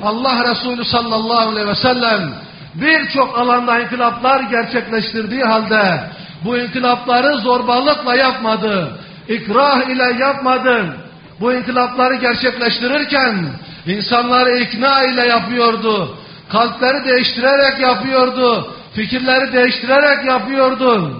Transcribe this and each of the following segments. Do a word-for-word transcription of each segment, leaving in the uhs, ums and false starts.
Allah Resulü sallallahu aleyhi ve sellem birçok alanda inkılaplar gerçekleştirdiği halde bu inkılapları zorbalıkla yapmadı, ikrah ile yapmadı. Bu inkılapları gerçekleştirirken insanları ikna ile yapıyordu, kalpleri değiştirerek yapıyordu, fikirleri değiştirerek yapıyordu.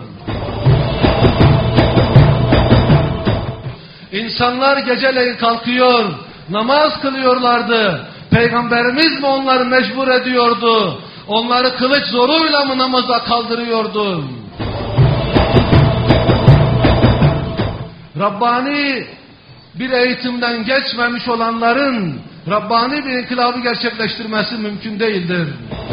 İnsanlar geceleyin kalkıyor, namaz kılıyorlardı. Peygamberimiz mi onları mecbur ediyordu? Onları kılıç zoruyla mı namaza kaldırıyordu? Rabbani bir eğitimden geçmemiş olanların Rabbani bir inkılabı gerçekleştirmesi mümkün değildir.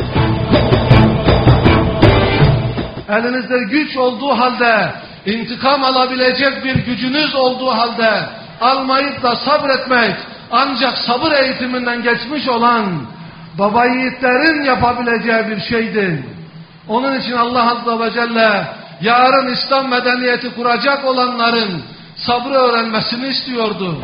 Elinizde güç olduğu halde, intikam alabilecek bir gücünüz olduğu halde almayıp da sabretmek ancak sabır eğitiminden geçmiş olan baba yiğitlerin yapabileceği bir şeydir. Onun için Allah Azze ve Celle yarın İslam medeniyeti kuracak olanların sabrı öğrenmesini istiyordu.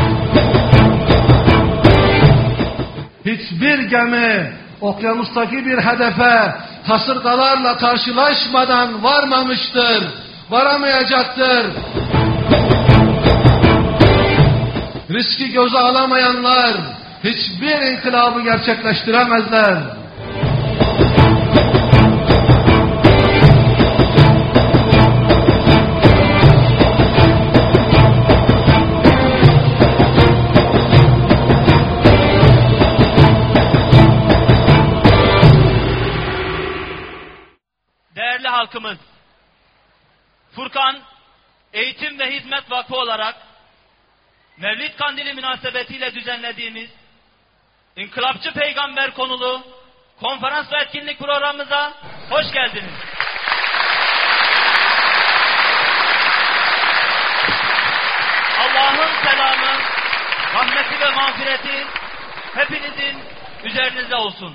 Hiçbir gemi okyanustaki bir hedefe kasırgalarla karşılaşmadan varmamıştır, varamayacaktır. Riski göze alamayanlar hiçbir inkılabı gerçekleştiremezler. Değerli halkımız, Furkan Eğitim ve Hizmet Vakfı olarak Mevlid Kandili münasebetiyle düzenlediğimiz İnkılapçı Peygamber konulu konferans ve etkinlik programımıza hoş geldiniz. Allah'ın selamı, rahmeti ve mağfireti hepinizin üzerinize olsun.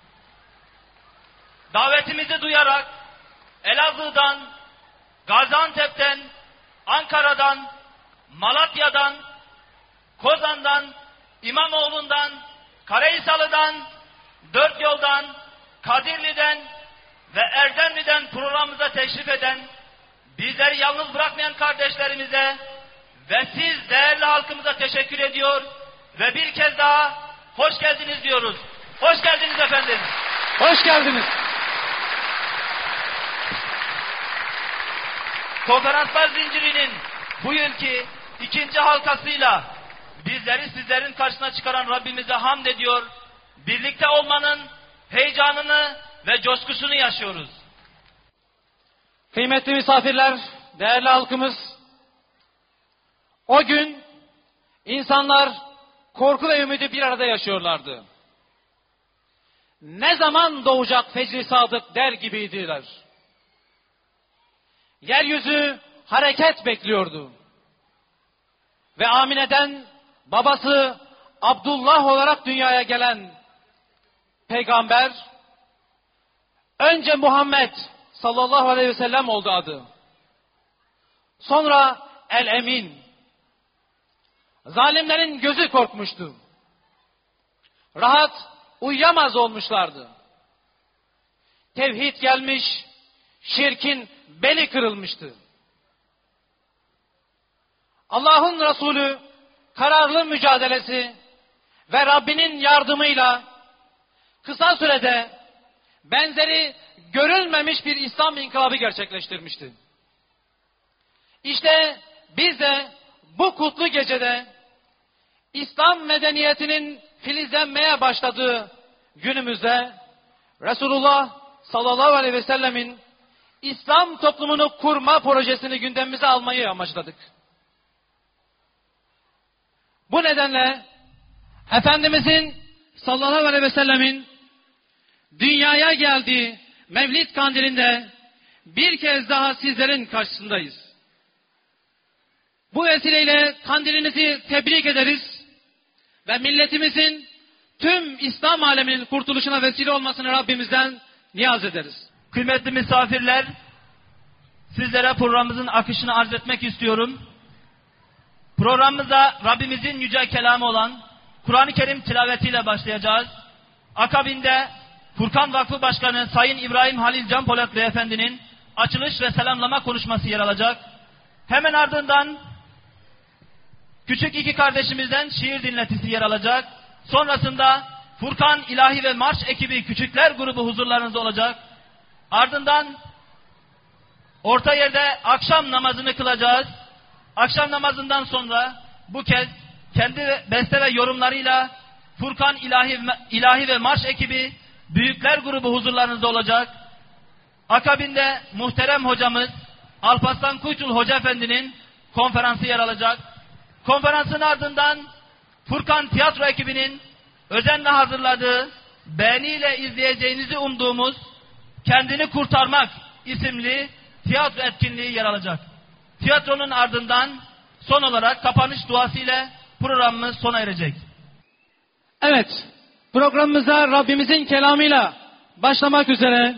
Davetimizi duyarak Elazığ'dan, Gaziantep'ten, Ankara'dan, Malatya'dan, Kozan'dan, İmamoğlu'ndan, Karahisalı'dan, Dört Yol'dan, Kadirli'den ve Erdemli'den programımıza teşrif eden, bizleri yalnız bırakmayan kardeşlerimize ve siz değerli halkımıza teşekkür ediyor ve bir kez daha hoş geldiniz diyoruz. Hoş geldiniz efendim. Hoş geldiniz. Konferanslar zincirinin bu yılki ikinci halkasıyla bizleri sizlerin karşısına çıkaran Rabbimize hamd ediyor. Birlikte olmanın heyecanını ve coşkusunu yaşıyoruz. Kıymetli misafirler, değerli halkımız, o gün insanlar korku ve ümidi bir arada yaşıyorlardı. Ne zaman doğacak Fecri Sadık der gibiydiler. Yeryüzü hareket bekliyordu. Ve Amine'den babası Abdullah olarak dünyaya gelen peygamber, önce Muhammed sallallahu aleyhi ve sellem oldu adı. Sonra El-Emin. Zalimlerin gözü korkmuştu. Rahat uyuyamaz olmuşlardı. Tevhid gelmiş, şirkin beli kırılmıştı. Allah'ın Resulü kararlı mücadelesi ve Rabbinin yardımıyla kısa sürede benzeri görülmemiş bir İslam inkılabı gerçekleştirmişti. İşte biz de bu kutlu gecede İslam medeniyetinin filizlenmeye başladığı günümüzde Resulullah sallallahu aleyhi ve sellemin İslam toplumunu kurma projesini gündemimize almayı amaçladık. Bu nedenle Efendimizin sallallahu aleyhi ve sellemin dünyaya geldiği Mevlid Kandili'nde bir kez daha sizlerin karşısındayız. Bu vesileyle kandilinizi tebrik ederiz ve milletimizin tüm İslam aleminin kurtuluşuna vesile olmasını Rabbimizden niyaz ederiz. Kıymetli misafirler, sizlere programımızın akışını arz etmek istiyorum. Programımıza Rabbimizin yüce kelamı olan Kur'an-ı Kerim tilavetiyle başlayacağız. Akabinde Furkan Vakfı Başkanı Sayın İbrahim Halil Can Polat Beyefendi'nin açılış ve selamlama konuşması yer alacak. Hemen ardından küçük iki kardeşimizden şiir dinletisi yer alacak. Sonrasında Furkan İlahi ve Marş ekibi küçükler grubu huzurlarınızda olacak. Ardından orta yerde akşam namazını kılacağız. Akşam namazından sonra bu kez kendi beste ve yorumlarıyla Furkan İlahi, İlahi ve Marş ekibi büyükler grubu huzurlarınızda olacak. Akabinde muhterem hocamız Alparslan Kuytul Hoca Efendi'nin konferansı yer alacak. Konferansın ardından Furkan Tiyatro ekibinin özenle hazırladığı, beğeniyle izleyeceğinizi umduğumuz Kendini Kurtarmak isimli tiyatro etkinliği yer alacak. Tiyatronun ardından son olarak kapanış duası ile programımız sona erecek. Evet, programımıza Rabbimizin kelamıyla başlamak üzere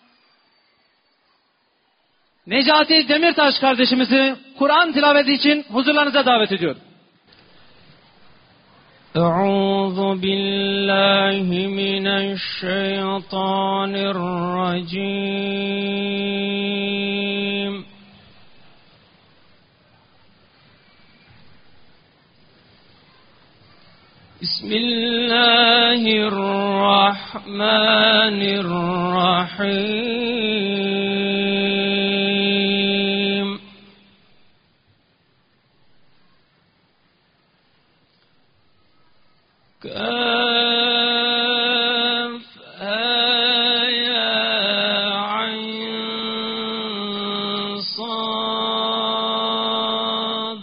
Necati Demirtaş kardeşimizi Kur'an tilaveti için huzurlarınıza davet ediyorum. Euzu billahi mineşşeytanirracim. Bismillahirrahmanirrahim. Kaf ya ayn sad.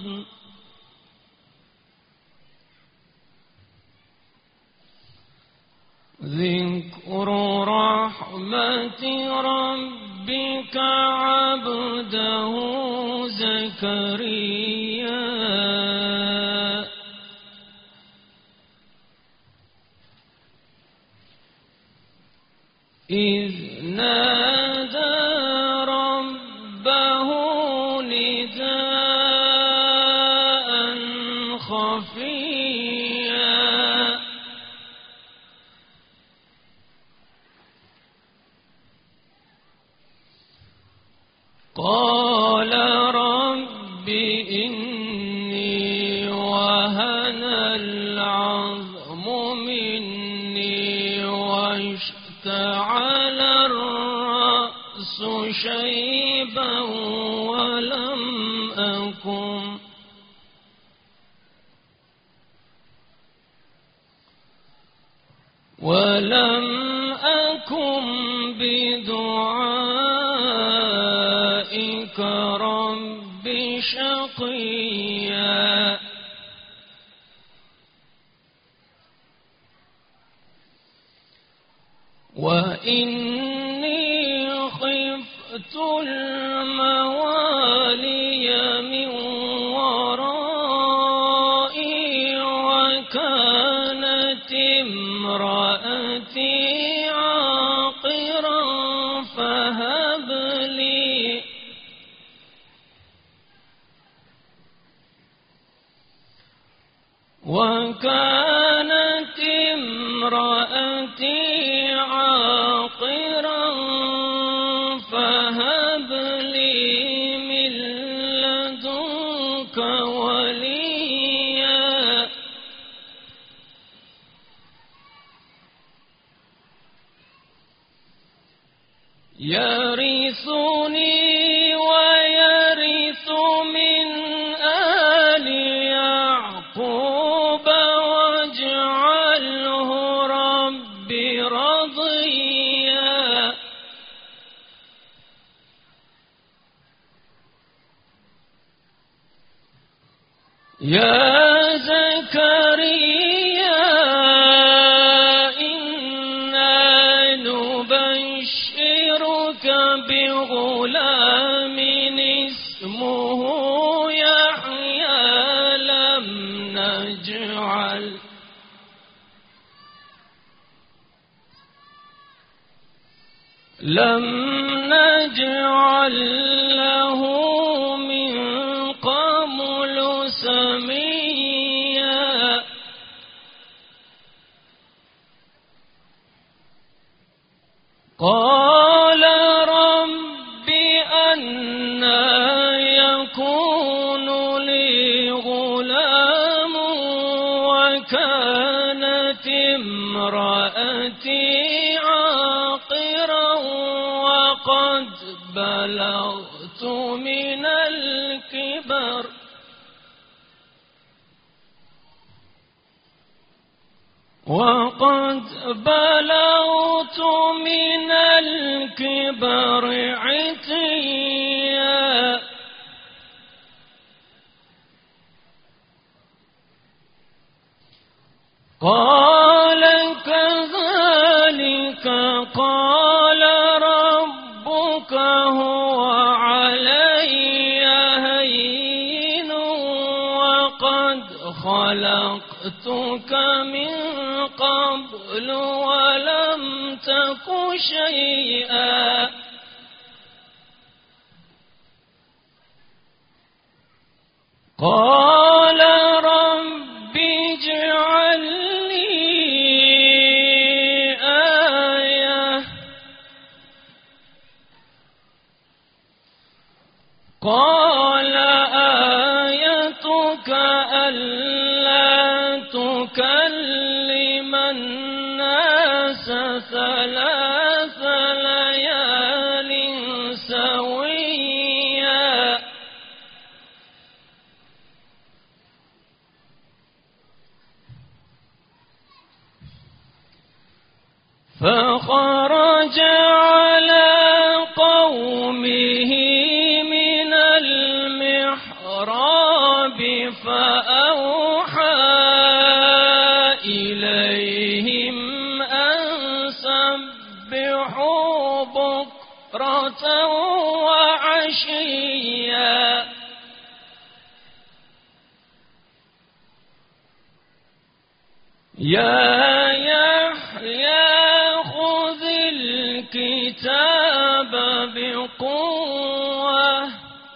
Zikru rahmeti rabbika abdahu Zekeriya. إذ نادى ربه نداء خفيا قال رب إني وهن العظم مني واشتعل الرأس شيبا ولم أكن ولم أكن بدعائك رب شقيا وإني خفت الموالي من ورائي وكانت امرأتي عاقرا فهب لي وكانت امرأتي عاقرا فهب لي من لدنك وليا يرثني ويرث من آل يعقوب واجعله رب رضيا يا زكريا إنا نبشرك بغلام اسمه يحيى لم نجعل لم نجعل له من قبل سميا قال رب أنى يكون لي غلام وكانت امرأتي عاقرا وقد بلغت من الكبر وقد بلغت من الكبر عتيا قال كذلك قال ربك هو علي هين وقد خلقتك من قبل ولم تك شيئا قال رب اجعل لي آية قال آيتك ألا تكلم الناس ثلاث ليال سويا فخرج على قومه من المحراب فأوحى إليهم أن سبحوا بكرة وعشيا يا يحيى خذ الكتاب بقوة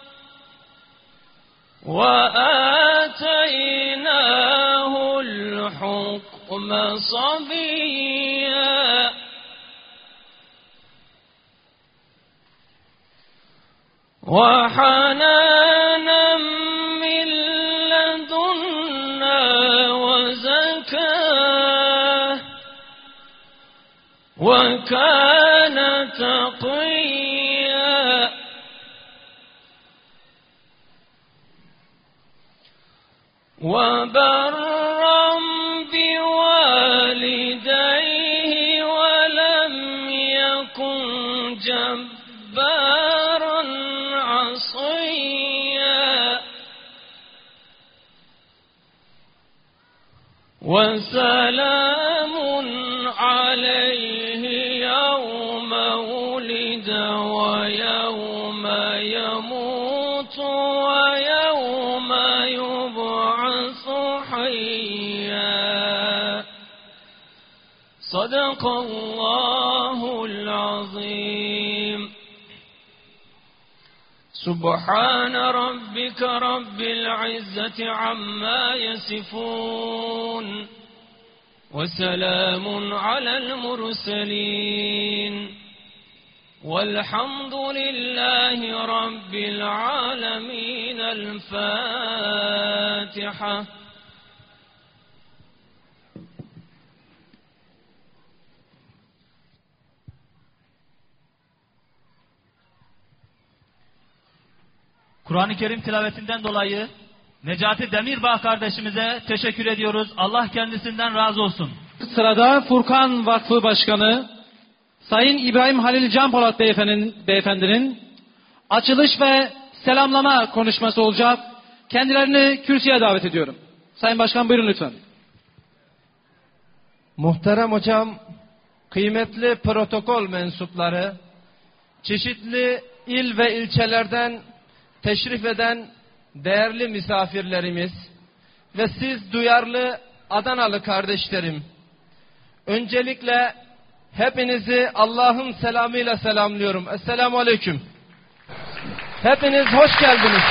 وآتيناه الحكم صبيا وحنانا من لدنا وزكاة وكان تقيا وبرا بوالديه ولم يكن جبارا عصيا وسلام عليه يوم ولد ويوم يموت ويوم يبعث حيا صدق الله العظيم سبحان ربك رب العزة عما يصفون وسلام على المرسلين والحمد لله رب العالمين. الفاتحة. Kur'an-ı Kerim tilavetinden dolayı Necati Demirbağ kardeşimize teşekkür ediyoruz. Allah kendisinden razı olsun. Sırada Furkan Vakfı Başkanı Sayın İbrahim Halil Canpolat Beyefendinin, beyefendinin açılış ve selamlama konuşması olacak. Kendilerini kürsüye davet ediyorum. Sayın Başkan buyurun lütfen. Muhterem hocam, kıymetli protokol mensupları, çeşitli il ve ilçelerden teşrif eden değerli misafirlerimiz ve siz duyarlı Adanalı kardeşlerim, öncelikle hepinizi Allah'ın selamıyla selamlıyorum. Esselamu Aleyküm. Hepiniz hoş geldiniz.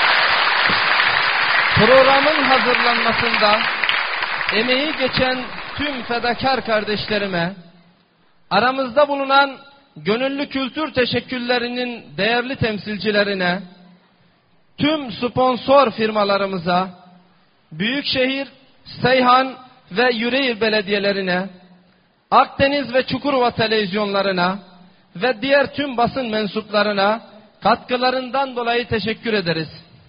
Programın hazırlanmasında emeği geçen tüm fedakar kardeşlerime, aramızda bulunan gönüllü kültür teşekküllerinin değerli temsilcilerine, tüm sponsor firmalarımıza, Büyükşehir, Seyhan ve Yüreğir belediyelerine, Akdeniz ve Çukurova televizyonlarına ve diğer tüm basın mensuplarına katkılarından dolayı teşekkür ederiz.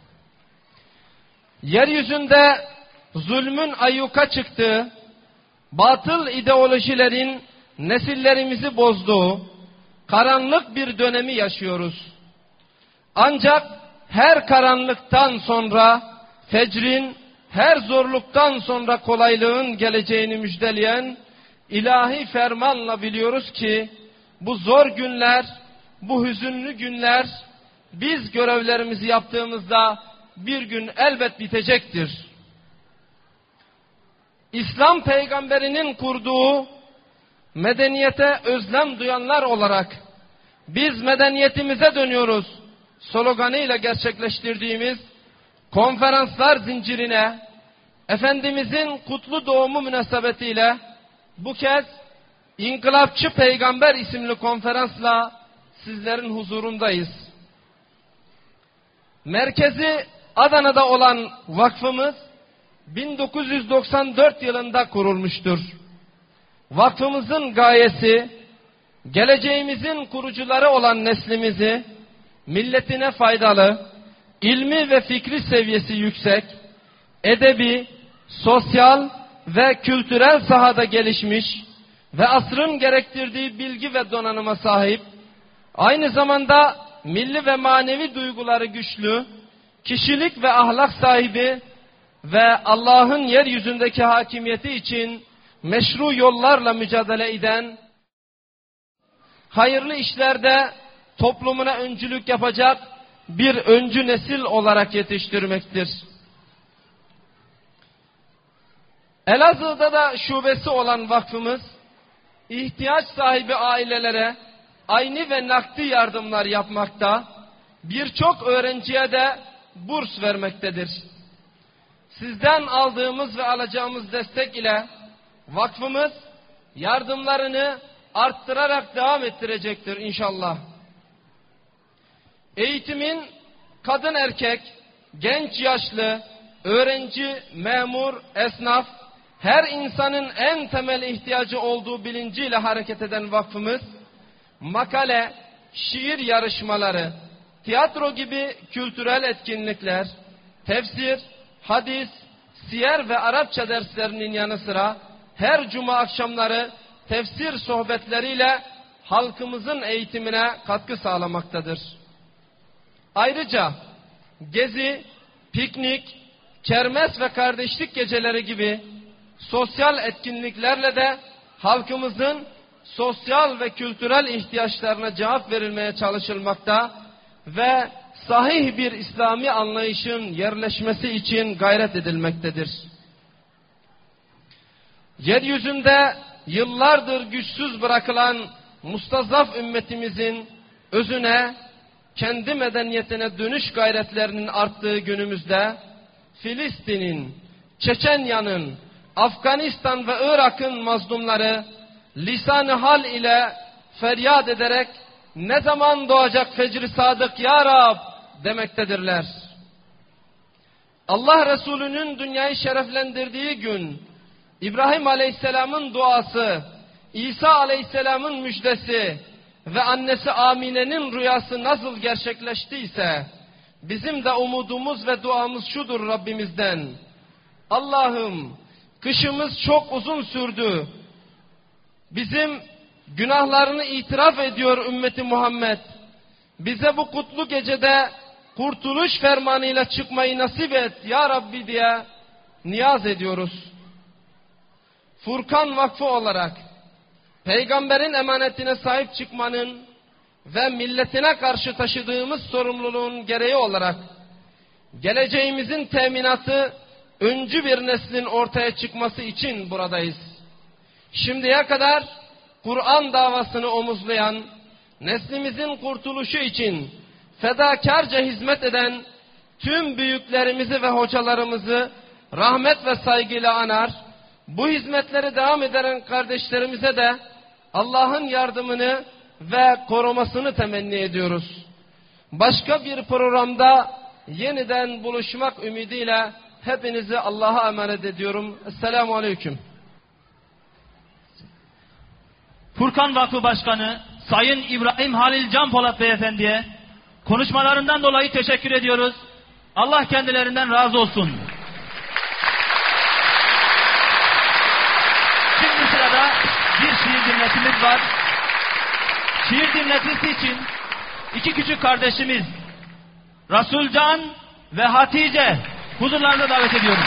Yeryüzünde zulmün ayyuka çıktığı, batıl ideolojilerin nesillerimizi bozduğu karanlık bir dönemi yaşıyoruz. Ancak her karanlıktan sonra fecrin, her zorluktan sonra kolaylığın geleceğini müjdeleyen ilahi fermanla biliyoruz ki bu zor günler, bu hüzünlü günler biz görevlerimizi yaptığımızda bir gün elbet bitecektir. İslam peygamberinin kurduğu medeniyete özlem duyanlar olarak biz medeniyetimize dönüyoruz sloganıyla gerçekleştirdiğimiz konferanslar zincirine Efendimizin kutlu doğumu münasebetiyle bu kez İnkılapçı Peygamber isimli konferansla sizlerin huzurundayız. Merkezi Adana'da olan vakfımız bin dokuz yüz doksan dört yılında kurulmuştur. Vakfımızın gayesi, geleceğimizin kurucuları olan neslimizi, milletine faydalı, ilmi ve fikri seviyesi yüksek, edebi, sosyal ve kültürel sahada gelişmiş ve asrın gerektirdiği bilgi ve donanıma sahip, aynı zamanda milli ve manevi duyguları güçlü, kişilik ve ahlak sahibi ve Allah'ın yeryüzündeki hakimiyeti için meşru yollarla mücadele eden, hayırlı işlerde toplumuna öncülük yapacak bir öncü nesil olarak yetiştirmektir. Elazığ'da da şubesi olan vakfımız, ihtiyaç sahibi ailelere ayni ve nakdi yardımlar yapmakta, birçok öğrenciye de burs vermektedir. Sizden aldığımız ve alacağımız destek ile vakfımız yardımlarını arttırarak devam ettirecektir inşallah. Eğitimin kadın erkek, genç yaşlı, öğrenci, memur, esnaf, her insanın en temel ihtiyacı olduğu bilinciyle hareket eden vakfımız, makale, şiir yarışmaları, tiyatro gibi kültürel etkinlikler, tefsir, hadis, siyer ve Arapça derslerinin yanı sıra her cuma akşamları tefsir sohbetleriyle halkımızın eğitimine katkı sağlamaktadır. Ayrıca gezi, piknik, kermes ve kardeşlik geceleri gibi sosyal etkinliklerle de halkımızın sosyal ve kültürel ihtiyaçlarına cevap verilmeye çalışılmakta ve sahih bir İslami anlayışın yerleşmesi için gayret edilmektedir. Yeryüzünde yıllardır güçsüz bırakılan mustazaf ümmetimizin özüne, kendi medeniyetine dönüş gayretlerinin arttığı günümüzde Filistin'in, Çeçenya'nın, Afganistan ve Irak'ın mazlumları lisan-ı hal ile feryat ederek ne zaman doğacak fecr-i sadık ya Rab demektedirler. Allah Resulü'nün dünyayı şereflendirdiği gün İbrahim Aleyhisselam'ın duası, İsa Aleyhisselam'ın müjdesi ve annesi Amine'nin rüyası nasıl gerçekleştiyse bizim de umudumuz ve duamız şudur Rabbimizden: Allah'ım, kışımız çok uzun sürdü. Bizim günahlarını itiraf ediyor ümmeti Muhammed. Bize bu kutlu gecede kurtuluş fermanıyla çıkmayı nasip et ya Rabbi diye niyaz ediyoruz. Furkan Vakfı olarak peygamberin emanetine sahip çıkmanın ve milletine karşı taşıdığımız sorumluluğun gereği olarak geleceğimizin teminatı, öncü bir neslin ortaya çıkması için buradayız. Şimdiye kadar Kur'an davasını omuzlayan, neslimizin kurtuluşu için fedakarca hizmet eden tüm büyüklerimizi ve hocalarımızı rahmet ve saygıyla anar, Bu hizmetleri devam eden kardeşlerimize de Allah'ın yardımını ve korumasını temenni ediyoruz. Başka bir programda yeniden buluşmak ümidiyle hepinizi Allah'a emanet ediyorum. Esselamu Aleyküm. Furkan Vakfı Başkanı Sayın İbrahim Halil Can Polat Beyefendi'ye konuşmalarından dolayı teşekkür ediyoruz. Allah kendilerinden razı olsun. Şimdi sırada bir şiir dinletimiz var. Şiir dinletisi için iki küçük kardeşimiz Resulcan ve Hatice huzurlarına davet ediyorum.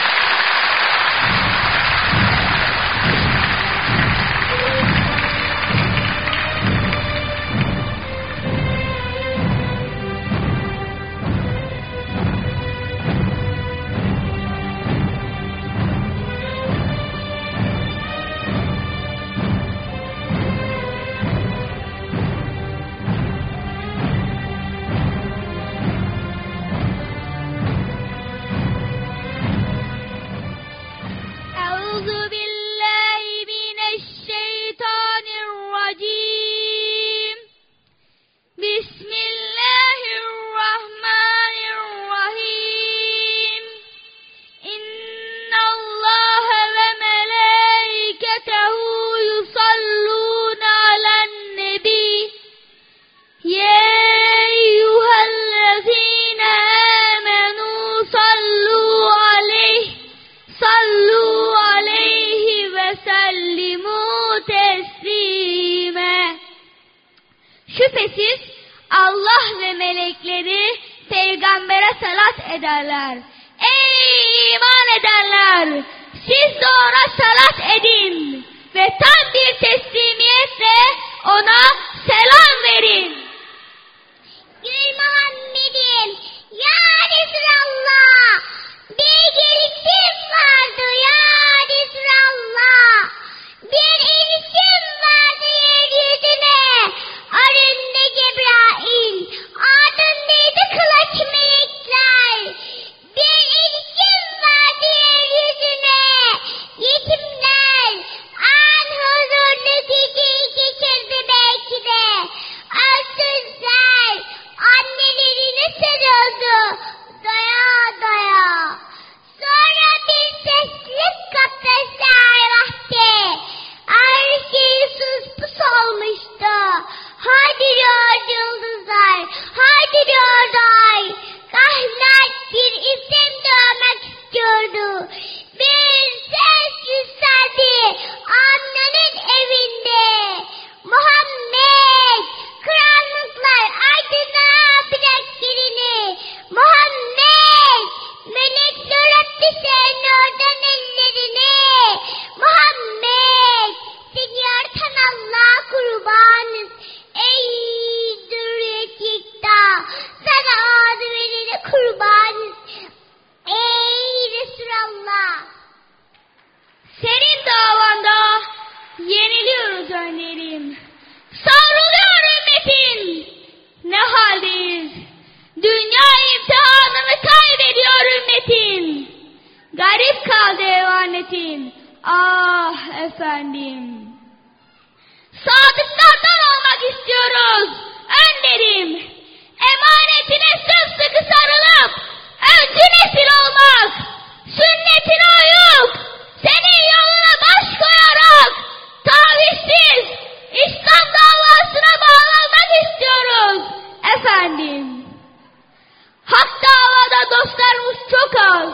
Şüphesiz Allah ve melekleri peygambere salat ederler. Ey iman edenler! Siz de ona salat edin ve tam bir teslimiyetle ona selam verin. Gül Muhammed'im, ya Resulallah, bir gelişim vardı ya Resulallah. Bir ilişkim vardı yeryüzüne, arında Cebrail, ardındaydı kılıç melekler. Bir ilişkim vardı yeryüzüne, yetimler, an huzurlu geceyi geçirdi belki de. Ölsüzler, annelerini sarıldı, daya daya. Sonra bir seslik kafesler vakti, her şey sus pus olmuştu. Haydi diyordu yıldızlar, haydi diyordu ay. Kainat bir isim doğmak istiyordu. Bir ses yükseldi annenin evinde. Muhammed, karanlıklar aydınlığa bırak yerini. Muhammed, melekler öptü senin oradan ellerini. Muhammed, seni yaratan Allah'a kurbanız. Ey zürriyet yekta, sana adı verene kurbanız. Ey Resulallah, senin davanda yeniliyoruz önlerim. Savruluyor ümmetin. Ne haldeyiz? Dünya imtihanını kaybediyor ümmetin. Garip kaldı evanetin. Ah efendim. Sadıklardan olmak istiyoruz önlerim. Emanetine sımsıkı sarılıp öncü nesil olmak. Sünnetine uyup senin yoluna baş koyarak tavizsiz İslam davasına bağlanmak istiyoruz efendim. Hak davada dostlarımız çok az.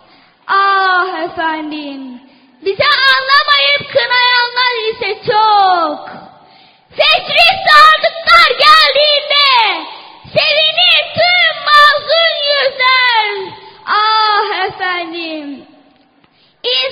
Ah efendim, bize anlamayıp kınayanlar ise çok. Fecri sadıklar geldiğinde sevinir tüm mazlum yüzler. Ah efendim,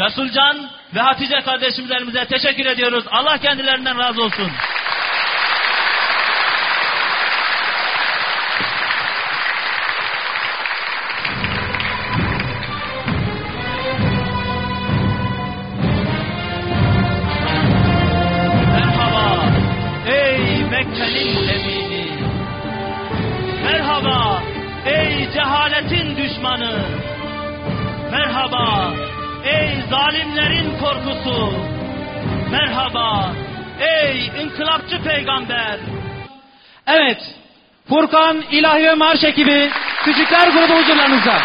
Resulcan ve Hatice kardeşimlerimize teşekkür ediyoruz. Allah kendilerinden razı olsun. Merhaba ey Mekke'nin emini. Merhaba ey cehaletin düşmanı. Merhaba ey zalimlerin korkusu. Merhaba ey inkılapçı peygamber. Evet, Furkan İlahi ve Marş ekibi küçükler grubu huzurlarınızda.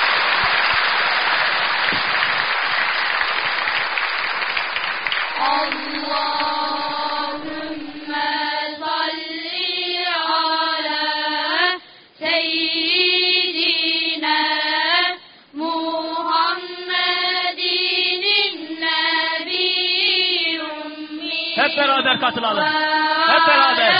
Hep beraber katılalım. Hep beraber.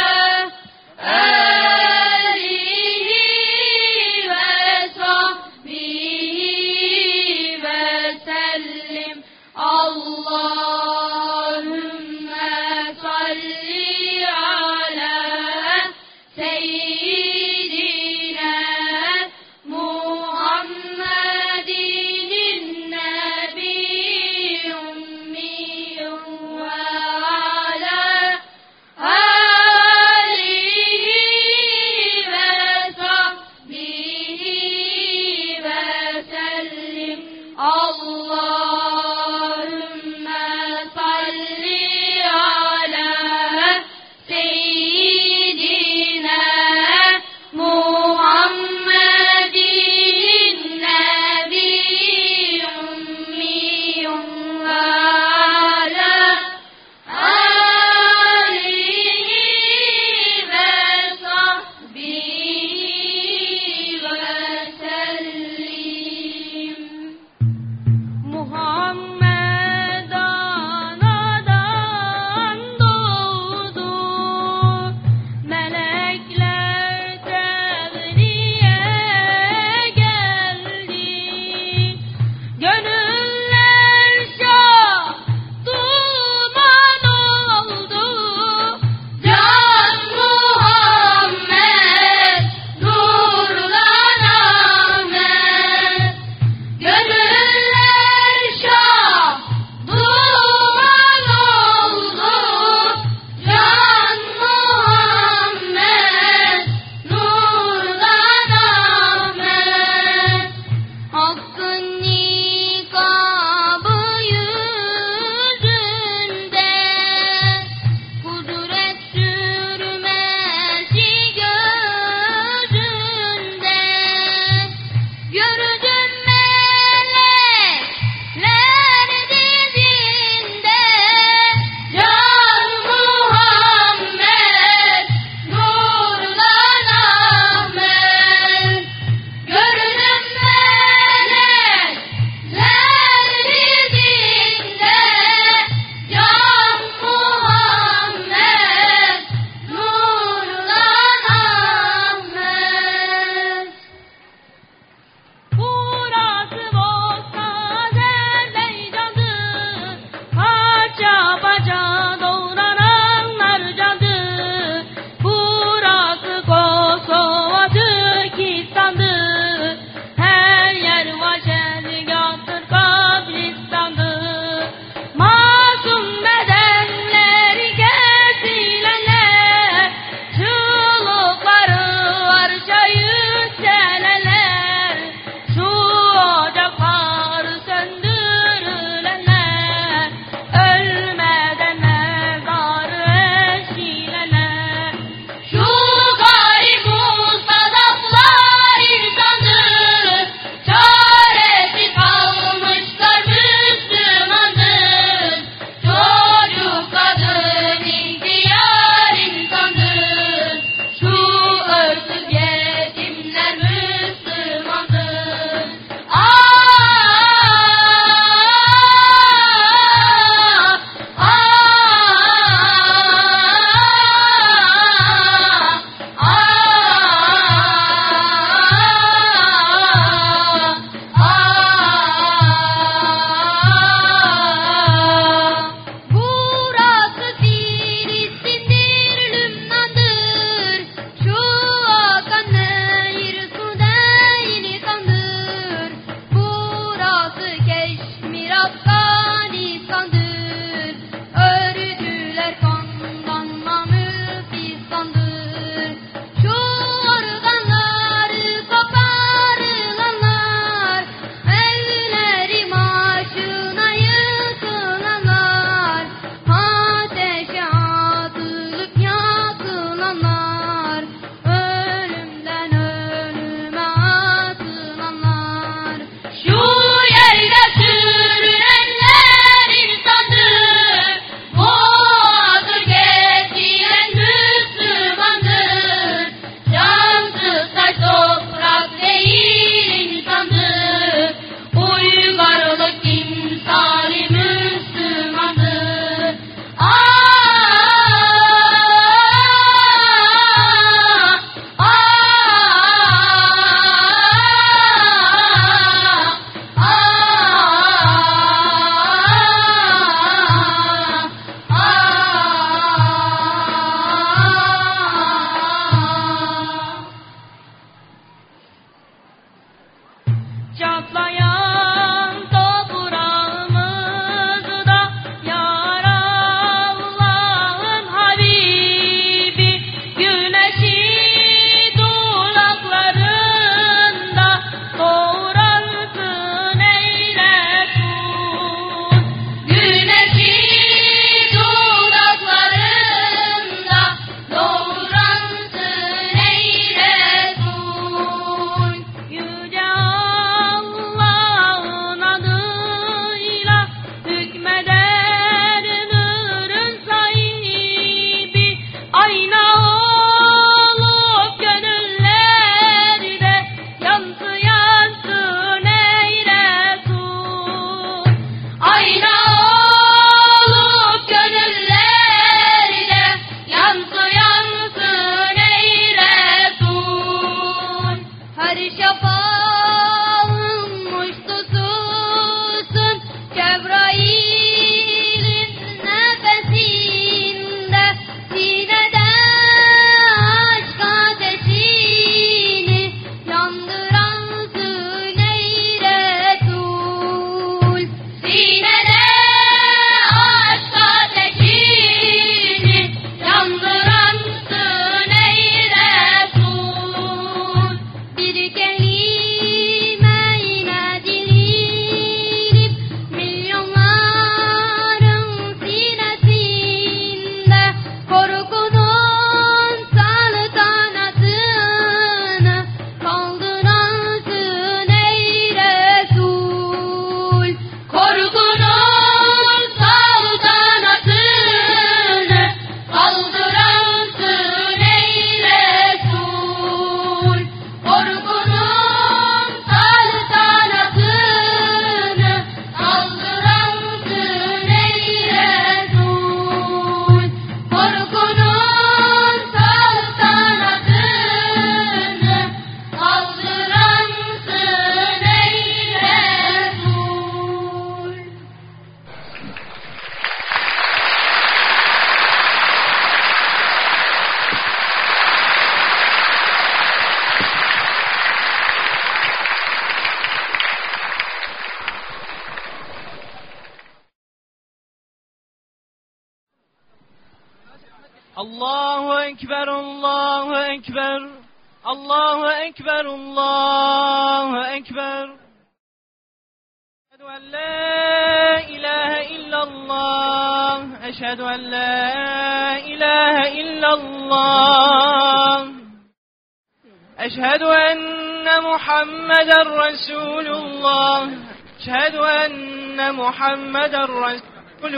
أكبر الله أكبر الله أكبر الله أكبر. أشهد أن لا إله إلا الله أشهد أن لا إله إلا الله أشهد أن محمدا رسول الله أشهد أن محمدا رسول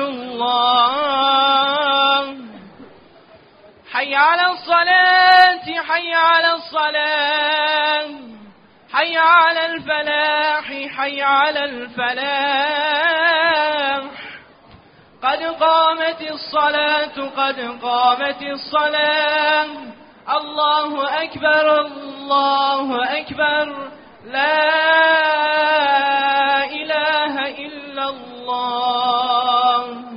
الله. حي على الصلاة حي على الصلاة حي على الفلاح حي على الفلاح. قد قامت الصلاة قد قامت الصلاة. الله أكبر الله أكبر لا إله إلا الله.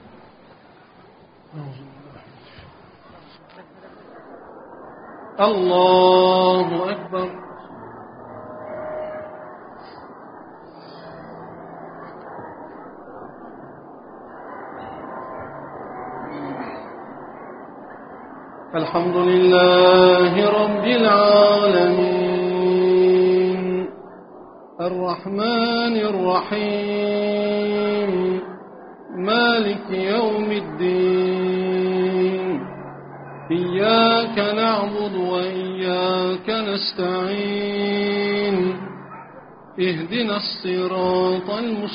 الله أكبر. الحمد لله رب العالمين الرحمن الرحيم مالك يوم الدين. إياك نعبد وإياك نستعين. اهدنا الصراط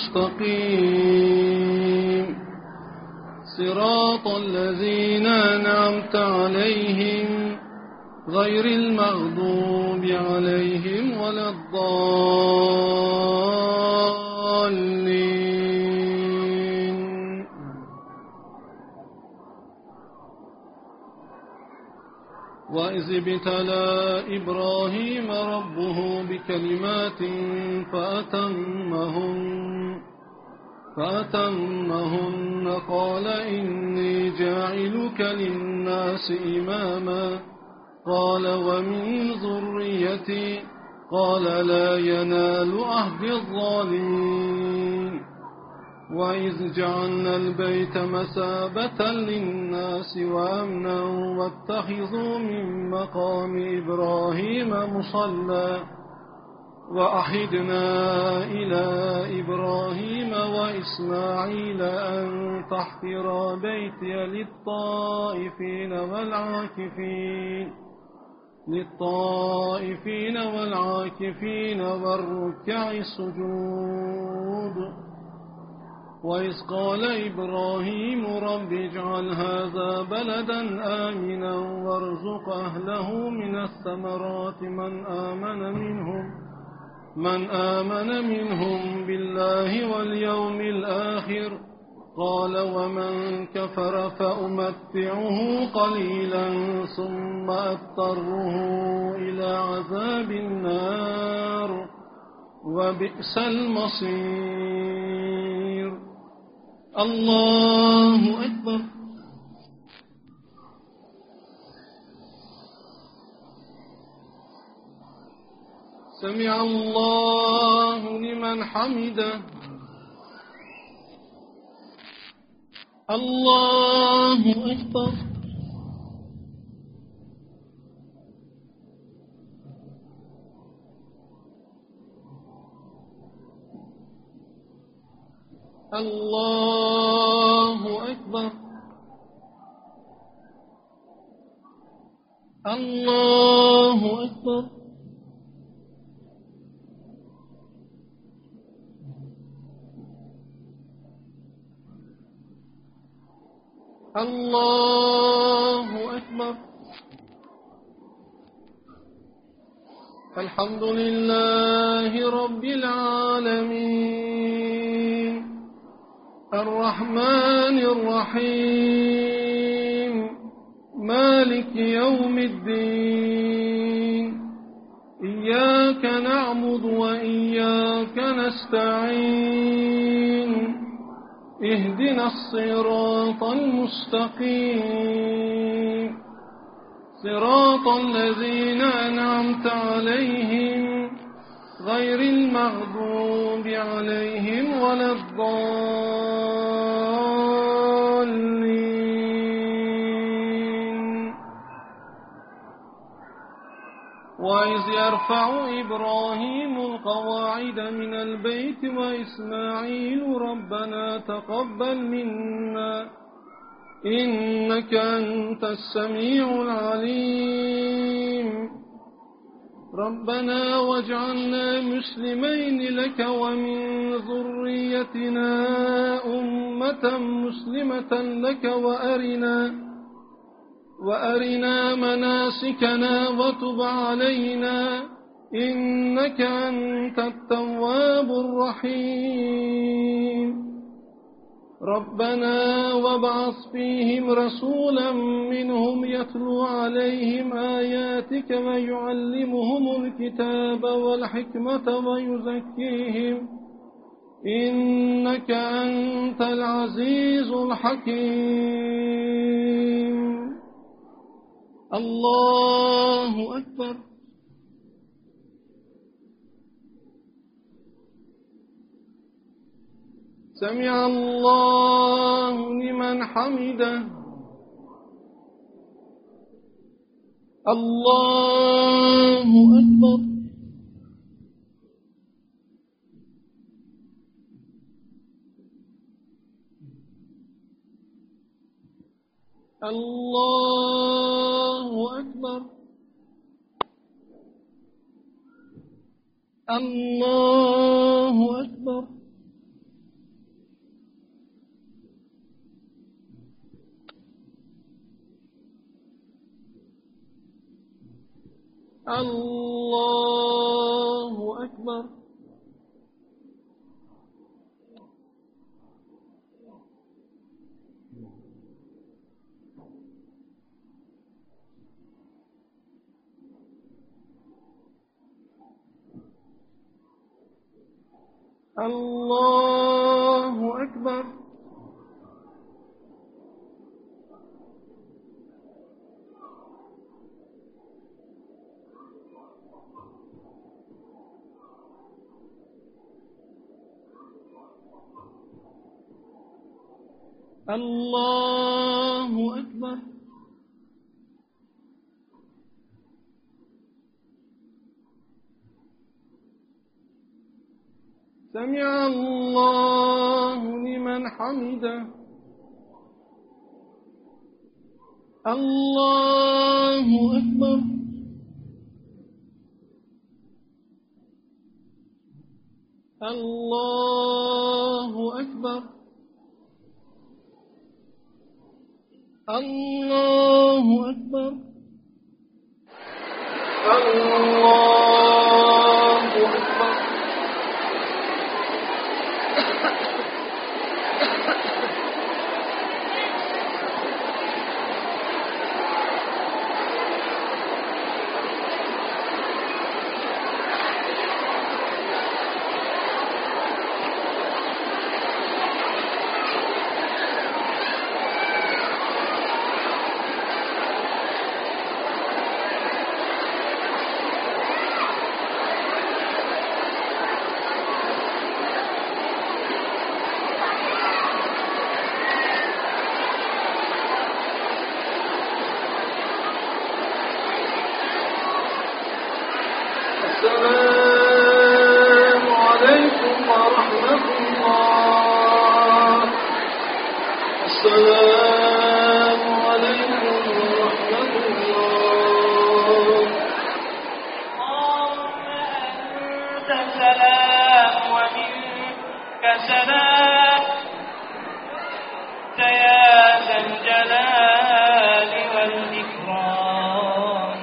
المستقيم صراط الذين أنعمت عليهم غير المغضوب عليهم ولا الضالين. وإذ ابتلى إبراهيم ربه بكلمات فأتمهن فأتمهن قال إني جاعلك للناس إماما قال ومن ذريتي قال لا ينال عهد الظالمين. وإذ جعلنا البيت مثابة للناس وأمنا واتخذوا من مقام إبراهيم مصلى وأحدنا إلى إبراهيم وإسماعيل أن تحفرا بيتي للطائفين والعاكفين للطائفين والعاكفين والركع السجود. وإذ قال إبراهيم رب اجعل هذا بلدا آمنا وارزق أهله من الثمرات من آمن منهم من آمن منهم بالله واليوم الآخر قال ومن كفر فأمتعه قليلا ثم أضطره إلى عذاب النار وبئس المصير. الله أكبر. سمع الله لمن حمده. الله أكبر. الله أكبر. الله أكبر. الله أكبر. الحمد لله رب العالمين الرحمن الرحيم مالك يوم الدين. إياك نعبد وإياك نستعين. اهدنا الصراط المستقيم صراط الذين أنعمت عليهم غير المغضوب عليهم ولا الضالين. وإذ يرفع إبراهيم القواعد من البيت وإسماعيل ربنا تقبل منا إنك أنت السميع العليم ربنا واجعلنا مسلمين لك ومن ذريتنا أمة مسلمة لك وأرنا وأرنا مناسكنا وتب علينا إنك أنت التواب الرحيم ربنا وابعث فيهم رسولا منهم يتلو عليهم آياتك ويعلمهم الكتاب والحكمة ويزكيهم إنك أنت العزيز الحكيم الله أكبر سمع الله لمن حمده الله أكبر الله أكبر الله أكبر الله أكبر الله أكبر الله أكبر سمع الله لمن حمده الله أكبر الله أكبر الله أكبر الله أكبر السلام عليكم ورحمة الله السلام عليكم ورحمة الله اللهم أنت السلام ومنك سلام يا ذا الجلال والإكرام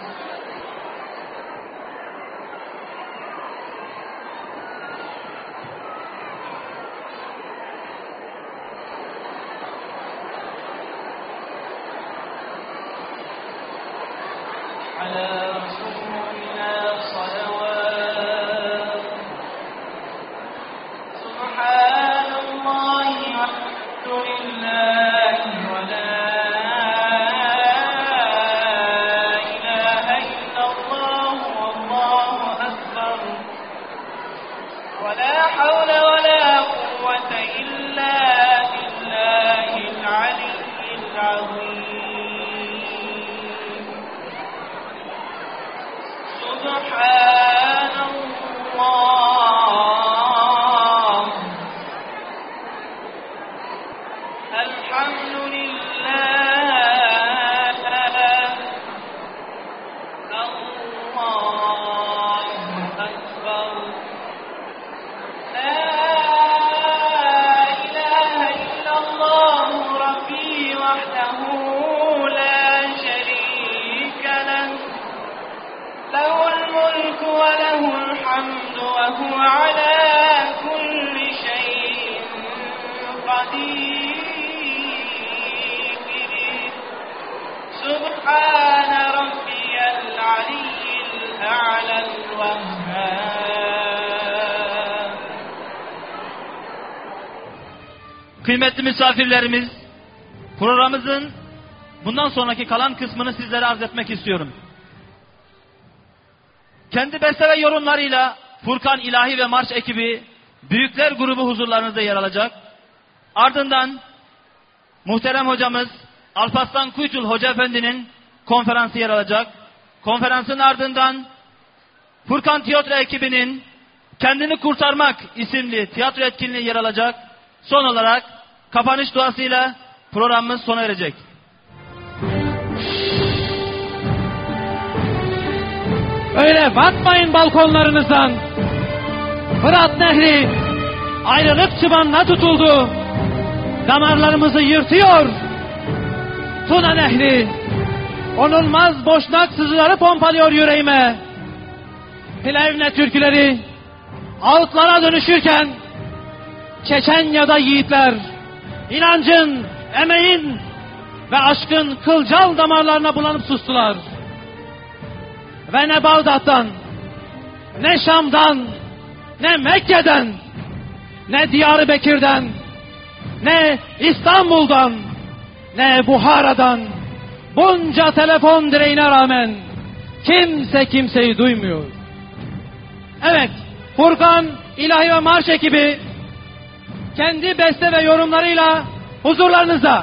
على رسولنا صلوات سبحان الله والحمد لله ولا إله إلا الله والله أكبر ولا حول ولا قوة إلا بالله العلي العظيم الحمد وهو على كل شيء قدير سبحان ربي العلي الأعلى الوهاب. Kıymetli misafirlerimiz, programımızın bundan sonraki kalan kısmını sizlere arz etmek istiyorum. Kendi beste ve yorumlarıyla Furkan İlahi ve Marş ekibi Büyükler grubu huzurlarınızda yer alacak. Ardından muhterem hocamız Alparslan Kuytul Hoca Efendi'nin konferansı yer alacak. Konferansın ardından Furkan Tiyatro ekibinin Kendini Kurtarmak isimli tiyatro etkinliği yer alacak. Son olarak kapanış duasıyla programımız sona erecek. Öyle bakmayın balkonlarınızdan. Fırat Nehri ayrılık çıbanına tutuldu. Damarlarımızı yırtıyor. Tuna Nehri onulmaz boşnak sızıları pompalıyor yüreğime. Plevne türküleri ağıtlara dönüşürken Çeçenya'da yiğitler inancın, emeğin ve aşkın kılcal damarlarına bulanıp sustular. Ve ne Bağdat'tan, ne Şam'dan, ne Mekke'den, ne Diyarbakır'dan, ne İstanbul'dan, ne Buhara'dan bunca telefon direğine rağmen kimse kimseyi duymuyor. Evet, Furkan İlahi ve Marş ekibi kendi beste ve yorumlarıyla huzurlarınızda.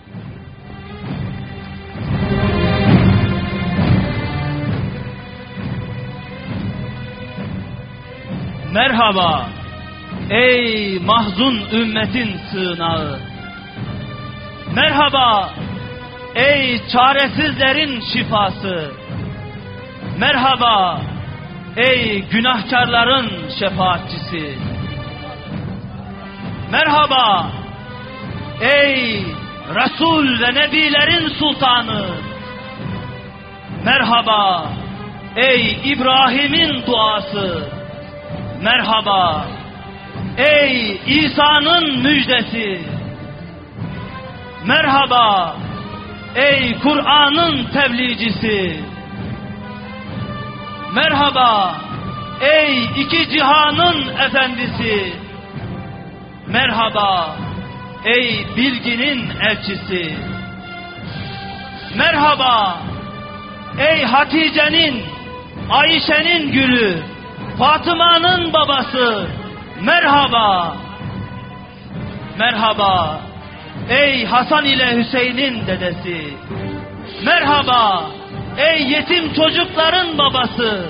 Merhaba ey mahzun ümmetin sığınağı. Merhaba ey çaresizlerin şifası. Merhaba ey günahkarların şefaatçisi. Merhaba ey Resul ve Nebilerin sultanı. Merhaba ey İbrahim'in duası. Merhaba ey İsa'nın müjdesi. Merhaba ey Kur'an'ın tebliğcisi. Merhaba ey iki cihanın efendisi. Merhaba ey bilginin elçisi. Merhaba ey Hatice'nin, Ayşe'nin gülü, Fatıma'nın babası. Merhaba. Merhaba ey Hasan ile Hüseyin'in dedesi. Merhaba ey yetim çocukların babası.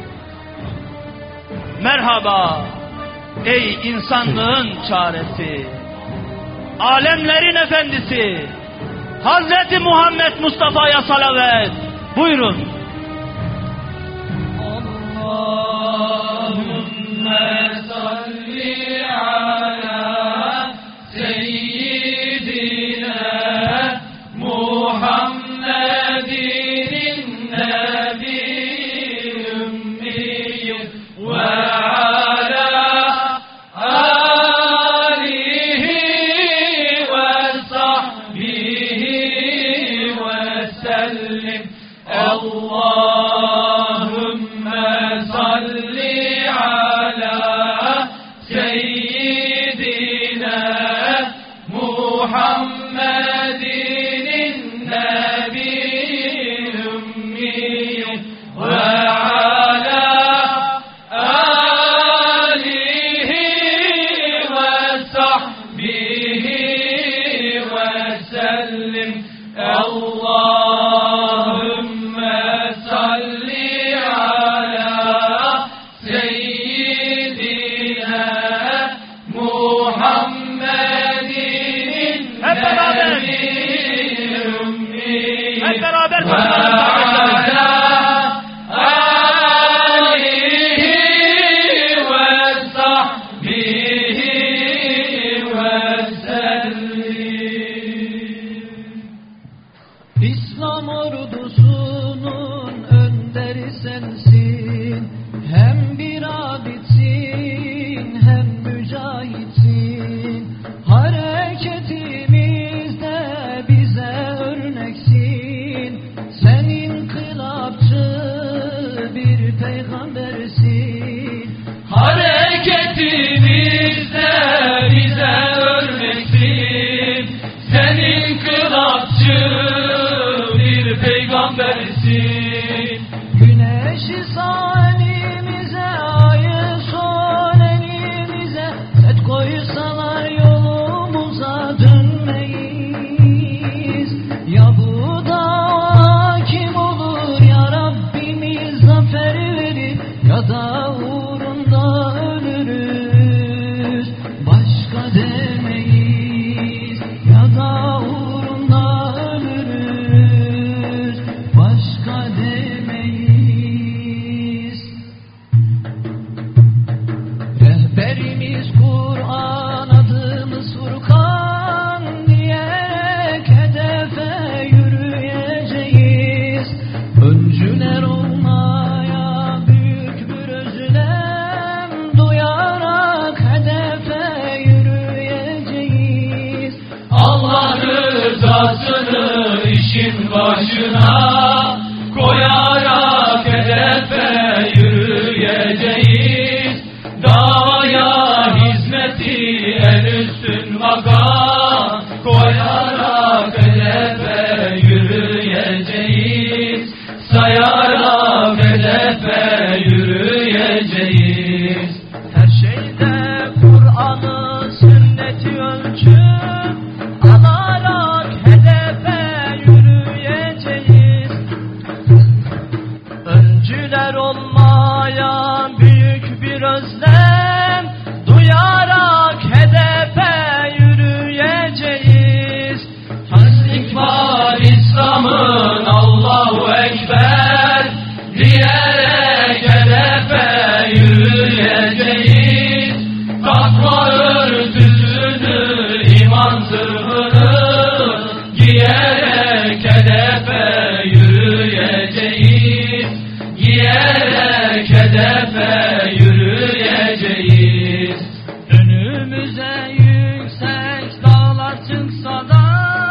Merhaba ey insanlığın çaresi. Alemlerin efendisi Hazreti Muhammed Mustafa'ya salavet. Buyurun. Allahümme salli ala seyyidina Muhammedin nebi ümmi ve ala alihi ve sahbihi ve sellim. Allahümme salli ala seyyidina Muhammedin nebi ümmi ve ala alihi ve sahbihi ve sellim. Allahümme salli Öncüler olmaya büyük bir özlem duyarak hedefe yürüyeceğiz. Allah rızasını işin başına koyarak hedefe yürüyeceğiz. Davaya hizmeti en üstün makam koyarak hedefe yürüyeceğiz. Sayarak hedefe yürüyeceğiz. Her şeyde Kur'an'ı sünneti ölçüp alarak hedefe yürüyeceğiz. Öncüler olmaya büyük bir özlem duyarak hedefe yürüyeceğiz. Tasdik var İslam'ın Allahu Ekber diyerek hedefe yürüyeceğiz. Takva örtüsünü, iman zırhını giyerek hedefe yürüyeceğiz. Giyerek hedefe yürüyeceğiz. Önümüze yüksek dağlar çıksa da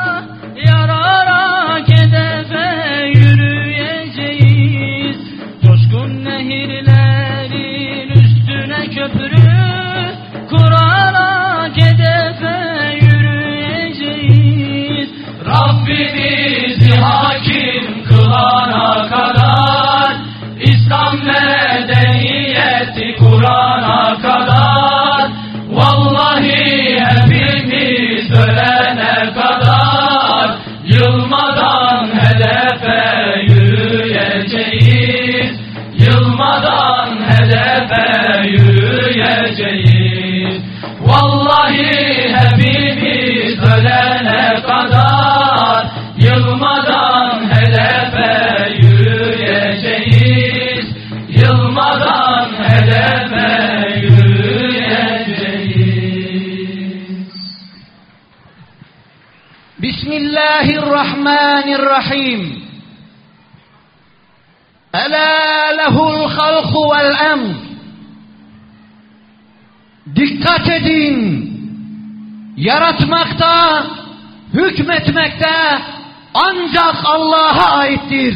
yararak hedefe yürüyeceğiz. Coşkun nehirlerin üstüne köprü kurarak hedefe yürüyeceğiz. Rabbimizi hakim kılana kadar, İslam medeniyeti Kur'an'a kadar, vallahi hepimiz ölene kadar yılmadan hedefe yürüyeceğiz. Yılmadan hedefe yürüyeceğiz. Vallahi hepimiz ölene kadar yılmadan hedefe yürüyeceğiz. Yılmadan hedefe yürüyeceğiz. Bismillahirrahmanirrahim. Ela lehul halku vel emr. Dikkat edin. Yaratmakta, hükmetmekte ancak Allah'a aittir.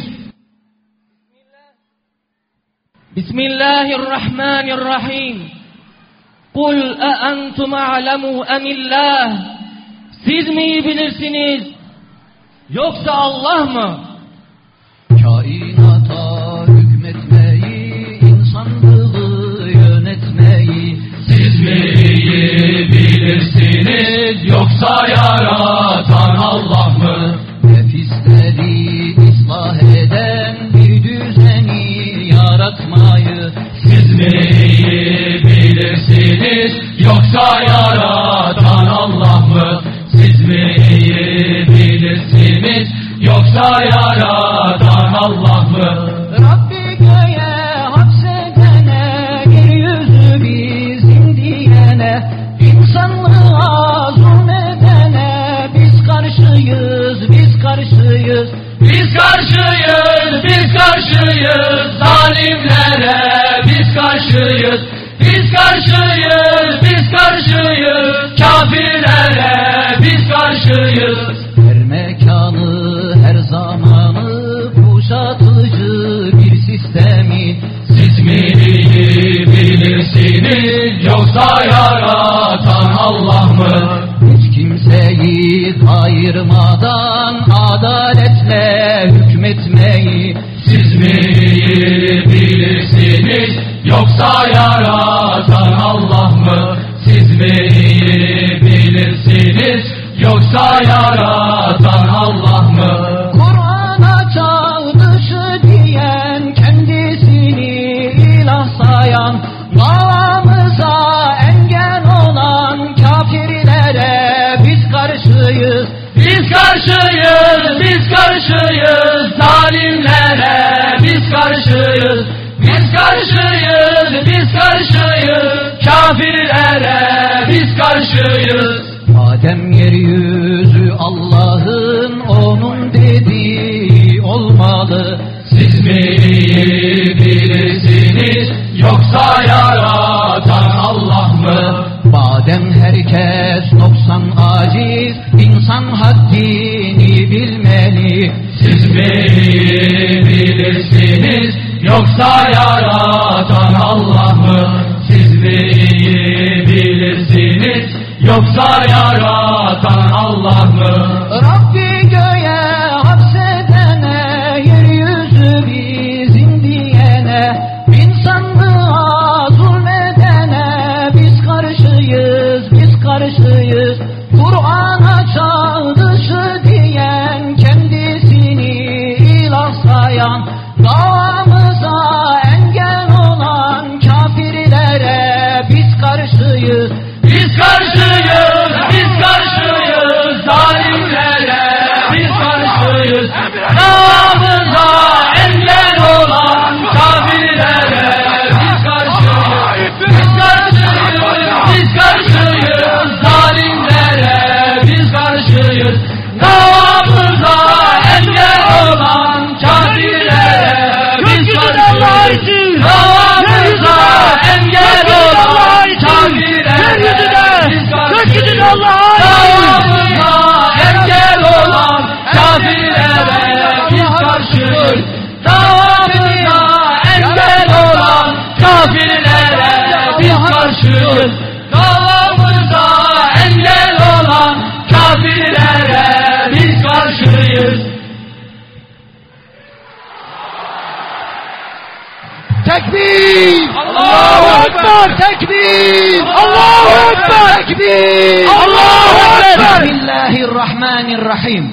Bismillahirrahmanirrahim. Kul e entum a'lemu emillah. Siz mi iyi bilirsiniz yoksa Allah mı? Kainata hükmetmeyi, insanlığı yönetmeyi Siz mi iyi bilirsiniz yoksa yaratan Allah mı? Nefisleri ıslah eden bir düzeni yaratmayı Siz mi iyi bilirsiniz yoksa yaratan Allah mı? Siz mi iyi bilirsiniz yoksa yaratan Allah mı? Rabbi göğe hapsedene, yeryüzü bizim diyene, insanlığa zulmedene biz karşıyız, biz karşıyız. Biz karşıyız, biz karşıyız zalimlere, biz karşıyız. Biz karşıyız, biz karşıyız kafirlere, biz karşıyız. Her mekanı, her zamanı kuşatıcı bir sistemi Siz mi iyi bilirsiniz yoksa yaratan Allah mı? hiç kimseyi kayırmadan adaletle hükmetmeyi Siz mi iyi bilirsiniz yoksa yaratan Allah mı? Siz mi iyi bilirsiniz yoksa yaratan Allah mı? Kur'an'a çağ dışı diyen, kendisini ilah sayan, davamıza engel olan kafirlere biz karşıyız. Biz karşıyız, biz karşıyız zalimlere, biz karşıyız. Biz karşıyız, biz karşıyız kafirlere, biz karşıyız. Madem yeryüzü Allah'ın, onun dediği olmalı. Siz mi iyi bilirsiniz, yoksa yaratan Allah mı? Madem herkes noksan aciz, insan haddini bilmeli. Siz mi iyi bilirsiniz, yoksa yaratan Allah mı? Siz mi iyi bilirsiniz, yoksa yaratan Allah mı? Rabbi göğe hapsedene, yeryüzü bizim diyene, insanlığa zulmedene, biz karşıyız, biz karşıyız. Kur'an'a çağ dışı diyen, kendisini ilah sayan, davamıza engel olan kafirlere biz karşıyız. Biz karşıyız, biz karşıyız, zalimlere biz karşıyız. Davamıza engel olan kafirlere biz karşıyız. Biz karşıyız, biz karşıyız, zalimlere biz karşıyız. Davamıza engel olan kafirlere biz karşıyız. Davamıza engel olan kafirlere biz karşıyız. Davamıza engel olan kafirlere biz karşıyız. Davamıza engel olan kafirlere biz karşıyız. Davamıza engel olan kafirlere biz karşıyız. Tekbir! Allahu Ekber! Tekbir! Allahu Ekber! Tekbir! Allahu Ekber! Bismillahirrahmanirrahim.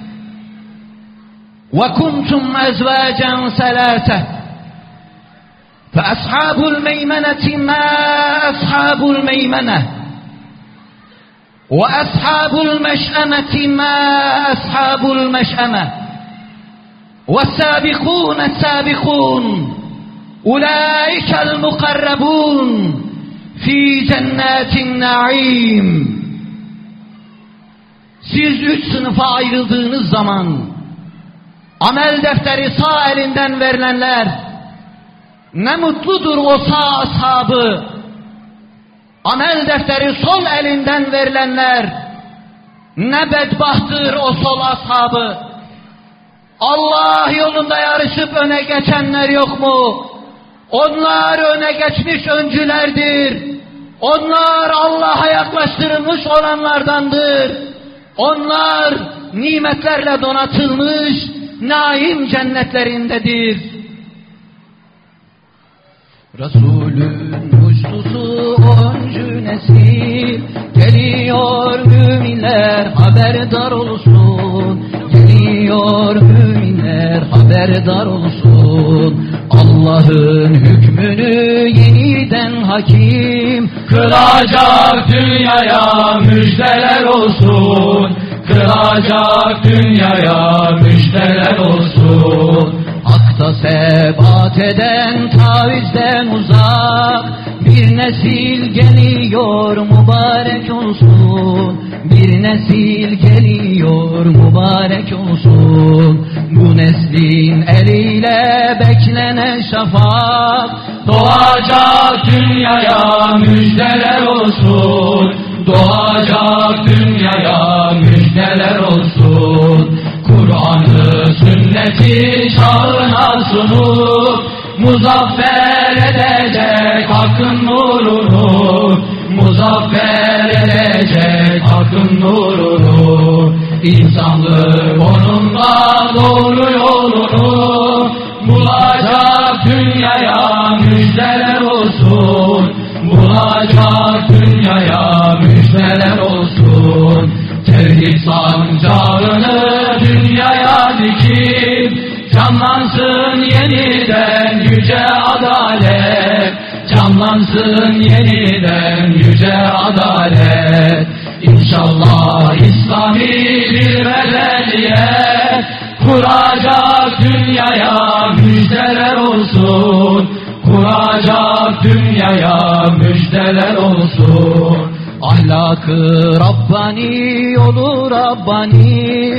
Ve kuntum ezvacen selâse. فأصحاب الميمنة ما أصحاب الميمنة وأصحاب المشأمة ما أصحاب المشأمة والسابقون السابقون أولئك المقربون في جنات النعيم. Siz üç sınıfa ayrıldığınız zaman amel defteri sağ elinden verilenler, ne mutludur o sağ ashabı. Amel defteri sol elinden verilenler, ne bedbahttır o sol ashabı. Allah yolunda yarışıp öne geçenler yok mu? Onlar öne geçmiş öncülerdir. Onlar Allah'a yaklaştırılmış olanlardandır. Onlar nimetlerle donatılmış naim cennetlerindedir. Resulün müjdusu öncü nesil, geliyor müminler haberdar olsun. Geliyor müminler haberdar olsun. Allah'ın hükmünü yeniden hakim kılacak, dünyaya müjdeler olsun. Kılacak, dünyaya müjdeler olsun. Hakta sebat eden, tavizden uzak bir nesil geliyor, mübarek olsun. Bir nesil geliyor, mübarek olsun. Bu neslin eliyle beklenen şafak doğacak, dünyaya müjdeler olsun. Doğacak, dünyaya müjdeler olsun. Kur'an'ı, sünneti çağına sunup muzaffer edecek hakkın nurunu. Muzaffer edecek hakkın nurunu. İnsanlık onunla doğru yolunu bulacak, dünyaya müjdeler olsun. Bulacak, dünyaya müjdeler olsun. Tevhid sancağını dünyaya dikip canlansın yeniden yüce adalet. Canlansın yeniden yüce adalet. İnşallah İslami bir medeniyet kuracak, dünyaya müjdeler olsun. Kuracak, dünyaya müjdeler olsun. Ahlakı Rabbani, yolu Rabbani,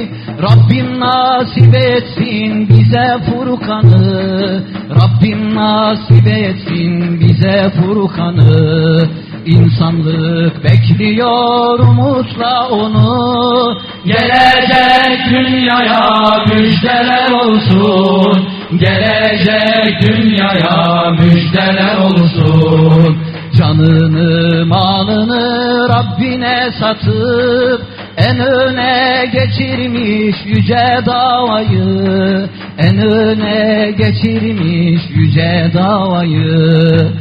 Rabbim nasip etsin bize Furkan'ı, Rabbim nasip etsin bize Furkan'ı. İnsanlık bekliyor umutla onu. Gelecek dünyaya müjdeler olsun, gelecek dünyaya müjdeler olsun. Canını malını Rabbine satıp en öne geçirmiş yüce davayı, en öne geçirmiş yüce davayı.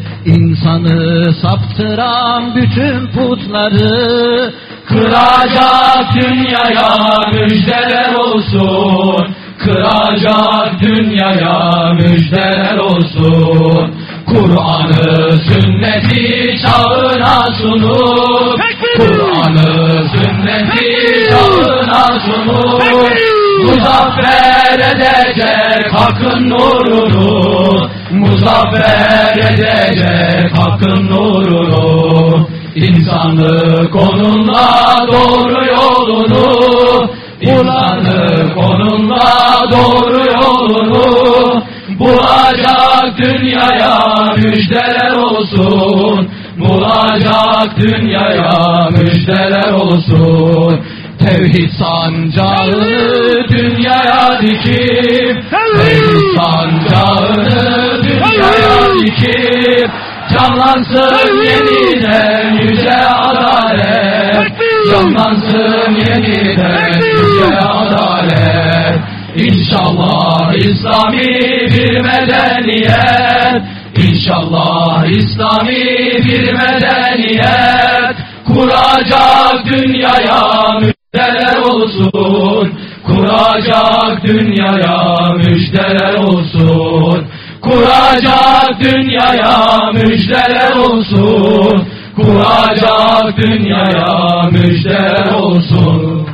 İnsanı saptıran bütün putları kıracak dünyaya müjdeler olsun, kıracak dünyaya müjdeler olsun. Kur'an'ı sünneti çağına sunup, Kur'an'ı sünneti çağına sunup, muzaffer edecek hakkın nurunu, muzaffer edecek hakkın nurunu. İnsanlık onunla doğru yolunu, insanlık onunla doğru yolunu. Bulacak dünyaya müjdeler olsun, bulacak dünyaya müjdeler olsun. Tevhid sancağını dünyaya dikip, tevhid sancağını dünyaya dikip, canlansın yeniden yüce adalet, canlansın yeniden yüce adalet. İnşallah İslami bir medeniyet, İnşallah İslami bir medeniyet, kuracak dünyaya müjdeler olsun, kuracak dünyaya müjdeler olsun, kuracak dünyaya müjdeler olsun, kuracak dünyaya müjdeler olsun.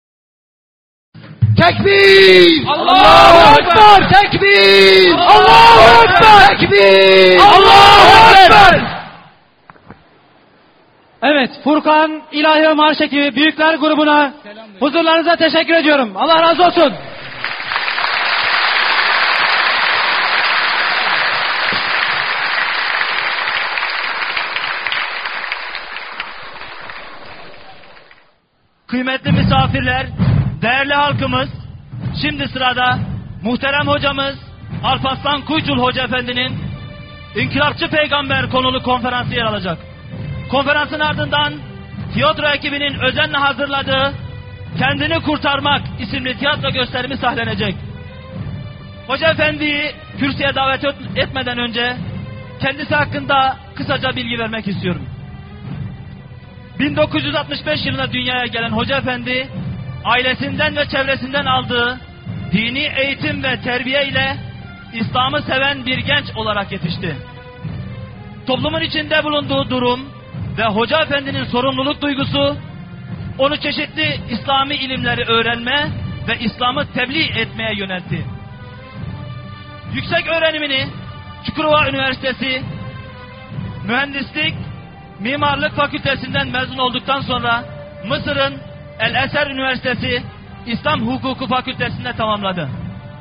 Tekbir! Allahu Ekber! Tekbir! Allahu Ekber! Tekbir! Allahu Ekber! Evet, Furkan İlahi ve Marş ekibi Büyükler grubuna huzurlarınıza teşekkür ediyorum. Allah razı olsun. Kıymetli misafirler, değerli halkımız, şimdi sırada muhterem hocamız Alparslan Kuytul Hoca Efendi'nin İnkılapçı Peygamber konulu konferansı yer alacak. Konferansın ardından tiyatro ekibinin özenle hazırladığı Kendini Kurtarmak isimli tiyatro gösterimi sahnelenecek. Hoca Efendi'yi kürsüye davet etmeden önce kendisi hakkında kısaca bilgi vermek istiyorum. bin dokuz yüz altmış beş yılında dünyaya gelen Hoca Efendi, ailesinden ve çevresinden aldığı dini eğitim ve terbiye ile İslam'ı seven bir genç olarak yetişti. Toplumun içinde bulunduğu durum ve Hoca Efendi'nin sorumluluk duygusu, onu çeşitli İslami ilimleri öğrenme ve İslam'ı tebliğ etmeye yöneltti. Yüksek öğrenimini Çukurova Üniversitesi Mühendislik Mimarlık Fakültesinden mezun olduktan sonra Mısır'ın El Eser Üniversitesi İslam Hukuku Fakültesi'nde tamamladı.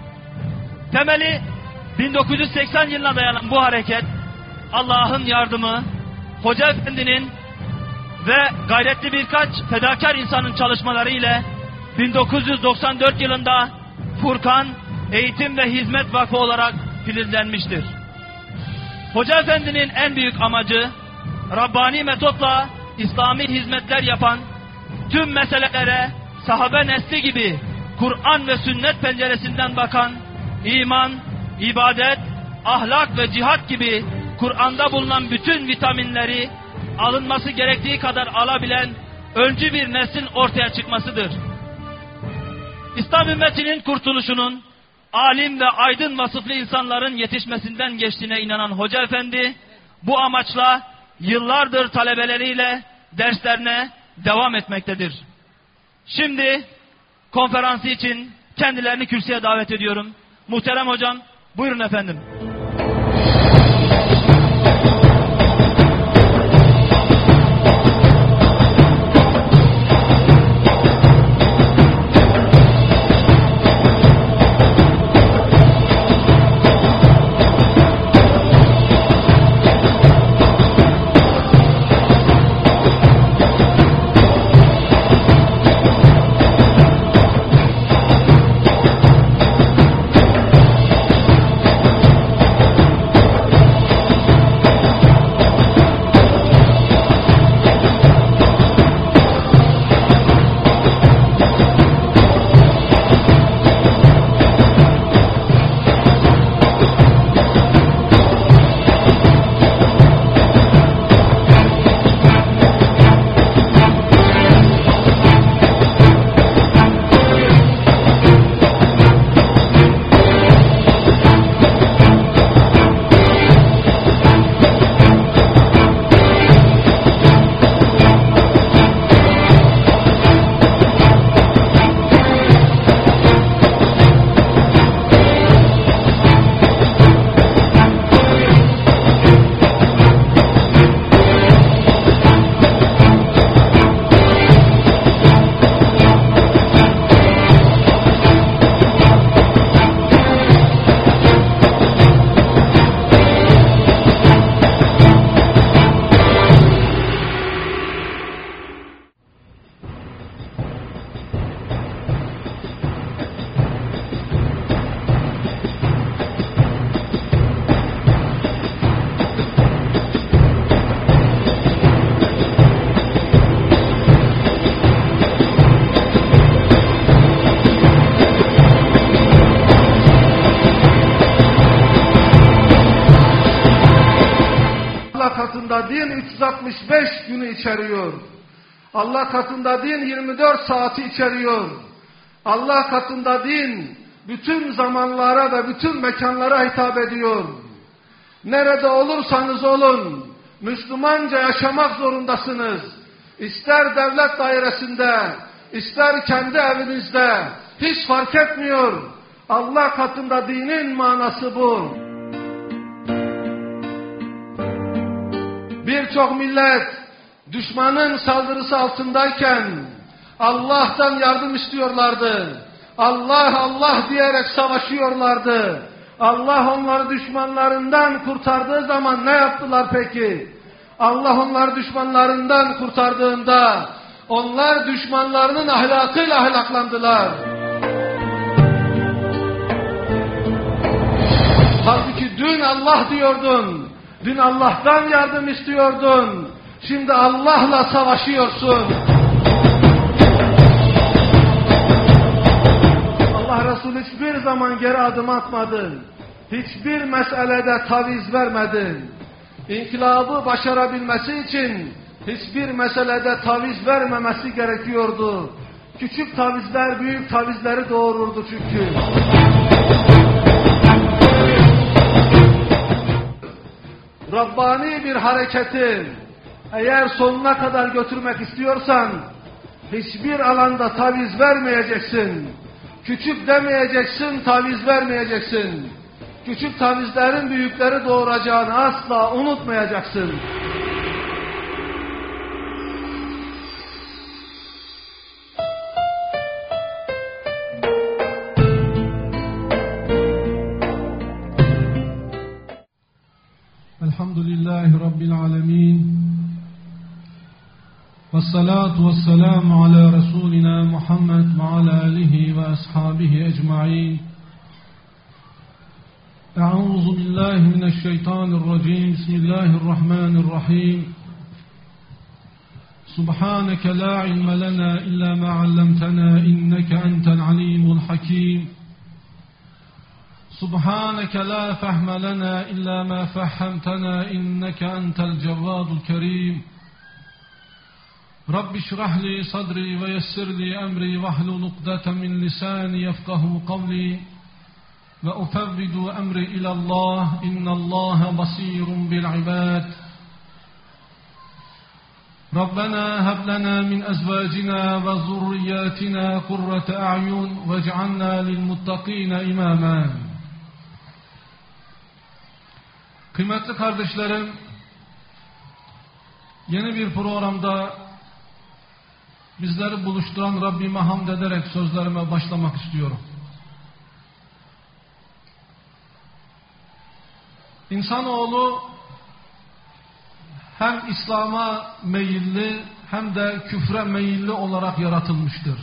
Temeli bin dokuz yüz seksen yılına dayanan bu hareket, Allah'ın yardımı, Hoca Efendi'nin ve gayretli birkaç fedakar insanın çalışmaları ile bin dokuz yüz doksan dört yılında Furkan Eğitim ve Hizmet Vakfı olarak filizlenmiştir. Hoca Efendi'nin en büyük amacı, Rabbani metotla İslami hizmetler yapan, tüm meselelere sahabe nesli gibi Kur'an ve sünnet penceresinden bakan, iman, ibadet, ahlak ve cihat gibi Kur'an'da bulunan bütün vitaminleri alınması gerektiği kadar alabilen öncü bir neslin ortaya çıkmasıdır. İslam ümmetinin kurtuluşunun alim ve aydın vasıflı insanların yetişmesinden geçtiğine inanan Hoca Efendi, bu amaçla yıllardır talebeleriyle derslerine devam etmektedir. Şimdi konferansı için kendilerini kürsüye davet ediyorum. Muhterem hocam, buyurun efendim. katında din üç yüz altmış beş günü içeriyor. Allah katında din yirmi dört saati içeriyor. Allah katında din bütün zamanlara ve bütün mekanlara hitap ediyor. Nerede olursanız olun, Müslümanca yaşamak zorundasınız. İster devlet dairesinde, ister kendi evinizde, hiç fark etmiyor. Allah katında dinin manası bu. Birçok millet düşmanın saldırısı altındayken Allah'tan yardım istiyorlardı. Allah Allah diyerek savaşıyorlardı. Allah onları düşmanlarından kurtardığı zaman ne yaptılar peki? Allah onları düşmanlarından kurtardığında onlar düşmanlarının ahlakıyla ahlaklandılar. Halbuki dün Allah diyordun, dün Allah'tan yardım istiyordun, şimdi Allah'la savaşıyorsun. Allah Resulü hiçbir zaman geri adım atmadı. Hiçbir meselede taviz vermedi. İnkılabı başarabilmesi için hiçbir meselede taviz vermemesi gerekiyordu. Küçük tavizler büyük tavizleri doğururdu çünkü. Rabbani bir hareketi eğer sonuna kadar götürmek istiyorsan hiçbir alanda taviz vermeyeceksin. Küçük demeyeceksin, taviz vermeyeceksin. Küçük tavizlerin büyükleri doğuracağını asla unutmayacaksın. Elhamdülillahi Rabbil alemin. Vessalatu vesselamu ala Resulina Muhammed ve ala alihi ve ashabihi ecma'in. Euzu billahi mineşşeytanirracim. Bismillahirrahmanirrahim. Subhaneke la ilme lena illa ma 'allamtena inneke entel alimul hakim. Subhaneke la fehme lena illa ma fehhemtena inneke entel cevvadul kerim. Rabbi şrah li sadri ve yessir li emri vahlul ukdeten min lisani yefkahu kavli ve ufevvidu emri ilallah innallaha basirun bil ibad. Rabbena heb lena min ezvacina ve zurriyatina kurrate a'yun vec'alna lil muttakina imama. Kıymetli kardeşlerim, yeni bir programda bizleri buluşturan Rabbime hamd ederek sözlerime başlamak istiyorum. İnsanoğlu hem İslam'a meyilli hem de küfre meyilli olarak yaratılmıştır.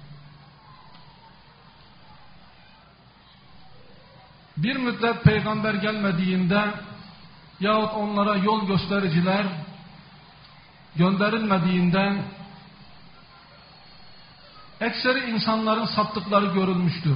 Bir müddet peygamber gelmediğinde yahut onlara yol göstericiler gönderilmediğinde ekseri insanların saptıkları görülmüştür.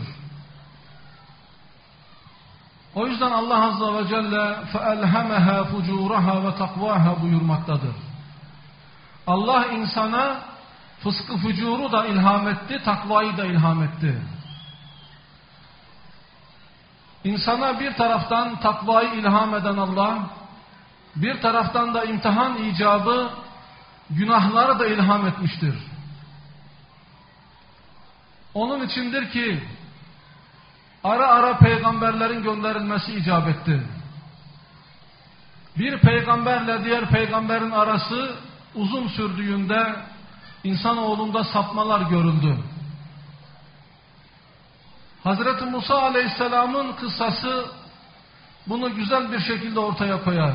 O yüzden Allah Azze ve Celle فَأَلْهَمَهَا فُجُورَهَا وَتَقْوَاهَا buyurmaktadır. Allah insana fıskı fücuru da ilham etti, takvayı da ilham etti. İnsana bir taraftan takvayı ilham eden Allah, bir taraftan da imtihan icabı günahları da ilham etmiştir. Onun içindir ki ara ara peygamberlerin gönderilmesi icap etti. Bir peygamberle diğer peygamberin arası uzun sürdüğünde insanoğlunda sapmalar görüldü. Hazreti Musa Aleyhisselam'ın kıssası bunu güzel bir şekilde ortaya koyar.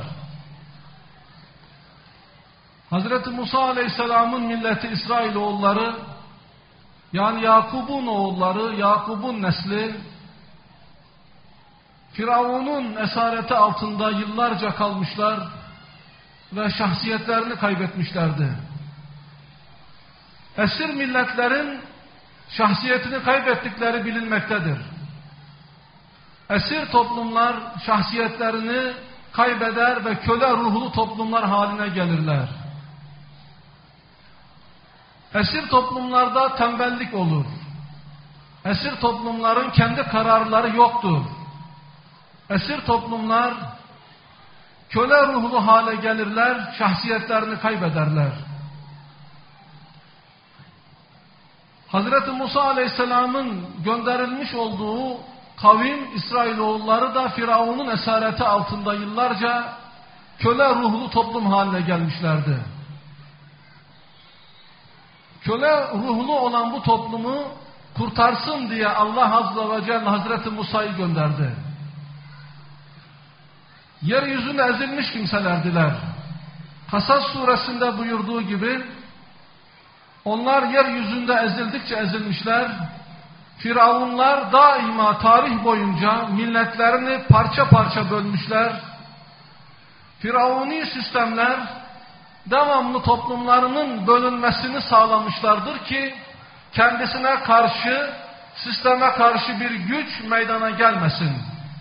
Hazreti Musa Aleyhisselam'ın milleti İsrailoğulları, yani Yakub'un oğulları, Yakub'un nesli, Firavun'un esareti altında yıllarca kalmışlar ve şahsiyetlerini kaybetmişlerdi. Esir milletlerin şahsiyetini kaybettikleri bilinmektedir. Esir toplumlar şahsiyetlerini kaybeder ve köle ruhlu toplumlar haline gelirler. Esir toplumlarda tembellik olur. Esir toplumların kendi kararları yoktur. Esir toplumlar köle ruhlu hale gelirler, şahsiyetlerini kaybederler. Hazreti Musa Aleyhisselam'ın gönderilmiş olduğu kavim İsrailoğulları da Firavun'un esareti altında yıllarca köle ruhlu toplum haline gelmişlerdi. Köle ruhlu olan bu toplumu kurtarsın diye Allah Azze ve Celle Hazreti Musa'yı gönderdi. Yeryüzünde ezilmiş kimselerdiler. Kasas suresinde buyurduğu gibi onlar yeryüzünde ezildikçe ezilmişler. Firavunlar daima tarih boyunca milletlerini parça parça bölmüşler. Firavuni sistemler devamlı toplumlarının bölünmesini sağlamışlardır ki kendisine karşı, sisteme karşı bir güç meydana gelmesin.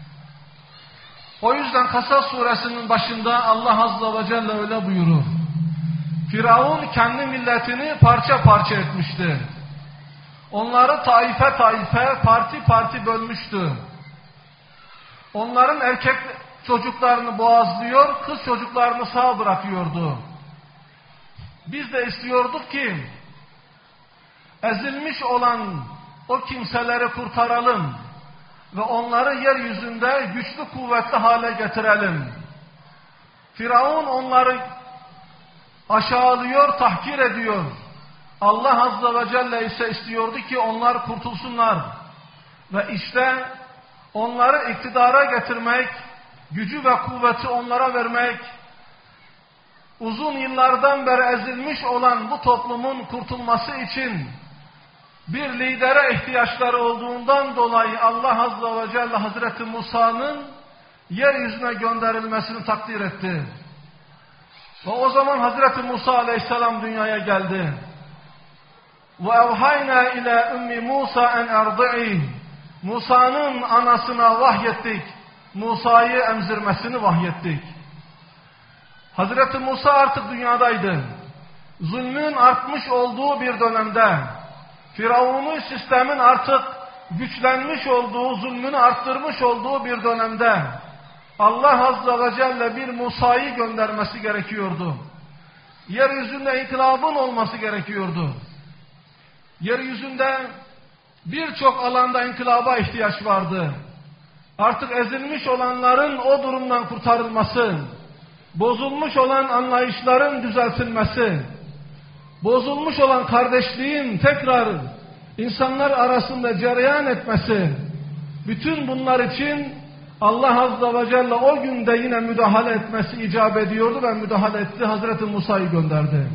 O yüzden Kasas suresinin başında Allah Azze ve Celle öyle buyurur. Firavun kendi milletini parça parça etmişti. Onları taife taife, parti parti bölmüştü. Onların erkek çocuklarını boğazlıyor, kız çocuklarını sağ bırakıyordu. Biz de istiyorduk ki ezilmiş olan o kimseleri kurtaralım ve onları yeryüzünde güçlü kuvvetli hale getirelim. Firavun onları aşağılıyor, tahkir ediyor. Allah Azze ve Celle ise istiyordu ki onlar kurtulsunlar. Ve işte onları iktidara getirmek, gücü ve kuvveti onlara vermek, uzun yıllardan beri ezilmiş olan bu toplumun kurtulması için bir lidere ihtiyaçları olduğundan dolayı Allah Azze ve Celle Hazreti Musa'nın yeryüzüne gönderilmesini takdir etti. Ve o zaman Hazreti Musa Aleyhisselam dünyaya geldi. Ve evhayna ila ummi Musa en erdi'i. Musa'nın anasına vahyettik. Musa'yı emzirmesini vahyettik. Hazreti Musa artık dünyadaydı. Zulmün artmış olduğu bir dönemde, Firavun'un sistemin artık güçlenmiş olduğu, zulmünü arttırmış olduğu bir dönemde Allah Azze ve Celle bir Musa'yı göndermesi gerekiyordu. Yeryüzünde inkılabın olması gerekiyordu. Yeryüzünde birçok alanda inkılaba ihtiyaç vardı. Artık ezilmiş olanların o durumdan kurtarılması, bozulmuş olan anlayışların düzeltilmesi, bozulmuş olan kardeşliğin tekrar insanlar arasında cereyan etmesi, bütün bunlar için Allah Azze ve Celle o günde yine müdahale etmesi icap ediyordu ve müdahale etti. Hazreti Musa'yı gönderdi.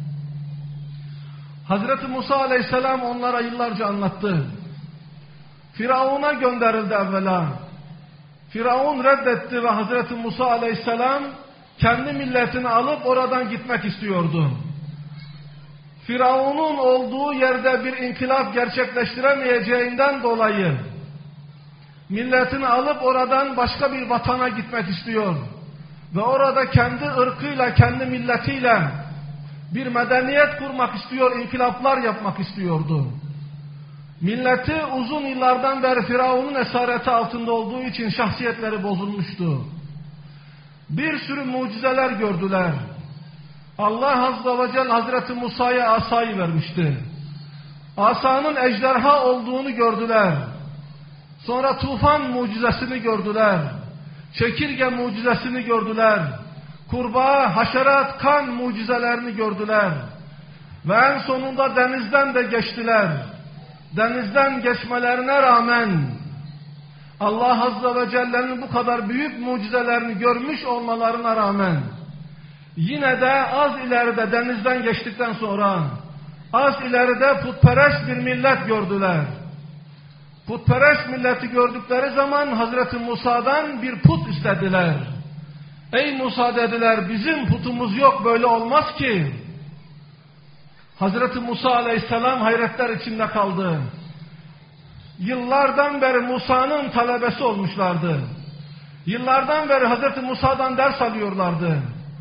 Hazreti Musa Aleyhisselam onlara yıllarca anlattı. Firavun'a gönderildi evvela. Firavun reddetti ve Hazreti Musa Aleyhisselam kendi milletini alıp oradan gitmek istiyordu. Firavun'un olduğu yerde bir inkılap gerçekleştiremeyeceğinden dolayı milletini alıp oradan başka bir vatana gitmek istiyor. Ve orada kendi ırkıyla, kendi milletiyle bir medeniyet kurmak istiyor, inkılaplar yapmak istiyordu. Milleti uzun yıllardan beri Firavun'un esareti altında olduğu için şahsiyetleri bozulmuştu. Bir sürü mucizeler gördüler. Allah Azze ve Celle Hazreti Musa'ya asayı vermişti. Asanın ejderha olduğunu gördüler. Sonra tufan mucizesini gördüler. Çekirge mucizesini gördüler. Kurbağa, haşerat, kan mucizelerini gördüler. Ve en sonunda denizden de geçtiler. Denizden geçmelerine rağmen Allah Azze ve Celle'nin bu kadar büyük mucizelerini görmüş olmalarına rağmen yine de az ileride denizden geçtikten sonra az ileride putperest bir millet gördüler. Putperest milleti gördükleri zaman Hazreti Musa'dan bir put istediler. Ey Musa dediler, bizim putumuz yok, böyle olmaz ki. Hazreti Musa Aleyhisselam hayretler içinde kaldı. Yıllardan beri Musa'nın talebesi olmuşlardı. Yıllardan beri Hazreti Musa'dan ders alıyorlardı.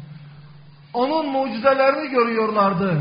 Onun mucizelerini görüyorlardı.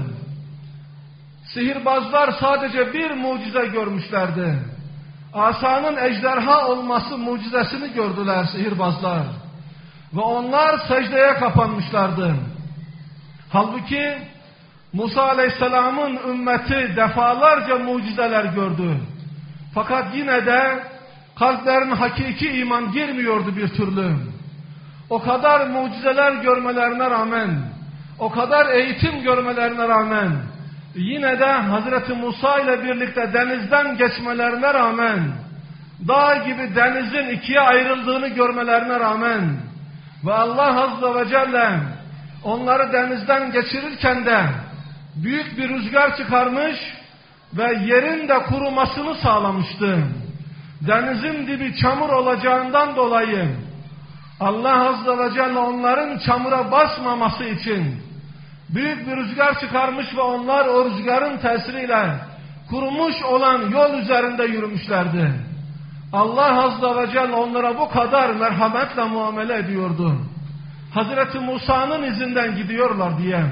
Sihirbazlar sadece bir mucize görmüşlerdi. Asanın ejderha olması mucizesini gördüler sihirbazlar. Ve onlar secdeye kapanmışlardı. Halbuki Musa Aleyhisselam'ın ümmeti defalarca mucizeler gördü. Fakat yine de kalplerine hakiki iman girmiyordu bir türlü. O kadar mucizeler görmelerine rağmen, o kadar eğitim görmelerine rağmen, yine de Hazreti Musa ile birlikte denizden geçmelerine rağmen, dağ gibi denizin ikiye ayrıldığını görmelerine rağmen ve Allah Azze ve Celle onları denizden geçirirken de büyük bir rüzgar çıkarmış ve yerin de kurumasını sağlamıştı. Denizin dibi çamur olacağından dolayı Allah Azze ve Celle onların çamura basmaması için büyük bir rüzgar çıkarmış ve onlar o rüzgarın tesiriyle kurumuş olan yol üzerinde yürümüşlerdi. Allah Azze ve Celle onlara bu kadar merhametle muamele ediyordu. Hazreti Musa'nın izinden gidiyorlar diye.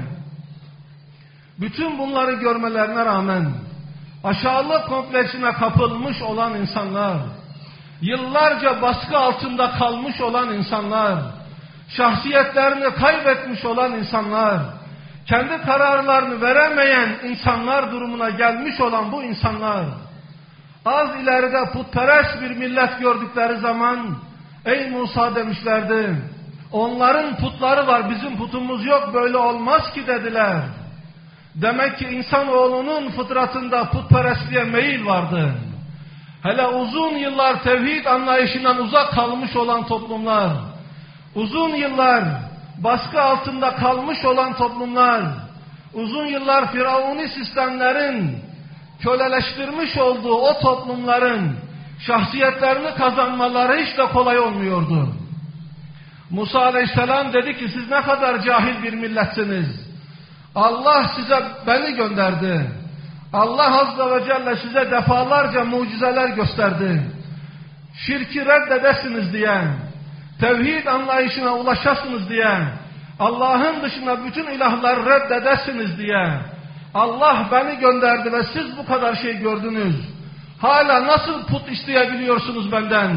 Bütün bunları görmelerine rağmen aşağılık kompleksine kapılmış olan insanlar, yıllarca baskı altında kalmış olan insanlar, şahsiyetlerini kaybetmiş olan insanlar, kendi kararlarını veremeyen insanlar durumuna gelmiş olan bu insanlar, az ileride putperest bir millet gördükleri zaman, ey Musa demişlerdi, onların putları var, bizim putumuz yok, böyle olmaz ki dediler. Demek ki insanoğlunun fıtratında putperestliğe meyil vardı. Hele uzun yıllar tevhid anlayışından uzak kalmış olan toplumlar, uzun yıllar baskı altında kalmış olan toplumlar, uzun yıllar firavuni sistemlerin köleleştirmiş olduğu o toplumların şahsiyetlerini kazanmaları hiç de kolay olmuyordu. Musa Aleyhisselam dedi ki siz ne kadar cahil bir milletsiniz. Allah size beni gönderdi. Allah Azze ve Celle size defalarca mucizeler gösterdi. Şirki reddedesiniz diye, tevhid anlayışına ulaşasınız diye, Allah'ın dışında bütün ilahları reddedesiniz diye. Allah beni gönderdi ve siz bu kadar şey gördünüz. Hala nasıl put isteyebiliyorsunuz benden?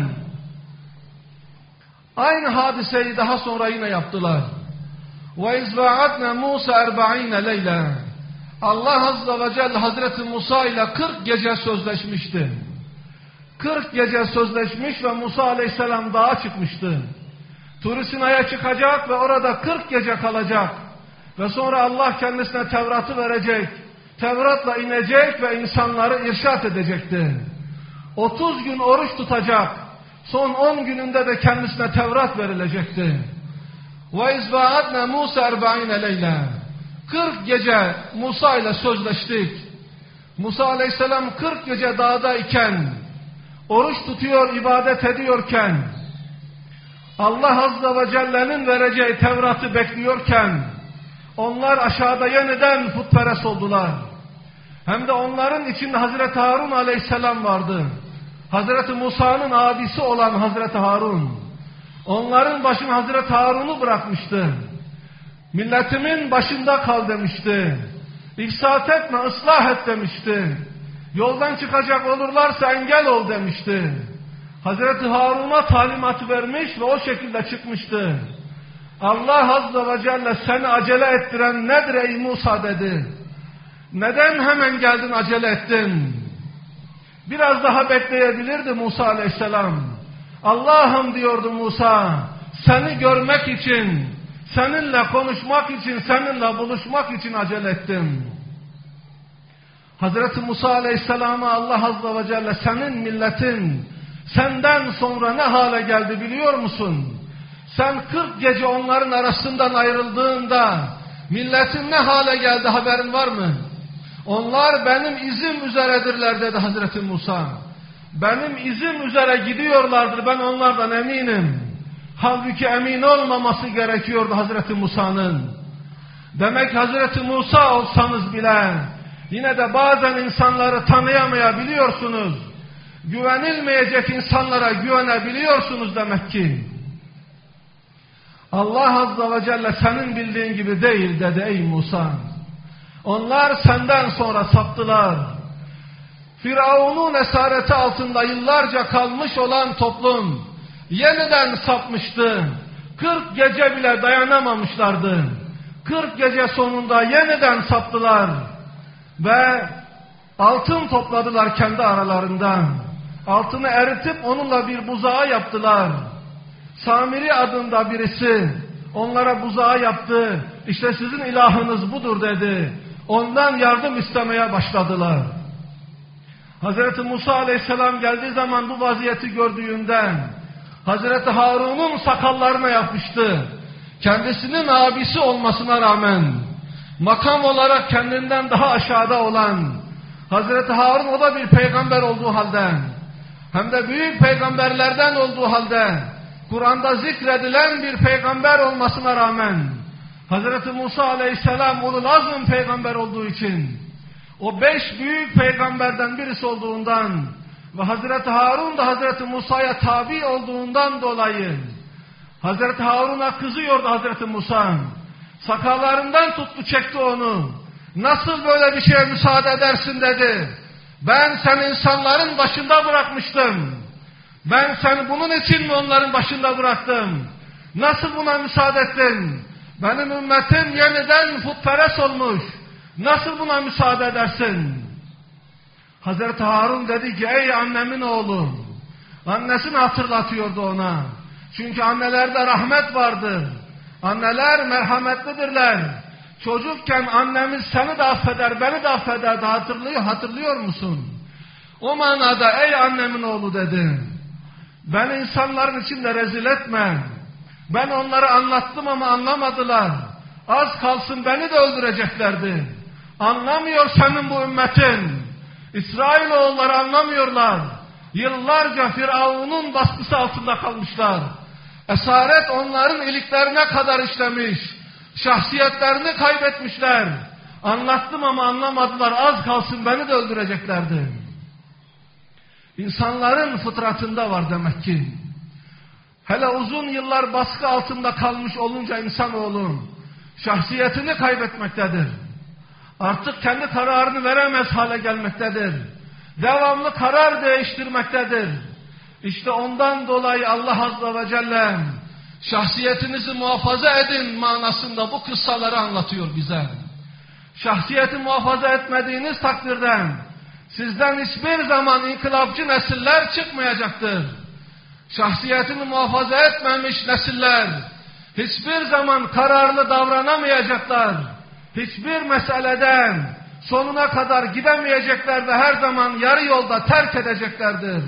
Aynı hadiseyi daha sonra yine yaptılar. وَاِذْ وَعَدْنَا مُوسَى اَرْبَعِينَ لَيْلًا Allah Azze ve Celle Hazreti Musa ile kırk gece sözleşmişti. kırk gece sözleşmiş ve Musa Aleyhisselam dağa çıkmıştı. Tur-i Sina'ya çıkacak ve orada kırk gece kalacak. Ve sonra Allah kendisine Tevrat'ı verecek. Tevrat'la inecek ve insanları irşat edecekti. otuz gün oruç tutacak. Son on gününde de kendisine Tevrat verilecekti. وَاِذْ وَعَدْنَا مُوسَى اَرْبَعِينَ لَيْلًا kırk gece Musa ile sözleştik. Musa Aleyhisselam kırk gece dağda iken, oruç tutuyor, ibadet ediyorken, Allah Azze ve Celle'nin vereceği Tevrat'ı bekliyorken, onlar aşağıda yeniden putperest oldular. Hem de onların içinde Hazreti Harun Aleyhisselam vardı. Hazreti Musa'nın abisi olan Hazreti Harun. Onların başına Hazreti Harun'u bırakmıştı. Milletimin başında kal demişti. İfsat etme, ıslah et demişti. Yoldan çıkacak olurlarsa engel ol demişti. Hazreti Harun'a talimatı vermiş ve o şekilde çıkmıştı. Allah Azze ve Celle seni acele ettiren nedir ey Musa dedi. Neden hemen geldin acele ettin? Biraz daha bekleyebilirdi Musa Aleyhisselam. Allah'ım diyordu Musa, seni görmek için, seninle konuşmak için, seninle buluşmak için acele ettim. Hazreti Musa Aleyhisselam'a Allah Azze ve Celle senin milletin senden sonra ne hale geldi biliyor musun? Sen kırk gece onların arasından ayrıldığında milletin ne hale geldi haberin var mı? Onlar benim izim üzeredirler dedi Hazreti Musa. Benim izim üzere gidiyorlardır, ben onlardan eminim. Halbuki emin olmaması gerekiyordu Hazreti Musa'nın. Demek Hazreti Musa olsanız bile yine de bazen insanları tanıyamayabiliyorsunuz. Güvenilmeyecek insanlara güvenebiliyorsunuz demek ki. Allah Azze ve Celle senin bildiğin gibi değil dedi ey Musa. Onlar senden sonra saptılar. Firavun'un esareti altında yıllarca kalmış olan toplum yeniden sapmıştı. Kırk gece bile dayanamamışlardı. Kırk gece sonunda yeniden saptılar. Ve altın topladılar kendi aralarından. Altını eritip onunla bir buzağı yaptılar. Samiri adında birisi onlara buzağı yaptı. İşte sizin ilahınız budur dedi. Ondan yardım istemeye başladılar. Hazreti Musa Aleyhisselam geldiği zaman bu vaziyeti gördüğünden Hazreti Harun'un sakallarına yapıştı. Kendisinin abisi olmasına rağmen makam olarak kendinden daha aşağıda olan Hazreti Harun, o da bir peygamber olduğu halde, hem de büyük peygamberlerden olduğu halde, Kur'an'da zikredilen bir peygamber olmasına rağmen Hazreti Musa Aleyhisselam ulul azm peygamber olduğu için, o beş büyük peygamberden birisi olduğundan ve Hazreti Harun da Hazreti Musa'ya tabi olduğundan dolayı Hazreti Harun'a kızıyordu Hazreti Musa. Sakallarından tuttu çekti onu. Nasıl böyle bir şeye müsaade edersin dedi. Ben seni insanların başında bırakmıştım. Ben seni bunun için mi onların başında bıraktım? Nasıl buna müsaade ettin? Benim ümmetim yeniden putperest olmuş. Nasıl buna müsaade edersin? Hazreti Harun dedi ki ey annemin oğlu. Annesini hatırlatıyordu ona. Çünkü annelerde rahmet vardır. Anneler merhametlidirler. Çocukken annemiz seni de affeder, beni de affederdi. Hatırlıyor, hatırlıyor musun? O manada ey annemin oğlu dedi. Beni insanların içinde rezil etme. Ben onları anlattım ama anlamadılar. Az kalsın beni de öldüreceklerdi. Anlamıyor senin bu ümmetin. İsrailoğulları anlamıyorlar. Yıllarca Firavun'un baskısı altında kalmışlar. Esaret onların iliklerine kadar işlemiş. Şahsiyetlerini kaybetmişler. Anlattım ama anlamadılar. Az kalsın beni de öldüreceklerdi. İnsanların fıtratında var demek ki. Hele uzun yıllar baskı altında kalmış olunca insanoğlu şahsiyetini kaybetmektedir. Artık kendi kararını veremez hale gelmektedir. Devamlı karar değiştirmektedir. İşte ondan dolayı Allah Azze ve Celle şahsiyetinizi muhafaza edin manasında bu kıssaları anlatıyor bize. Şahsiyeti muhafaza etmediğiniz takdirde sizden hiçbir zaman inkılapçı nesiller çıkmayacaktır. Şahsiyetini muhafaza etmemiş nesiller hiçbir zaman kararlı davranamayacaklar. Hiçbir meseleden sonuna kadar gidemeyecekler ve her zaman yarı yolda terk edeceklerdir.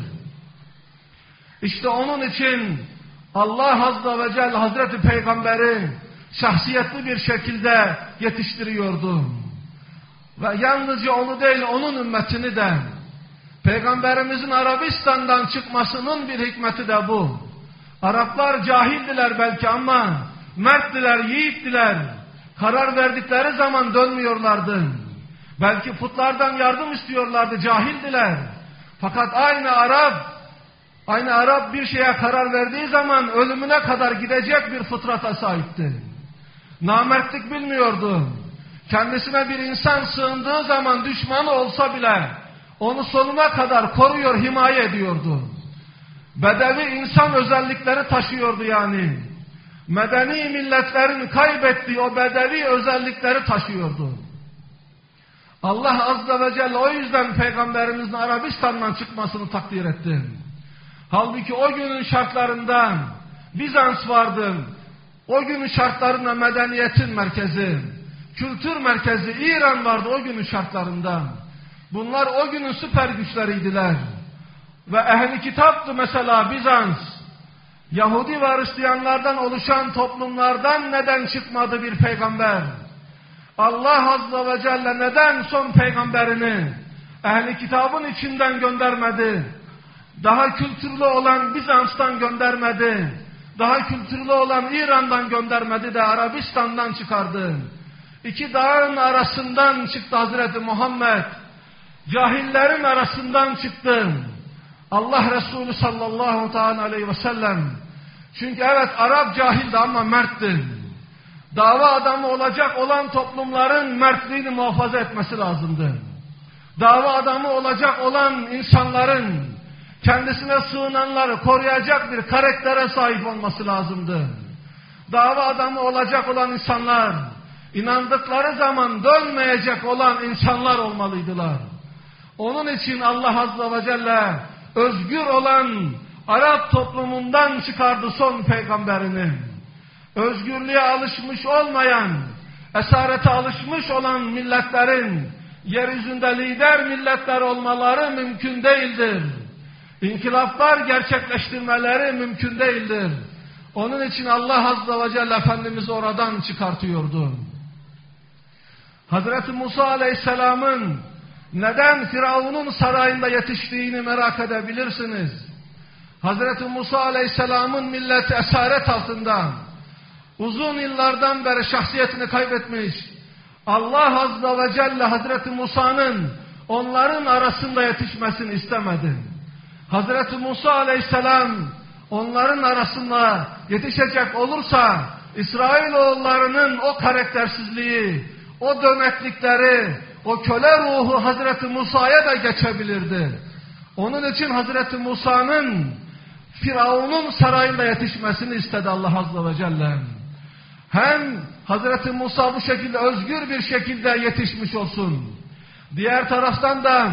İşte onun için Allah Azze ve Celle Hazreti Peygamber'i şahsiyetli bir şekilde yetiştiriyordu. Ve yalnızca onu değil, onun ümmetini de. Peygamberimizin Arabistan'dan çıkmasının bir hikmeti de bu. Araplar cahildiler belki ama merttiler, yiğittiler. Karar verdikleri zaman dönmüyorlardı. Belki putlardan yardım istiyorlardı, cahildiler. Fakat aynı Arap, aynı Arap bir şeye karar verdiği zaman ölümüne kadar gidecek bir fıtrata sahipti. Namertlik bilmiyordu. Kendisine bir insan sığındığı zaman düşmanı olsa bile onu sonuna kadar koruyor, himaye ediyordu. Bedevi insan özellikleri taşıyordu yani. Medeni milletlerin kaybettiği o bedevi özellikleri taşıyordu. Allah Azze ve Celle o yüzden Peygamberimizin Arabistan'dan çıkmasını takdir etti. Halbuki o günün şartlarında Bizans vardı. O günün şartlarında medeniyetin merkezi, kültür merkezi İran vardı o günün şartlarında. Bunlar o günün süper güçleriydiler. Ve ehli kitaptı mesela Bizans. Yahudi ve Hristiyanlardan oluşan toplumlardan neden çıkmadı bir peygamber? Allah Azze ve Celle neden son peygamberini ehli kitabın içinden göndermedi? Daha kültürlü olan Bizans'tan göndermedi. Daha kültürlü olan İran'dan göndermedi de Arabistan'dan çıkardı. İki dağın arasından çıktı Hazreti Muhammed. Cahillerin arasından çıktı. Allah Resulü sallallahu aleyhi ve sellem Çünkü evet Arap cahildi ama mertti. Dava adamı olacak olan toplumların mertliğini muhafaza etmesi lazımdı. Dava adamı olacak olan insanların kendisine sığınanları koruyacak bir karaktere sahip olması lazımdı. Dava adamı olacak olan insanlar, inandıkları zaman dönmeyecek olan insanlar olmalıydılar. Onun için Allah Azze ve Celle özgür olan Arap toplumundan çıkardı son peygamberini. Özgürlüğe alışmış olmayan, esarete alışmış olan milletlerin yeryüzünde lider milletler olmaları mümkün değildir. İnkılaplar gerçekleştirmeleri mümkün değildir. Onun için Allah Azze ve Celle Efendimiz'i oradan çıkartıyordu. Hazreti Musa Aleyhisselam'ın neden Firavun'un sarayında yetiştiğini merak edebilirsiniz. Hazreti Musa Aleyhisselam'ın milleti esaret altında uzun yıllardan beri şahsiyetini kaybetmiş. Allah Azze ve Celle Hazreti Musa'nın onların arasında yetişmesini istemedi. Hazreti Musa Aleyhisselam onların arasında yetişecek olursa İsrailoğullarının o karaktersizliği, o döneklikleri, o köle ruhu Hazreti Musa'ya da geçebilirdi. Onun için Hazreti Musa'nın Firavun'un sarayında yetişmesini istedi Allah Azze ve Celle. Hem Hazreti Musa bu şekilde özgür bir şekilde yetişmiş olsun. Diğer taraftan da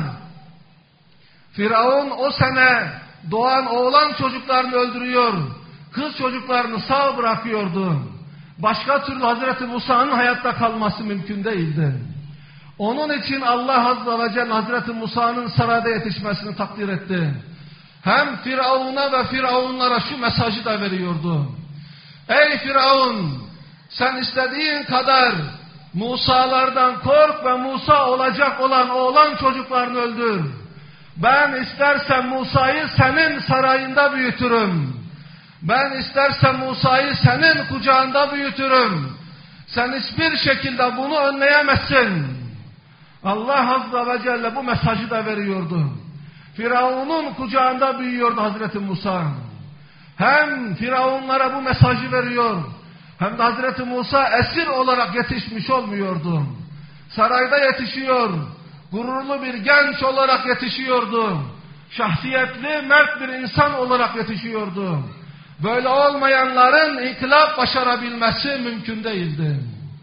Firavun o sene doğan oğlan çocuklarını öldürüyor, kız çocuklarını sağ bırakıyordu. Başka türlü Hazreti Musa'nın hayatta kalması mümkün değildi. Onun için Allah Azze ve Celle Hazreti Musa'nın sarayda yetişmesini takdir etti. Hem Firavun'a ve Firavunlara şu mesajı da veriyordu. Ey Firavun! Sen istediğin kadar Musa'lardan kork ve Musa olacak olan oğlan çocuklarını öldür. Ben istersen Musa'yı senin sarayında büyütürüm. Ben istersen Musa'yı senin kucağında büyütürüm. Sen hiçbir şekilde bunu önleyemezsin. Allah Azze ve Celle bu mesajı da veriyordu. Firavun'un kucağında büyüyordu Hazreti Musa. Hem Firavunlara bu mesajı veriyor, hem de Hazreti Musa esir olarak yetişmiş olmuyordu. Sarayda yetişiyor, gururlu bir genç olarak yetişiyordu. Şahsiyetli, mert bir insan olarak yetişiyordu. Böyle olmayanların inkılap başarabilmesi mümkün değildi.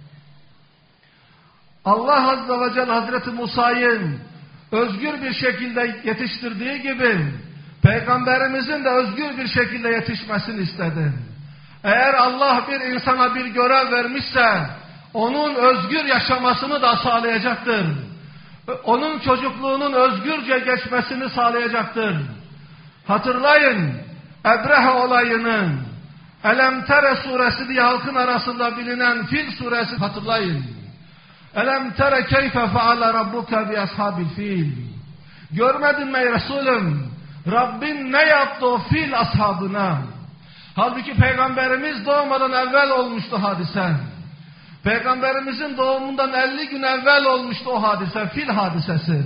Allah Azze ve Celle Hazreti Musa'yı özgür bir şekilde yetiştirdiği gibi Peygamberimizin de özgür bir şekilde yetişmesini istedi. Eğer Allah bir insana bir görev vermişse onun özgür yaşamasını da sağlayacaktır. Onun çocukluğunun özgürce geçmesini sağlayacaktır. Hatırlayın Ebrehe olayını, Elem Tere suresi diye halkın arasında bilinen Fil suresi hatırlayın. Elem tere keyfe feale rabbuka bi ashabil fil. Görmedin mi Resulüm? Rabbin ne yaptı o fil ashabına? Halbuki Peygamberimiz doğmadan evvel olmuştu hadise. Peygamberimizin doğumundan elli gün evvel olmuştu o hadise, fil hadisesi.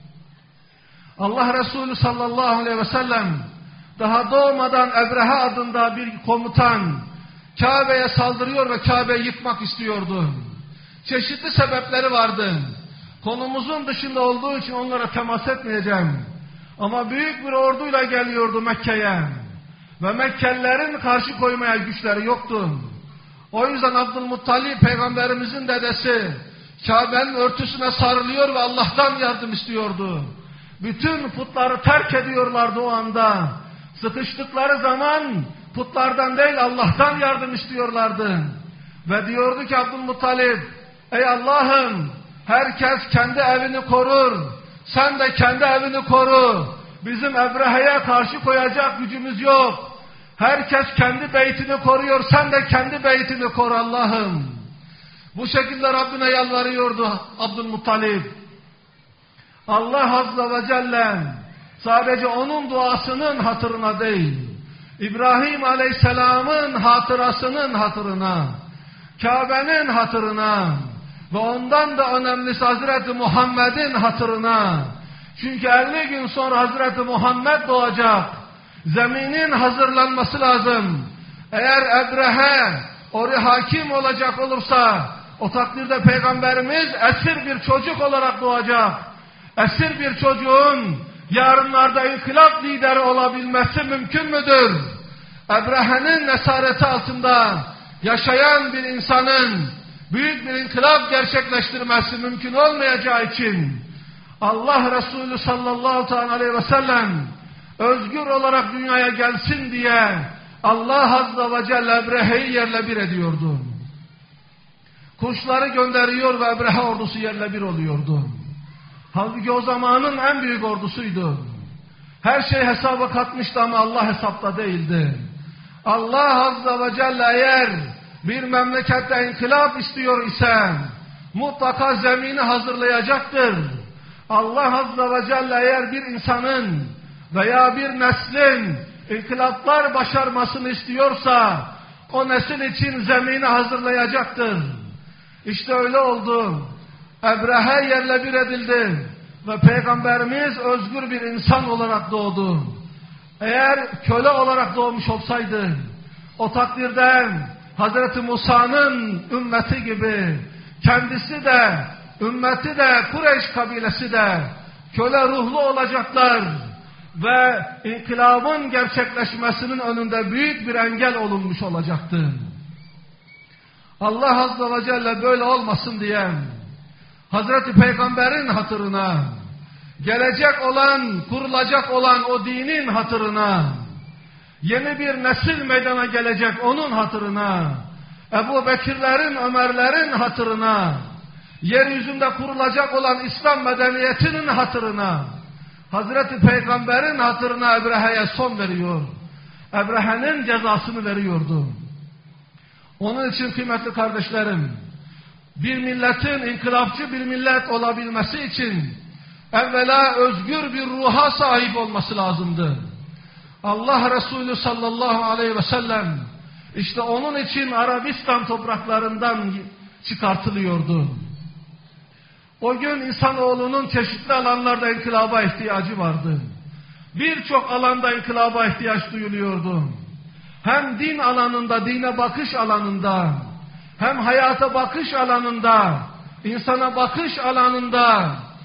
Allah Resulü sallallahu aleyhi ve sellem daha doğmadan Ebrehe adında bir komutan Kabe'ye saldırıyor ve Kabe'yi yıkmak istiyordu. Çeşitli sebepleri vardı. Konumuzun dışında olduğu için onlara temas etmeyeceğim. Ama büyük bir orduyla geliyordu Mekke'ye. Ve Mekkelilerin karşı koymaya güçleri yoktu. O yüzden Abdülmuttalib Peygamberimizin dedesi Kabe'nin örtüsüne sarılıyor ve Allah'tan yardım istiyordu. Bütün putları terk ediyorlardı o anda. Sıkıştıkları zaman putlardan değil Allah'tan yardım istiyorlardı. Ve diyordu ki Abdülmuttalib, ey Allah'ım herkes kendi evini korur. Sen de kendi evini koru. Bizim Ebrehe'ye karşı koyacak gücümüz yok. Herkes kendi beytini koruyor. Sen de kendi beytini koru Allah'ım. Bu şekilde Rabbine yalvarıyordu Abdülmuttalib. Allah Azze ve Celle sadece onun duasının hatırına değil, İbrahim Aleyhisselam'ın hatırasının hatırına, Kabe'nin hatırına ve ondan da önemlisi Hazreti Muhammed'in hatırına. Çünkü elli gün sonra Hazreti Muhammed doğacak. Zeminin hazırlanması lazım. Eğer Ebrehe oraya hakim olacak olursa o takdirde Peygamberimiz esir bir çocuk olarak doğacak. Esir bir çocuğun yarınlarda inkılap lideri olabilmesi mümkün müdür? Ebrehe'nin esareti altında yaşayan bir insanın büyük bir inkılap gerçekleştirmesi mümkün olmayacağı için Allah Resulü sallallahu aleyhi ve sellem özgür olarak dünyaya gelsin diye Allah Azze ve Celle Ebrehe'yi yerle bir ediyordu. Kuşları gönderiyor ve Ebrehe ordusu yerle bir oluyordu. Halbuki o zamanın en büyük ordusuydu. Her şey hesaba katmıştı ama Allah hesapta değildi. Allah Azze ve Celle eğer bir memlekette inkılap istiyor ise mutlaka zemini hazırlayacaktır. Allah Azze ve Celle eğer bir insanın veya bir neslin inkılaplar başarmasını istiyorsa o nesil için zemini hazırlayacaktır. İşte öyle oldu. Ebrehe yerle bir edildi ve Peygamberimiz özgür bir insan olarak doğdu. Eğer köle olarak doğmuş olsaydı o takdirde Hazreti Musa'nın ümmeti gibi kendisi de ümmeti de Kureyş kabilesi de köle ruhlu olacaklar ve inkılabın gerçekleşmesinin önünde büyük bir engel olunmuş olacaktı. Allah Azze ve Celle böyle olmasın diye Hazreti Peygamber'in hatırına, gelecek olan, kurulacak olan o dinin hatırına, yeni bir nesil meydana gelecek onun hatırına, Ebu Bekirlerin, Ömerlerin hatırına, yeryüzünde kurulacak olan İslam medeniyetinin hatırına, Hazreti Peygamber'in hatırına Ebrehe'ye son veriyor. Ebrehe'nin cezasını veriyordu. Onun için kıymetli kardeşlerim, bir milletin inkılapçı bir millet olabilmesi için evvela özgür bir ruha sahip olması lazımdı. Allah Resulü sallallahu aleyhi ve sellem işte onun için Arabistan topraklarından çıkartılıyordu. O gün insanoğlunun çeşitli alanlarda inkılaba ihtiyacı vardı. Birçok alanda inkılaba ihtiyaç duyuluyordu. Hem din alanında, dine bakış alanında, hem hayata bakış alanında, insana bakış alanında,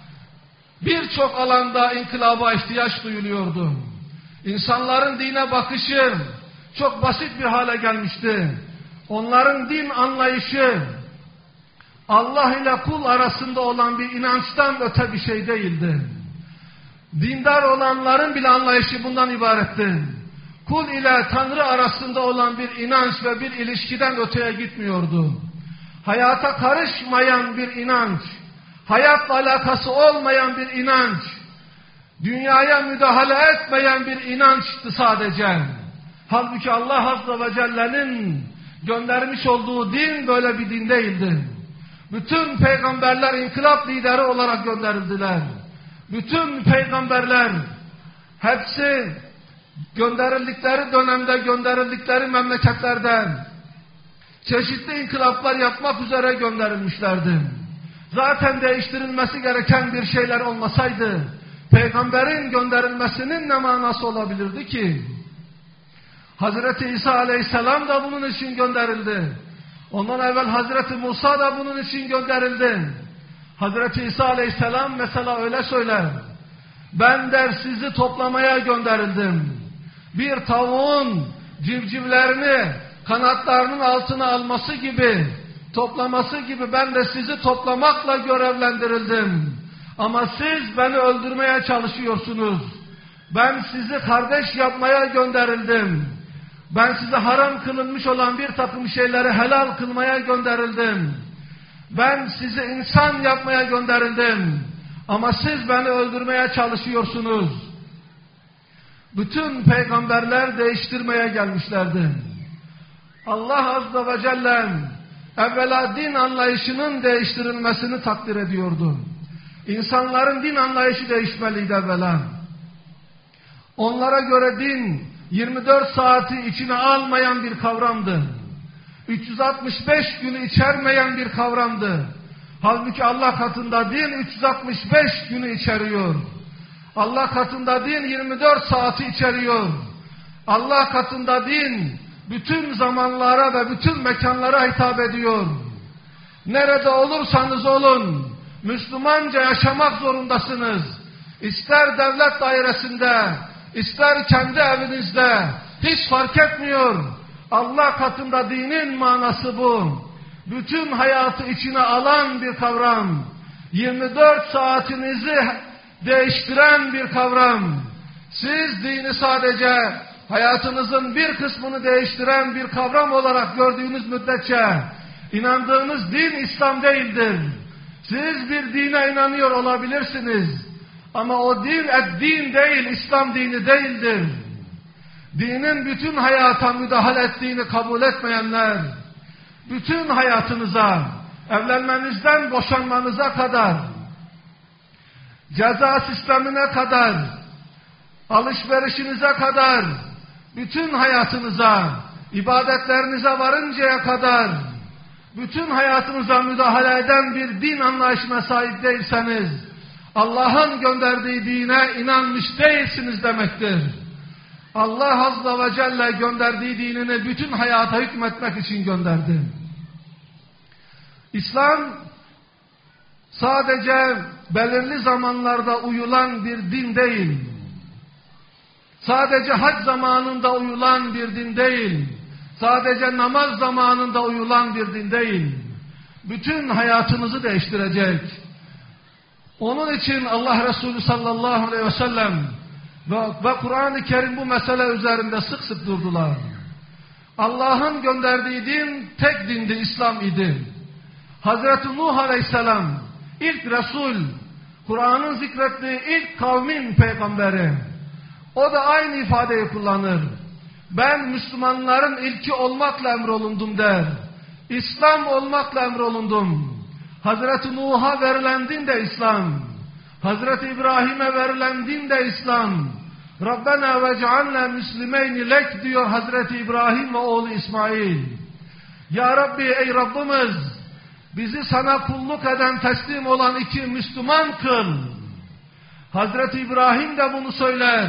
birçok alanda inkılaba ihtiyaç duyuluyordu. İnsanların dine bakışı çok basit bir hale gelmişti. Onların din anlayışı Allah ile kul arasında olan bir inançtan öte bir şey değildi. Dindar olanların bile anlayışı bundan ibaretti. Kul ile Tanrı arasında olan bir inanç ve bir ilişkiden öteye gitmiyordu. Hayata karışmayan bir inanç, hayatla alakası olmayan bir inanç, dünyaya müdahale etmeyen bir inançtı sadece. Halbuki Allah Azze ve Celle'nin göndermiş olduğu din böyle bir din değildi. Bütün peygamberler inkılap lideri olarak gönderildiler. Bütün peygamberler hepsi gönderildikleri dönemde, gönderildikleri memleketlerden çeşitli inkılaplar yapmak üzere gönderilmişlerdi. Zaten değiştirilmesi gereken bir şeyler olmasaydı peygamberin gönderilmesinin ne manası olabilirdi ki? Hazreti İsa aleyhisselam da bunun için gönderildi. Ondan evvel Hazreti Musa da bunun için gönderildi. Hazreti İsa aleyhisselam mesela öyle söyler. Ben der sizi toplamaya gönderildim. Bir tavuğun civcivlerini kanatlarının altına alması gibi, toplaması gibi ben de sizi toplamakla görevlendirildim. Ama siz beni öldürmeye çalışıyorsunuz. Ben sizi kardeş yapmaya gönderildim. Ben size haram kılınmış olan bir takım şeyleri helal kılmaya gönderildim. Ben sizi insan yapmaya gönderildim. Ama siz beni öldürmeye çalışıyorsunuz. Bütün peygamberler değiştirmeye gelmişlerdi. Allah Azze ve Celle evvela din anlayışının değiştirilmesini takdir ediyordu. İnsanların din anlayışı değişmeliydi evvela. Onlara göre din yirmi dört saati içine almayan bir kavramdı. üç yüz altmış beş günü içermeyen bir kavramdı. Halbuki Allah katında din üç yüz altmış beş günü içeriyor. Allah katında din yirmi dört saati içeriyor. Allah katında din bütün zamanlara ve bütün mekanlara hitap ediyor. Nerede olursanız olun, Müslümanca yaşamak zorundasınız. İster devlet dairesinde, ister kendi evinizde, hiç fark etmiyor. Allah katında dinin manası bu. Bütün hayatı içine alan bir kavram. yirmi dört saatinizi değiştiren bir kavram. Siz dini sadece hayatınızın bir kısmını değiştiren bir kavram olarak gördüğünüz müddetçe inandığınız din İslam değildir. Siz bir dine inanıyor olabilirsiniz. Ama o din ed-din değil, İslam dini değildir. Dinin bütün hayata müdahale ettiğini kabul etmeyenler, bütün hayatınıza, evlenmenizden boşanmanıza kadar, ceza sistemine kadar, alışverişinize kadar, bütün hayatınıza, ibadetlerinize varıncaya kadar, bütün hayatınıza müdahale eden bir din anlayışına sahip değilseniz, Allah'ın gönderdiği dine inanmış değilsiniz demektir. Allah Azze ve Celle gönderdiği dinini bütün hayata hükmetmek için gönderdi. İslam sadece belirli zamanlarda uyulan bir din değil. Sadece hac zamanında uyulan bir din değil. Sadece namaz zamanında uyulan bir din değil. Bütün hayatınızı değiştirecek. Onun için Allah Resulü sallallahu aleyhi ve sellem ve, ve Kur'an-ı Kerim bu mesele üzerinde sık sık durdular. Allah'ın gönderdiği din tek dindi, İslam idi. Hazreti Nuh aleyhisselam ilk Resul, Kur'an'ın zikrettiği ilk kavmin peygamberi. O da aynı ifadeyi kullanır. Ben Müslümanların ilki olmakla emrolundum der. İslam olmakla emrolundum. Hazreti Nuh'a verilen din de İslam. Hazreti İbrahim'e verilen din de İslam. Rabbena vec'alna müslimeyni lek diyor Hazreti İbrahim ve oğlu İsmail. Ya Rabbi, ey Rabbimiz, bizi sana kulluk eden, teslim olan iki Müslüman kıl. Hazreti İbrahim de bunu söyler.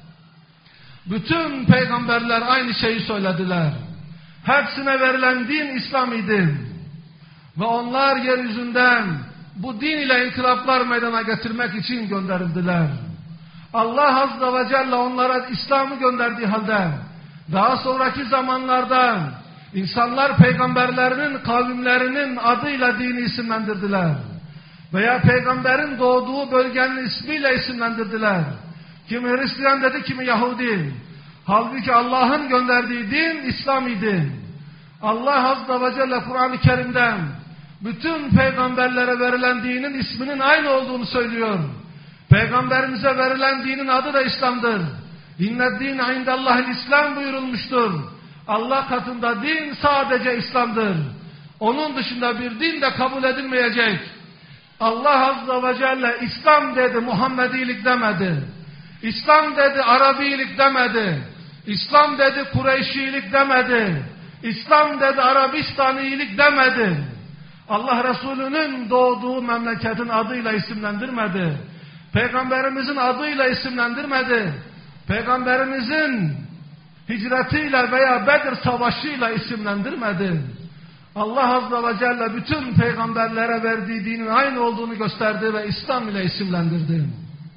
Bütün peygamberler aynı şeyi söylediler. Hepsine verilen din İslam idi. Ve onlar yeryüzünden bu din ile inkılaplar meydana getirmek için gönderildiler. Allah Azze ve Celle onlara İslam'ı gönderdiği halde daha sonraki zamanlarda insanlar peygamberlerinin kavimlerinin adıyla dini isimlendirdiler. Veya peygamberin doğduğu bölgenin ismiyle isimlendirdiler. Kimi Hristiyan dedi, kimi Yahudi. Halbuki Allah'ın gönderdiği din İslam idi. Allah Azze ve Celle Kur'an-ı Kerim'den bütün peygamberlere verilen dinin isminin aynı olduğunu söylüyor. Peygamberimize verilen dinin adı da İslam'dır. İnned-dîne indallâhil İslam buyurulmuştur. Allah katında din sadece İslam'dır. Onun dışında bir din de kabul edilmeyecek. Allah Azze ve Celle İslam dedi, Muhammedilik demedi. İslam dedi, Arabilik demedi. İslam dedi, Kureyşilik demedi. İslam dedi, Arabistanilik demedi. Allah Resulü'nün doğduğu memleketin adıyla isimlendirmedi. Peygamberimizin adıyla isimlendirmedi. Peygamberimizin hicretiyle veya Bedir Savaşı'yla isimlendirmedi. Allah Azze ve Celle bütün peygamberlere verdiği dinin aynı olduğunu gösterdi ve İslam ile isimlendirdi.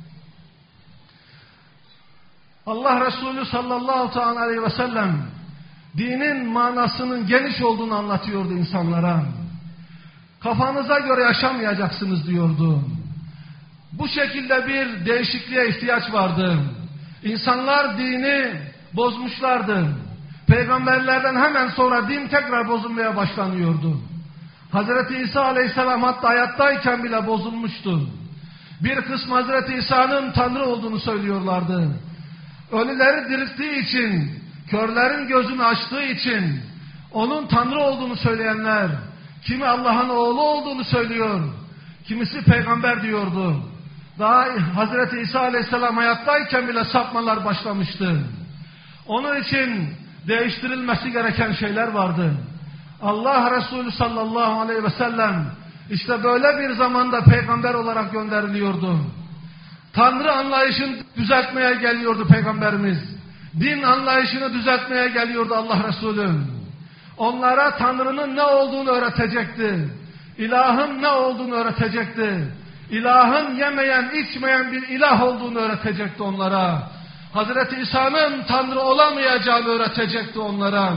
Allah Resulü sallallahu aleyhi ve sellem dinin manasının geniş olduğunu anlatıyordu insanlara. Kafanıza göre yaşamayacaksınız diyordu. Bu şekilde bir değişikliğe ihtiyaç vardı. İnsanlar dini bozmuşlardı. Peygamberlerden hemen sonra din tekrar bozulmaya başlanıyordu. Hazreti İsa aleyhisselam hatta hayattayken bile bozulmuştu. Bir kısmı Hazreti İsa'nın Tanrı olduğunu söylüyorlardı. Ölüleri dirilttiği için, körlerin gözünü açtığı için onun Tanrı olduğunu söyleyenler, kimi Allah'ın oğlu olduğunu söylüyor, kimisi peygamber diyordu. Daha Hazreti İsa aleyhisselam hayattayken bile sapmalar başlamıştı. Onun için değiştirilmesi gereken şeyler vardı. Allah Resulü sallallahu aleyhi ve sellem işte böyle bir zamanda peygamber olarak gönderiliyordu. Tanrı anlayışını düzeltmeye geliyordu Peygamberimiz. din anlayışını düzeltmeye geliyordu Allah Resulü. Onlara Tanrı'nın ne olduğunu öğretecekti. İlahın ne olduğunu öğretecekti. İlahın yemeyen, içmeyen bir ilah olduğunu öğretecekti onlara. Hazreti İsa'nın Tanrı olamayacağını öğretecekti onlara.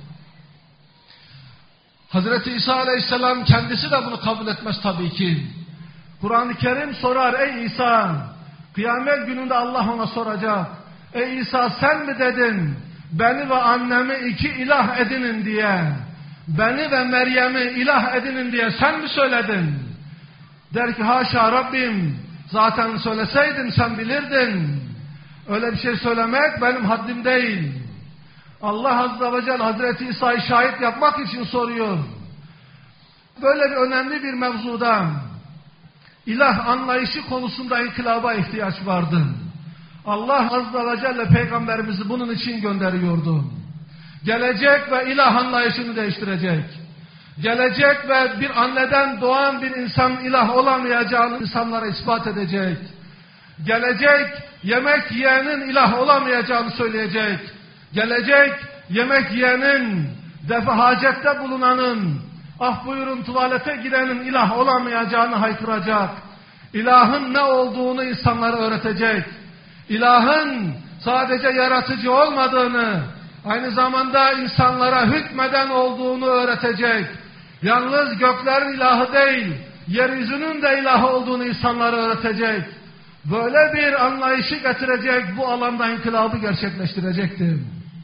Hazreti İsa Aleyhisselam kendisi de bunu kabul etmez tabii ki. Kur'an-ı Kerim sorar, ey İsa, kıyamet gününde Allah ona soracak. Ey İsa, sen mi dedin beni ve annemi iki ilah edinin diye, beni ve Meryem'i ilah edinin diye sen mi söyledin? Der ki haşa Rabbim, zaten söyleseydin sen bilirdin. Öyle bir şey söylemek benim haddim değil. Allah Azze ve Celle Hazreti İsa'yı şahit yapmak için soruyor. Böyle bir önemli bir mevzuda ilah anlayışı konusunda inkılaba ihtiyaç vardı. Allah Azze ve Celle Peygamberimizi bunun için gönderiyordu. Gelecek ve ilah anlayışını değiştirecek. Gelecek ve bir anneden doğan bir insan ilah olamayacağını insanlara ispat edecek. Gelecek yemek yiyenin ilah olamayacağını söyleyecek. Gelecek yemek yiyenin, defa hacette bulunanın, ah buyurun tuvalete gidenin ilah olamayacağını haykıracak. İlahın ne olduğunu insanlara öğretecek. İlahın sadece yaratıcı olmadığını, aynı zamanda insanlara hükmeden olduğunu öğretecek. Yalnız göklerin ilahı değil, yeryüzünün de ilahı olduğunu insanlara öğretecek. Böyle bir anlayışı getirecek, bu alanda inkılabı gerçekleştirecektir.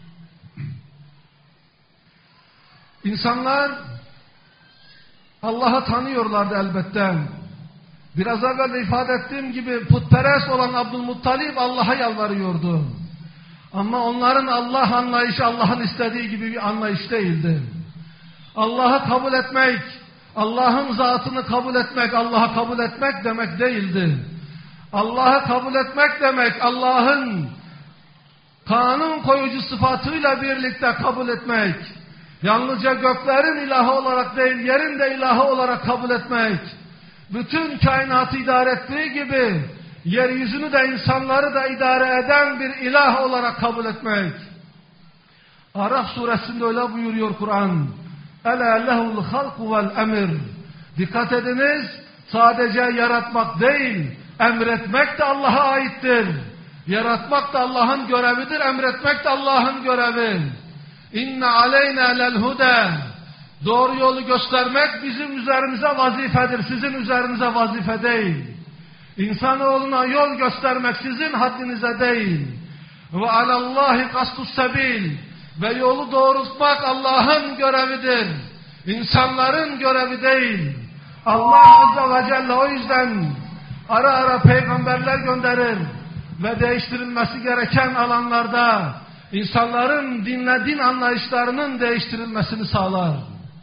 İnsanlar Allah'ı tanıyorlardı elbette. Biraz evvel de ifade ettiğim gibi putperest olan Abdülmuttalib Allah'a yalvarıyordu. Ama onların Allah anlayışı Allah'ın istediği gibi bir anlayış değildi. Allah'ı kabul etmek, Allah'ın zatını kabul etmek, Allah'ı kabul etmek demek değildi. Allah'ı kabul etmek demek, Allah'ın kanun koyucu sıfatıyla birlikte kabul etmek. Yalnızca göklerin ilahı olarak değil, yerin de ilahı olarak kabul etmek. Bütün kainatı idare ettiği gibi, yeryüzünü de insanları da idare eden bir ilah olarak kabul etmek. Araf suresinde öyle buyuruyor Kur'an. Ela lehul halku vel emir. Dikkat ediniz, sadece yaratmak değil, emretmek de Allah'a aittir. Yaratmak da Allah'ın görevidir, emretmek de Allah'ın görevi. İnne aleyna lel hude. Doğru yolu göstermek bizim üzerimize vazifedir, sizin üzerinize vazife değil. İnsanoğluna yol göstermek sizin haddinize değil. Ve alallahi kastus sebil. Ve yolu doğrultmak Allah'ın görevidir. İnsanların görevi değil. Allah Azze ve Celle o yüzden ara ara peygamberler gönderir ve değiştirilmesi gereken alanlarda insanların dinle din anlayışlarının değiştirilmesini sağlar.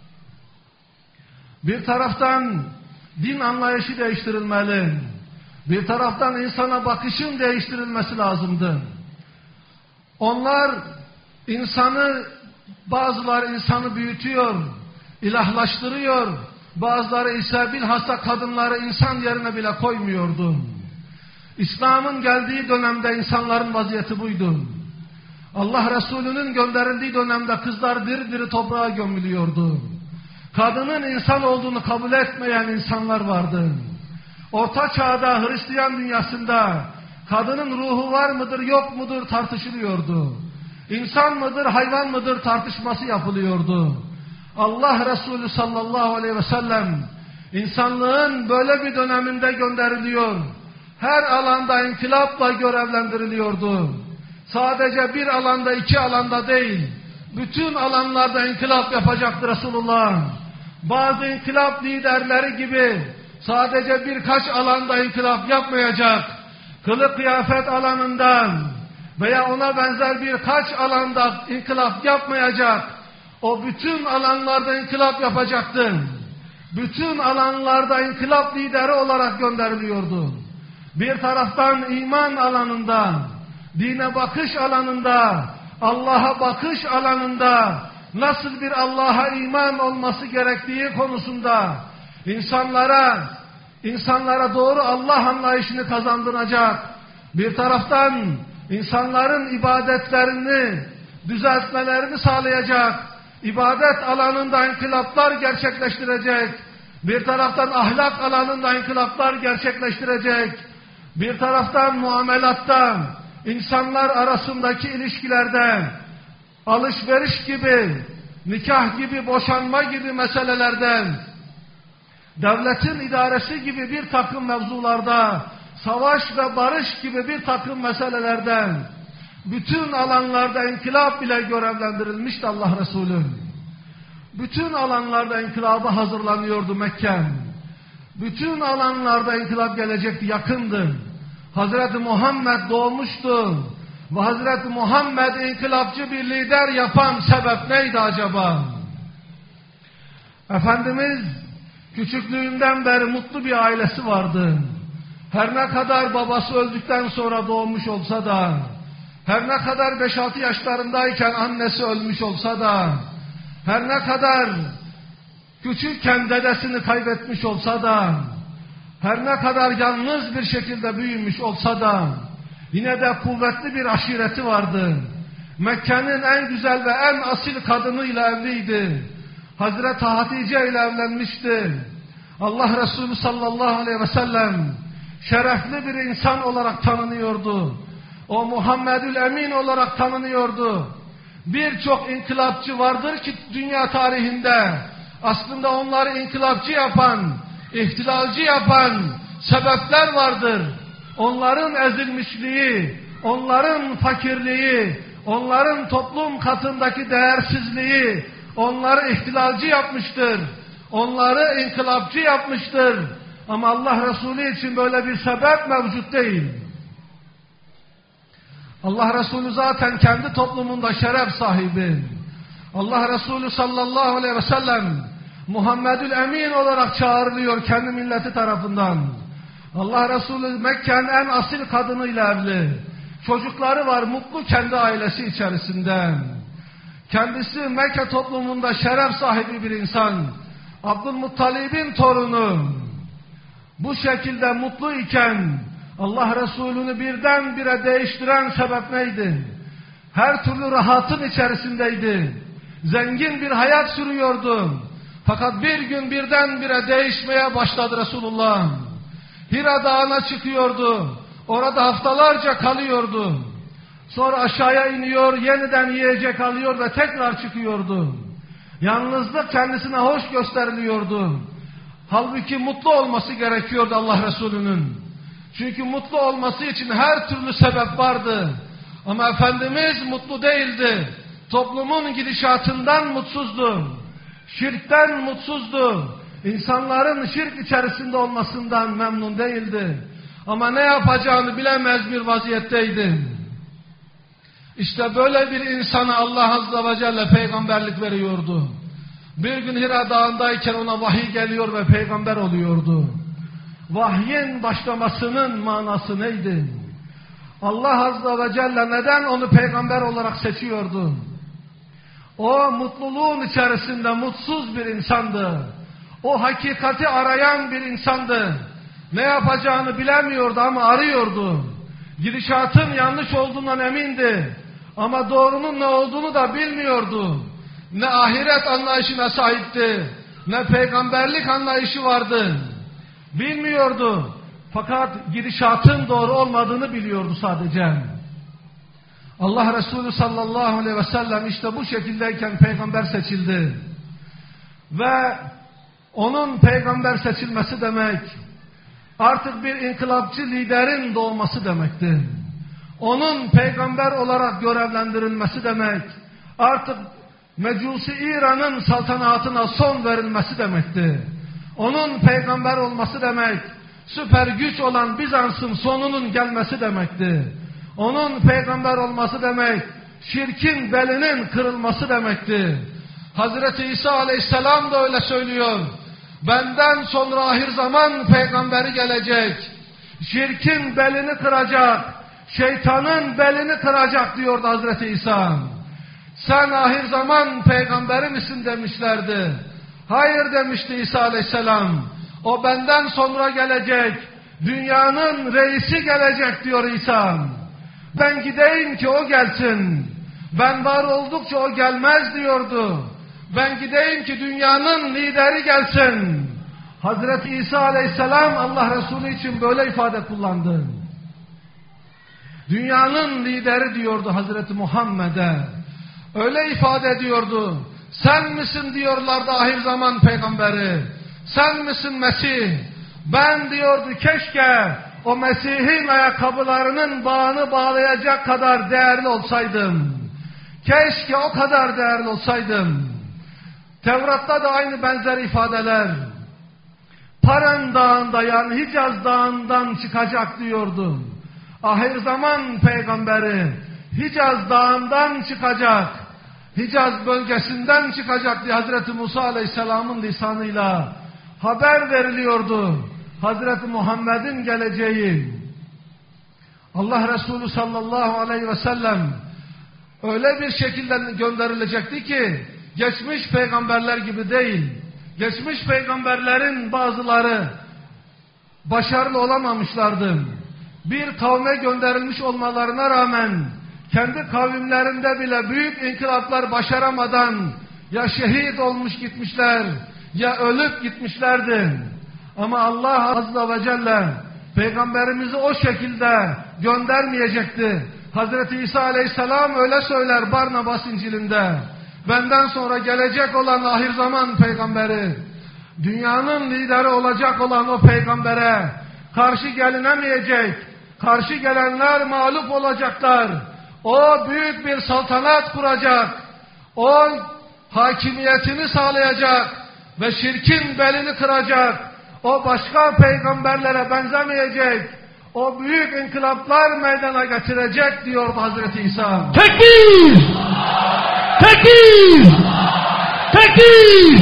Bir taraftan din anlayışı değiştirilmeli. Bir taraftan insana bakışın değiştirilmesi lazımdı. Onlar insanı, bazıları insanı büyütüyor, ilahlaştırıyor. Bazıları ise bilhassa kadınları insan yerine bile koymuyordu. İslam'ın geldiği dönemde insanların vaziyeti buydu. Allah Resulü'nün gönderildiği dönemde kızlar diri diri toprağa gömülüyordu. Kadının insan olduğunu kabul etmeyen insanlar vardı. Orta Çağ'da Hristiyan dünyasında kadının ruhu var mıdır yok mudur tartışılıyordu. İnsan mıdır hayvan mıdır tartışması yapılıyordu. Allah Resulü sallallahu aleyhi ve sellem insanlığın böyle bir döneminde gönderiliyor. Her alanda inkılapla görevlendiriliyordu. Sadece bir alanda, iki alanda değil, bütün alanlarda inkılap yapacaktı Resulullah. Bazı inkılap liderleri gibi sadece birkaç alanda inkılap yapmayacak. Kılık kıyafet alanından veya ona benzer birkaç alanda inkılap yapmayacak. O bütün alanlarda inkılap yapacaktı. Bütün alanlarda inkılap lideri olarak gönderiliyordu. Bir taraftan iman alanında, dine bakış alanında, Allah'a bakış alanında, nasıl bir Allah'a iman olması gerektiği konusunda insanlara, insanlara doğru Allah anlayışını kazandıracak. Bir taraftan insanların ibadetlerini düzeltmelerini sağlayacak, ibadet alanında inkılaplar gerçekleştirecek, bir taraftan ahlak alanında inkılaplar gerçekleştirecek, bir taraftan muamelattan, insanlar arasındaki ilişkilerde, alışveriş gibi, nikah gibi, boşanma gibi meselelerden, devletin idaresi gibi bir takım mevzularda, savaş ve barış gibi bir takım meselelerden, bütün alanlarda inkılap bile görevlendirilmişti Allah Resulü. Bütün alanlarda inkılaba hazırlanıyordu Mekke. Bütün alanlarda inkılap gelecekti, yakındı. Hazreti Muhammed doğmuştu. Ve Hazreti Muhammed inkılapçı bir lider yapan sebep neydi acaba? Efendimiz küçüklüğünden beri mutlu bir ailesi vardı. Her ne kadar babası öldükten sonra doğmuş olsa da, her ne kadar beş altı yaşlarındayken annesi ölmüş olsa da, her ne kadar küçükken dedesini kaybetmiş olsa da, her ne kadar yalnız bir şekilde büyümüş olsa da, yine de kuvvetli bir aşireti vardı. Mekke'nin en güzel ve en asil kadınıyla evliydi. Hazreti Hatice ile evlenmişti. Allah Resulü sallallahu aleyhi ve sellem şerefli bir insan olarak tanınıyordu. O Muhammedül Emin olarak tanınıyordu. Birçok inkılapçı vardır ki dünya tarihinde aslında onları inkılapçı yapan, ihtilalci yapan sebepler vardır. Onların ezilmişliği, onların fakirliği, onların toplum katındaki değersizliği onları ihtilalci yapmıştır. Onları inkılapçı yapmıştır. Ama Allah Resulü için böyle bir sebep mevcut değil. Allah Resulü zaten kendi toplumunda şeref sahibi. Allah Resulü sallallahu aleyhi ve sellem Muhammedül Emin olarak çağrılıyor kendi milleti tarafından. Allah Resulü Mekke'nin en asil kadınıyla evli. Çocukları var, mutlu kendi ailesi içerisinde. Kendisi Mekke toplumunda şeref sahibi bir insan. Abdülmuttalib'in torunu. Bu şekilde mutlu iken Allah Resulü'nü birdenbire değiştiren sebep neydi? Her türlü rahatın içerisindeydi. Zengin bir hayat sürüyordu. Fakat bir gün birdenbire değişmeye başladı Resulullah. Hira Dağı'na çıkıyordu. Orada haftalarca kalıyordu. Sonra aşağıya iniyor, yeniden yiyecek alıyor ve tekrar çıkıyordu. Yalnızlık kendisine hoş gösteriliyordu. Halbuki mutlu olması gerekiyordu Allah Resulü'nün. Çünkü mutlu olması için her türlü sebep vardı. Ama Efendimiz mutlu değildi. Toplumun gidişatından mutsuzdu. Şirkten mutsuzdu. İnsanların şirk içerisinde olmasından memnun değildi. Ama ne yapacağını bilemez bir vaziyetteydi. İşte böyle bir insana Allah Azze ve Celle peygamberlik veriyordu. Bir gün Hira Dağı'ndayken ona vahiy geliyor ve peygamber oluyordu. Vahyin başlamasının manası neydi? Allah Azze ve Celle neden onu peygamber olarak seçiyordu? O mutluluğun içerisinde mutsuz bir insandı. O hakikati arayan bir insandı. Ne yapacağını bilemiyordu ama arıyordu. Gidişatın yanlış olduğundan emindi. Ama doğrunun ne olduğunu da bilmiyordu. Ne ahiret anlayışına sahipti, ne peygamberlik anlayışı vardı. Bilmiyordu. Fakat gidişatın doğru olmadığını biliyordu sadece. Allah Resulü sallallahu aleyhi ve sellem işte bu şekildeyken peygamber seçildi. Ve onun peygamber seçilmesi demek, artık bir inkılapçı liderin doğması demekti. Onun peygamber olarak görevlendirilmesi demek, artık Mecusi İran'ın saltanatına son verilmesi demekti. Onun peygamber olması demek, süper güç olan Bizans'ın sonunun gelmesi demekti. Onun peygamber olması demek, şirkin belinin kırılması demekti. Hazreti İsa aleyhisselam da öyle söylüyor. Benden sonra ahir zaman peygamberi gelecek. Şirkin belini kıracak, şeytanın belini kıracak diyordu Hazreti İsa. Sen ahir zaman peygamberi misin demişlerdi. Hayır demişti İsa aleyhisselam. O benden sonra gelecek. Dünyanın reisi gelecek diyor İsa. Ben gideyim ki o gelsin. Ben var oldukça o gelmez diyordu. Ben gideyim ki dünyanın lideri gelsin. Hazreti İsa Aleyhisselam Allah Resulü için böyle ifade kullandı. Dünyanın lideri diyordu Hazreti Muhammed'e. Öyle ifade ediyordu. Sen misin diyorlardı ahir zaman peygamberi. Sen misin Mesih? Ben diyordu keşke o Mesih'in ayakkabılarının bağını bağlayacak kadar değerli olsaydım. Keşke o kadar değerli olsaydım. Tevrat'ta da aynı benzer ifadeler. Paran dağında yani Hicaz dağından çıkacak diyordu. Ahir zaman peygamberi Hicaz dağından çıkacak. Hicaz bölgesinden çıkacak diye Hazreti Musa Aleyhisselam'ın lisanıyla haber veriliyordu. Hazreti Muhammed'in geleceği. Allah Resulü sallallahu aleyhi ve sellem öyle bir şekilde gönderilecekti ki geçmiş peygamberler gibi değil. Geçmiş peygamberlerin bazıları başarılı olamamışlardı. Bir kavme gönderilmiş olmalarına rağmen kendi kavimlerinde bile büyük inkılaplar başaramadan ya şehit olmuş gitmişler ya ölüp gitmişlerdi. Ama Allah Azze ve Celle peygamberimizi o şekilde göndermeyecekti. Hazreti İsa Aleyhisselam öyle söyler Barnabas İncil'inde. Benden sonra gelecek olan ahir zaman peygamberi, dünyanın lideri olacak olan o peygambere karşı gelinemeyecek, karşı gelenler mağlup olacaklar. O büyük bir saltanat kuracak, o hakimiyetini sağlayacak ve şirkin belini kıracak, o başka peygamberlere benzemeyecek, o büyük inkılaplar meydana getirecek diyor Hazreti İsa. Tekbir! Tekbir! Tekbir!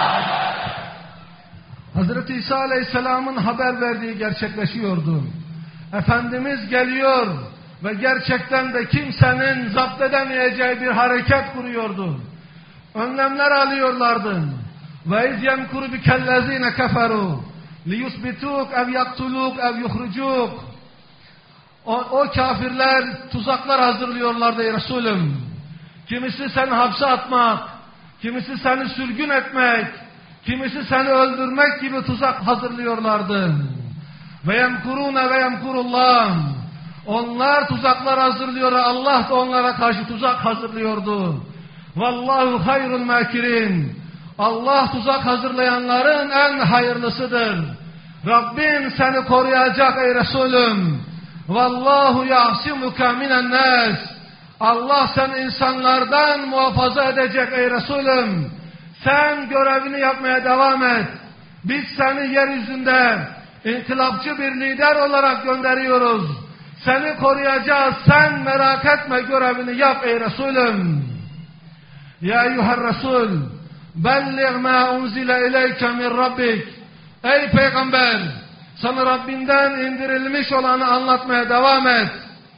Hazreti İsa Aleyhisselam'ın haber verdiği gerçekleşiyordu. Efendimiz geliyor ve gerçekten de kimsenin zapt edemeyeceği bir hareket kuruyordu. Önlemler alıyorlardı. Ve iz yemkuru bikellezine keferu liyusbituk ev yaktuluk ev yuhrucuk. O, o kafirler tuzaklar hazırlıyorlardı ey Resulüm. Kimisi seni hapse atmak, kimisi seni sürgün etmek, kimisi seni öldürmek gibi tuzak hazırlıyorlardı. Ve yemkurune ve yemkurullah. Onlar tuzaklar hazırlıyor, Allah da onlara karşı tuzak hazırlıyordu. Vallahu hayrul makirin. Allah tuzak hazırlayanların en hayırlısıdır. Rabbin seni koruyacak ey Resulüm. Vallahu ya'simuke minen nas. Allah seni insanlardan muhafaza edecek ey Resulüm. Sen görevini yapmaya devam et. Biz seni yeryüzünde inkılapçı bir lider olarak gönderiyoruz. Seni koruyacağız. Sen merak etme, görevini yap ey Resulüm. Ya eyyuhel Resul, belliğ ma unzile ileyke min Rabbik. Ey Peygamber, sana Rabbinden indirilmiş olanı anlatmaya devam et.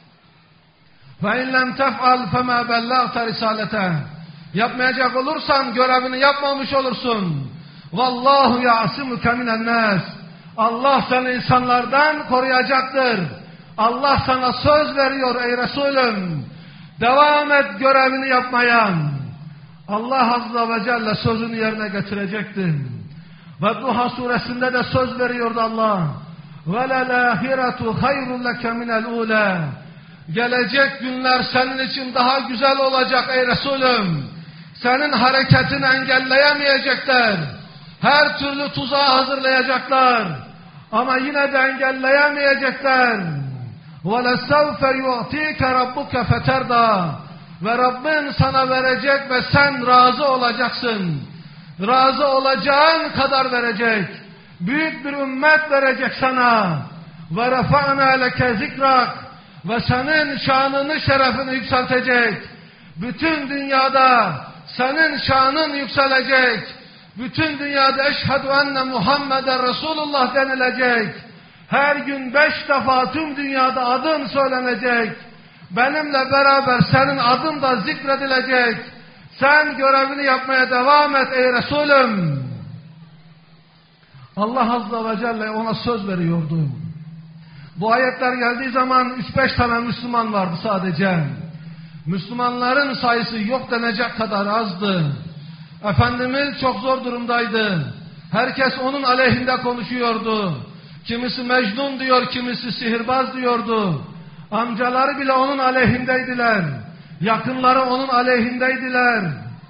Ve in lem tef'al fema bellagte risalete. Yapmayacak olursan görevini yapmamış olursun. Vallahu ya'simuke minen nas. Allah seni insanlardan koruyacaktır. Allah sana söz veriyor ey Resulüm. Devam et görevini yapmaya. Allah Azze ve Celle sözünü yerine getirecektir. Ve Duha suresinde de söz veriyordu Allah. وَلَلَاهِرَةُ خَيْرٌ لَكَ مِنَ الْعُولَى. Gelecek günler senin için daha güzel olacak ey Resulüm. Senin hareketini engelleyemeyecekler. Her türlü tuzağı hazırlayacaklar. Ama yine de engelleyemeyecekler. وَلَسَوْفَ يُعْتِيكَ رَبُّكَ فَتَرْضَى. Ve Rabbin sana verecek ve sen razı olacaksın. Razı olacağın kadar verecek. Büyük bir ümmet verecek sana. Ve refa'na leke zikrak. Ve senin şanını, şerefini yükseltecek. Bütün dünyada senin şanın yükselecek. Bütün dünyada eşhedü enne Muhammeden Resulullah denilecek. Her gün beş defa tüm dünyada adın söylenecek. Benimle beraber senin adın da zikredilecek. Sen görevini yapmaya devam et ey Resulüm. Allah Azze ve Celle ona söz veriyordu. Bu ayetler geldiği zaman üç beş tane Müslüman vardı sadece. Müslümanların sayısı yok denecek kadar azdı. Efendimiz çok zor durumdaydı. Herkes onun aleyhinde konuşuyordu. Kimisi Mecnun diyor, kimisi sihirbaz diyordu. Amcaları bile onun aleyhindeydiler. Yakınları onun aleyhindeydiler.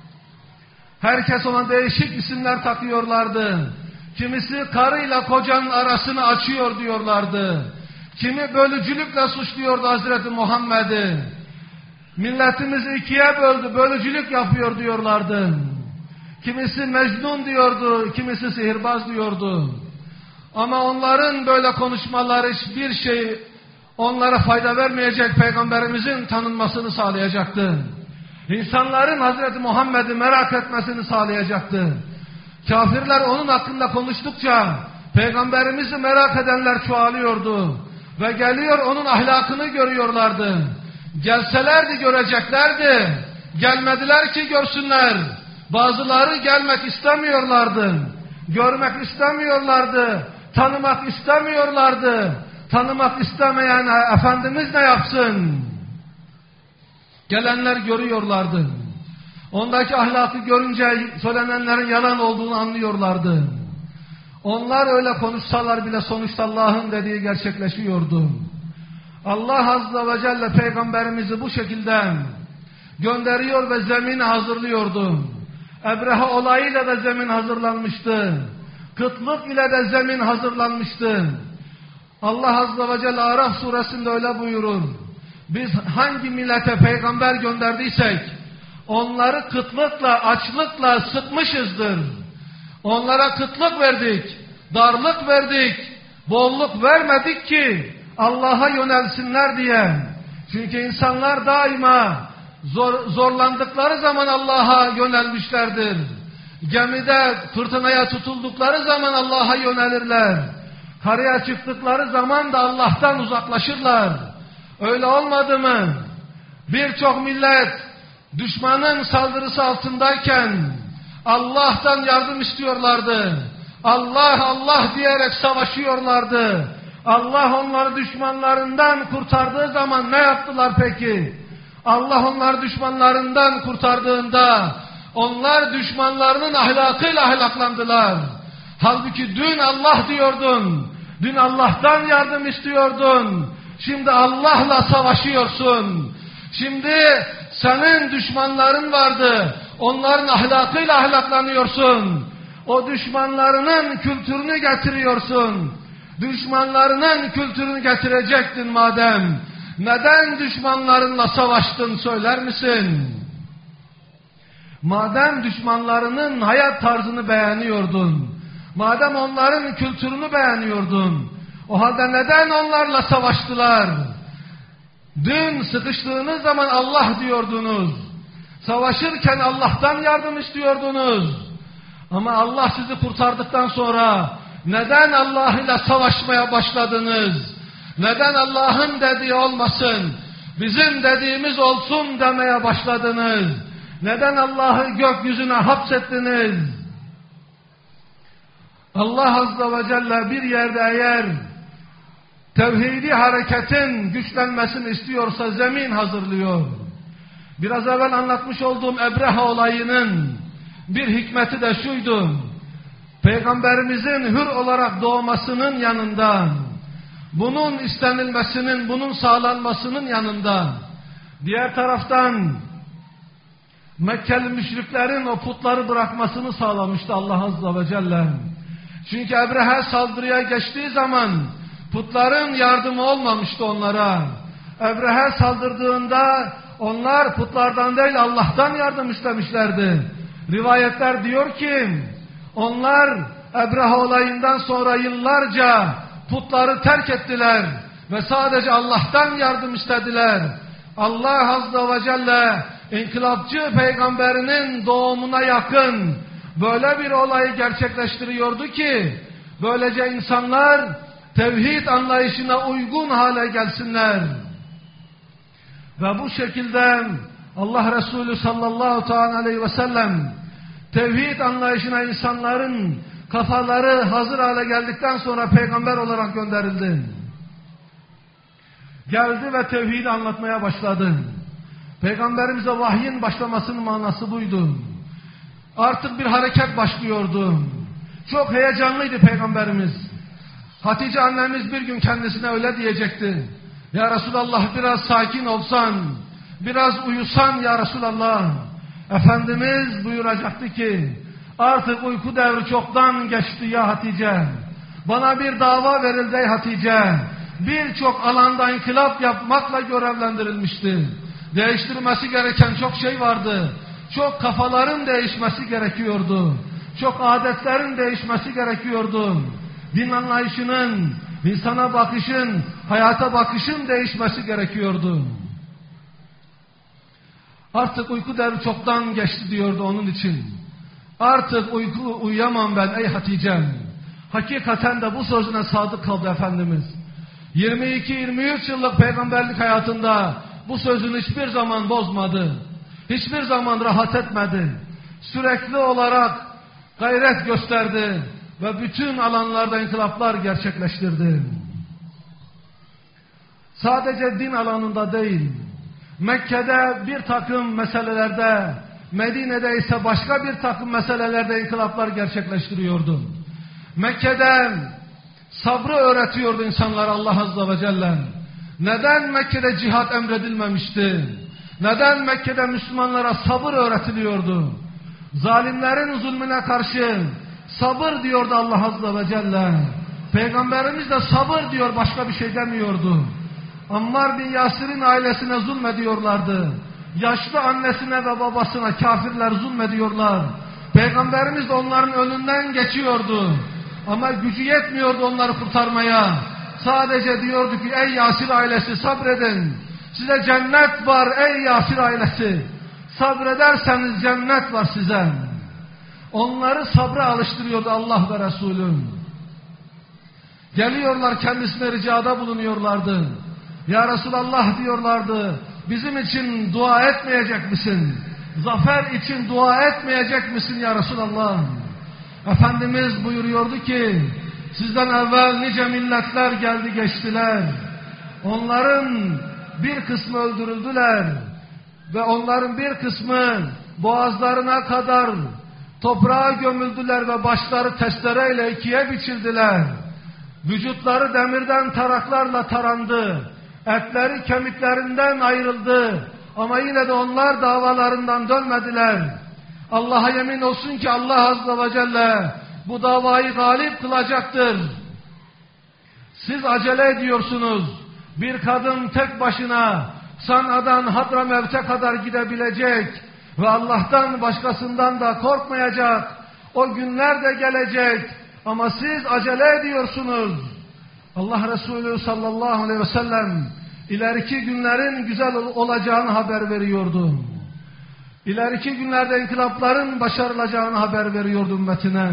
Herkes ona değişik isimler takıyorlardı. Kimisi karıyla kocanın arasını açıyor diyorlardı. Kimi bölücülükle suçluyordu Hazreti Muhammed'i. Milletimizi ikiye böldü, bölücülük yapıyor diyorlardı. Kimisi Mecnun diyordu, kimisi sihirbaz diyordu. Ama onların böyle konuşmaları hiçbir şey onlara fayda vermeyecek, Peygamberimizin tanınmasını sağlayacaktı. İnsanların Hazreti Muhammed'i merak etmesini sağlayacaktı. Kafirler onun hakkında konuştukça Peygamberimizi merak edenler çoğalıyordu. Ve geliyor onun ahlakını görüyorlardı. Gelselerdi göreceklerdi. Gelmediler ki görsünler. Bazıları gelmek istemiyorlardı. Görmek istemiyorlardı. Tanımak istemiyorlardı. Tanımak istemeyen Efendimiz ne yapsın? Gelenler görüyorlardı. Ondaki ahlakı görünce söylenenlerin yalan olduğunu anlıyorlardı. Onlar öyle konuşsalar bile sonuçta Allah'ın dediği gerçekleşiyordu. Allah Azze ve Celle Peygamberimizi bu şekilde gönderiyor ve zemini hazırlıyordu. Ebrehe olayıyla da zemin hazırlanmıştı. Kıtlık ile de zemin hazırlanmıştı. Allah Azze ve Celle Araf suresinde öyle buyurur. Biz hangi millete peygamber gönderdiysek onları kıtlıkla, açlıkla sıkmışızdır. Onlara kıtlık verdik, darlık verdik, bolluk vermedik ki Allah'a yönelsinler diye. Çünkü insanlar daima zor, zorlandıkları zaman Allah'a yönelmişlerdir. Gemide fırtınaya tutuldukları zaman Allah'a yönelirler. Karaya çıktıkları zaman da Allah'tan uzaklaşırlar. Öyle olmadı mı? Birçok millet düşmanın saldırısı altındayken Allah'tan yardım istiyorlardı. Allah Allah diyerek savaşıyorlardı. Allah onları düşmanlarından kurtardığı zaman ne yaptılar peki? Allah onları düşmanlarından kurtardığında onlar düşmanlarının ahlakıyla ahlaklandılar. Halbuki dün Allah diyordun. Dün Allah'tan yardım istiyordun. Şimdi Allah'la savaşıyorsun. Şimdi senin düşmanların vardı. Onların ahlakıyla ahlaklanıyorsun. O düşmanlarının kültürünü getiriyorsun. Düşmanlarının kültürünü getirecektin madem. Neden düşmanlarınla savaştın söyler misin? Madem düşmanlarının hayat tarzını beğeniyordun. Madem onların kültürünü beğeniyordun. O halde neden onlarla savaştılar? Dün sıkıştığınız zaman Allah diyordunuz. Savaşırken Allah'tan yardım istiyordunuz. Ama Allah sizi kurtardıktan sonra neden Allah ile savaşmaya başladınız? Neden Allah'ın dediği olmasın, bizim dediğimiz olsun demeye başladınız? Neden Allah'ı gökyüzüne hapsettiniz? Allah Azze ve Celle bir yerde eğer tevhidi hareketin güçlenmesini istiyorsa zemin hazırlıyor. Biraz evvel anlatmış olduğum Ebrehe olayının bir hikmeti de şuydu. Peygamberimizin hür olarak doğmasının yanında, bunun istenilmesinin, bunun sağlanmasının yanında, diğer taraftan Mekkeli müşriklerin o putları bırakmasını sağlamıştı Allah Azze ve Celle. Çünkü Ebrehe saldırıya geçtiği zaman putların yardımı olmamıştı onlara. Ebrehe saldırdığında onlar putlardan değil Allah'tan yardım istemişlerdi. Rivayetler diyor ki onlar Ebrehe olayından sonra yıllarca putları terk ettiler ve sadece Allah'tan yardım istediler. Allah Azze ve Celle inkılapçı peygamberinin doğumuna yakın böyle bir olayı gerçekleştiriyordu ki böylece insanlar tevhid anlayışına uygun hale gelsinler. Ve bu şekilde Allah Resulü sallallahu aleyhi ve sellem tevhid anlayışına insanların kafaları hazır hale geldikten sonra peygamber olarak gönderildi. Geldi ve tevhidi anlatmaya başladı. Peygamberimize vahyin başlamasının manası buydu. Artık bir hareket başlıyordu. Çok heyecanlıydı Peygamberimiz. Hatice annemiz bir gün kendisine öyle diyecekti. Ya Resulallah biraz sakin olsan, biraz uyusan ya Resulallah. Efendimiz buyuracaktı ki, artık uyku devri çoktan geçti ya Hatice. Bana bir dava verildi ey Hatice. Birçok alanda inkılap yapmakla görevlendirilmişti. Değiştirmesi gereken çok şey vardı. Çok kafaların değişmesi gerekiyordu. Çok adetlerin değişmesi gerekiyordu. Din anlayışının, insana bakışın, hayata bakışın değişmesi gerekiyordu. Artık uyku devri çoktan geçti diyordu onun için. Artık uyku uyuyamam ben ey Hatice'm. Hakikaten de bu sözüne sadık kaldı Efendimiz. yirmi iki yirmi üç yıllık peygamberlik hayatında bu sözünü hiçbir zaman bozmadı. Hiçbir zaman rahat etmedi. Sürekli olarak gayret gösterdi ve bütün alanlarda inkılaplar gerçekleştirdi. Sadece din alanında değil, Mekke'de bir takım meselelerde, Medine'de ise başka bir takım meselelerde inkılaplar gerçekleştiriyordu. Mekke'de sabrı öğretiyordu insanlara Allah Azze ve Celle. Neden Mekke'de cihat emredilmemişti? Neden Mekke'de Müslümanlara sabır öğretiliyordu? Zalimlerin zulmüne karşı sabır diyordu Allah Azze ve Celle. Peygamberimiz de sabır diyor, başka bir şey demiyordu. Ammar bin Yasir'in ailesine zulmediyorlardı. Yaşlı annesine ve babasına kafirler zulmediyorlar. Peygamberimiz de onların önünden geçiyordu. Ama gücü yetmiyordu onları kurtarmaya. Sadece diyordu ki ey Yasir ailesi sabredin. Size cennet var ey Yasir ailesi. Sabrederseniz cennet var size. Onları sabra alıştırıyordu Allah ve Resulü. Geliyorlar kendisine ricada bulunuyorlardı. Ya Resulallah diyorlardı. Bizim için dua etmeyecek misin? Zafer için dua etmeyecek misin ya Resulallah? Efendimiz buyuruyordu ki sizden evvel nice milletler geldi geçtiler. Onların bir kısmı öldürüldüler. Ve onların bir kısmı boğazlarına kadar toprağa gömüldüler ve başları testereyle ikiye biçildiler. Vücutları demirden taraklarla tarandı. Etleri kemiklerinden ayrıldı. Ama yine de onlar davalarından dönmediler. Allah'a yemin olsun ki Allah Azze ve Celle bu davayı galip kılacaktır. Siz acele ediyorsunuz. Bir kadın tek başına San'a'dan Hadramevt'e kadar gidebilecek ve Allah'tan başkasından da korkmayacak. O günler de gelecek ama siz acele ediyorsunuz. Allah Resulü sallallahu aleyhi ve sellem ileriki günlerin güzel olacağını haber veriyordu. İleriki günlerde inkılapların başarılacağını haber veriyordu ümmetine.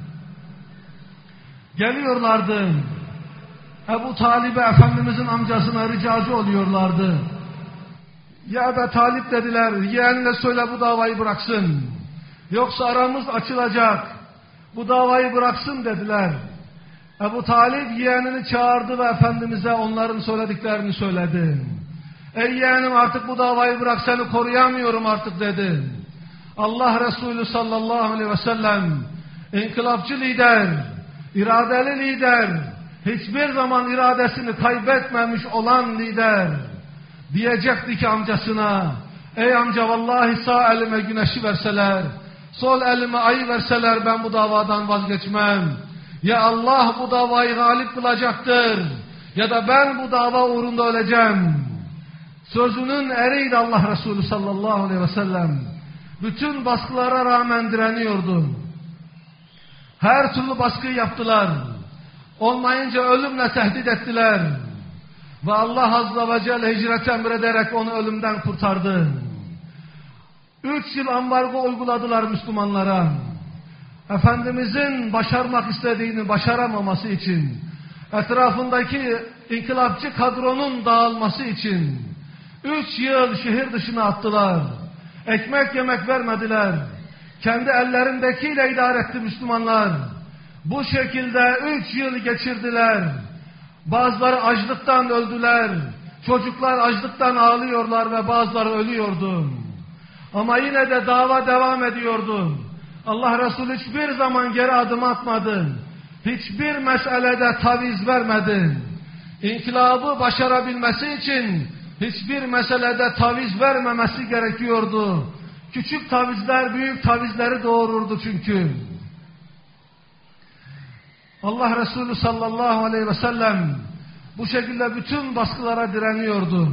Geliyorlardı. Ebu Talib'e Efendimizin amcasına ricacı oluyorlardı. Ya Ebu Talib dediler, yeğenine söyle bu davayı bıraksın. Yoksa aramız açılacak. Bu davayı bıraksın dediler. Ebu Talib yeğenini çağırdı ve Efendimiz'e onların söylediklerini söyledi. Ey yeğenim artık bu davayı bırak, seni koruyamıyorum artık dedi. Allah Resulü sallallahu aleyhi ve sellem inkılapçı lider, iradeli lider, hiçbir zaman iradesini kaybetmemiş olan lider diyecekti ki amcasına, ey amca vallahi sağ elime güneşi verseler, sol elime ayı verseler ben bu davadan vazgeçmem. Ya Allah bu davayı galip kılacaktır ya da ben bu dava uğrunda öleceğim. Sözünün eriydi Allah Resulü sallallahu aleyhi ve sellem. Bütün baskılara rağmen direniyordu. Her türlü baskıyı yaptılar. Olmayınca ölümle tehdit ettiler. Ve Allah Azze ve Celle hicret emrederek onu ölümden kurtardı. Üç yıl ambargo uyguladılar Müslümanlara. Efendimizin başarmak istediğini başaramaması için, etrafındaki inkılapçı kadronun dağılması için üç yıl şehir dışına attılar. Ekmek yemek vermediler. Kendi ellerindekiyle idare etti Müslümanlar. Bu şekilde üç yıl geçirdiler. Bazıları açlıktan öldüler. Çocuklar açlıktan ağlıyorlar ve bazıları ölüyordu. Ama yine de dava devam ediyordu. Allah Resulü hiçbir zaman geri adım atmadı. Hiçbir meselede taviz vermedi. İnkılabı başarabilmesi için hiçbir meselede taviz vermemesi gerekiyordu. Küçük tavizler büyük tavizleri doğururdu çünkü. Allah Resulü sallallahu aleyhi ve sellem bu şekilde bütün baskılara direniyordu.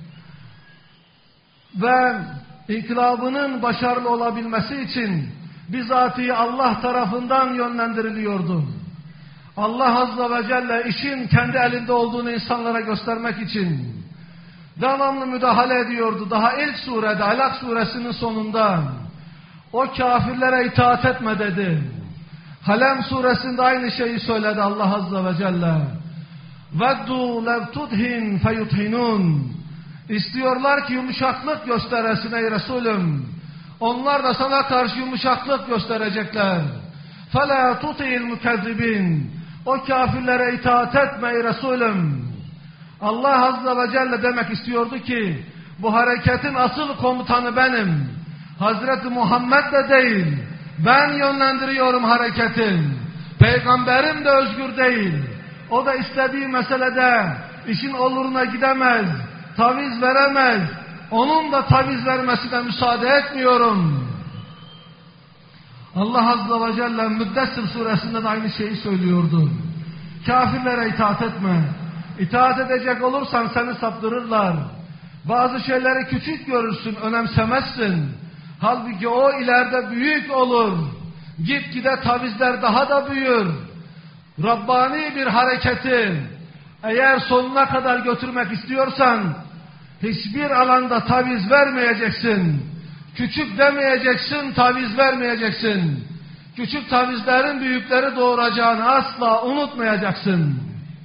Ve inkılabının başarılı olabilmesi için bizatihi Allah tarafından yönlendiriliyordu. Allah Azze ve Celle işin kendi elinde olduğunu insanlara göstermek için devamlı müdahale ediyordu. Daha ilk surede, Alak suresinin sonunda o kafirlere itaat etme dedi. Halem suresinde aynı şeyi söyledi Allah Azze ve Celle. وَدُّوا لَوْ تُدْهِنْ فَيُدْهِنُونَ İstiyorlar ki yumuşaklık gösteresin ey Resulüm. Onlar da sana karşı yumuşaklık gösterecekler. فَلَا تُطِعِ الْمُكَذِّبِينَ O kafirlere itaat etme ey Resulüm. Allah Azze ve Celle demek istiyordu ki bu hareketin asıl komutanı benim. Hazreti Muhammed de değil. Ben yönlendiriyorum hareketin. Peygamberim de özgür değil. O da istediği meselede işin oluruna gidemez. Taviz veremez. Onun da taviz vermesine müsaade etmiyorum. Allah Azze ve Celle Müddessir suresinde de aynı şeyi söylüyordu. Kafirlere itaat etme. İtaat edecek olursan seni saptırırlar. Bazı şeyleri küçük görürsün, önemsemezsin. Halbuki o ileride büyük olur. Gitgide tavizler daha da büyür. Rabbani bir hareketi eğer sonuna kadar götürmek istiyorsan hiçbir alanda taviz vermeyeceksin. Küçük demeyeceksin, taviz vermeyeceksin. Küçük tavizlerin büyükleri doğuracağını asla unutmayacaksın.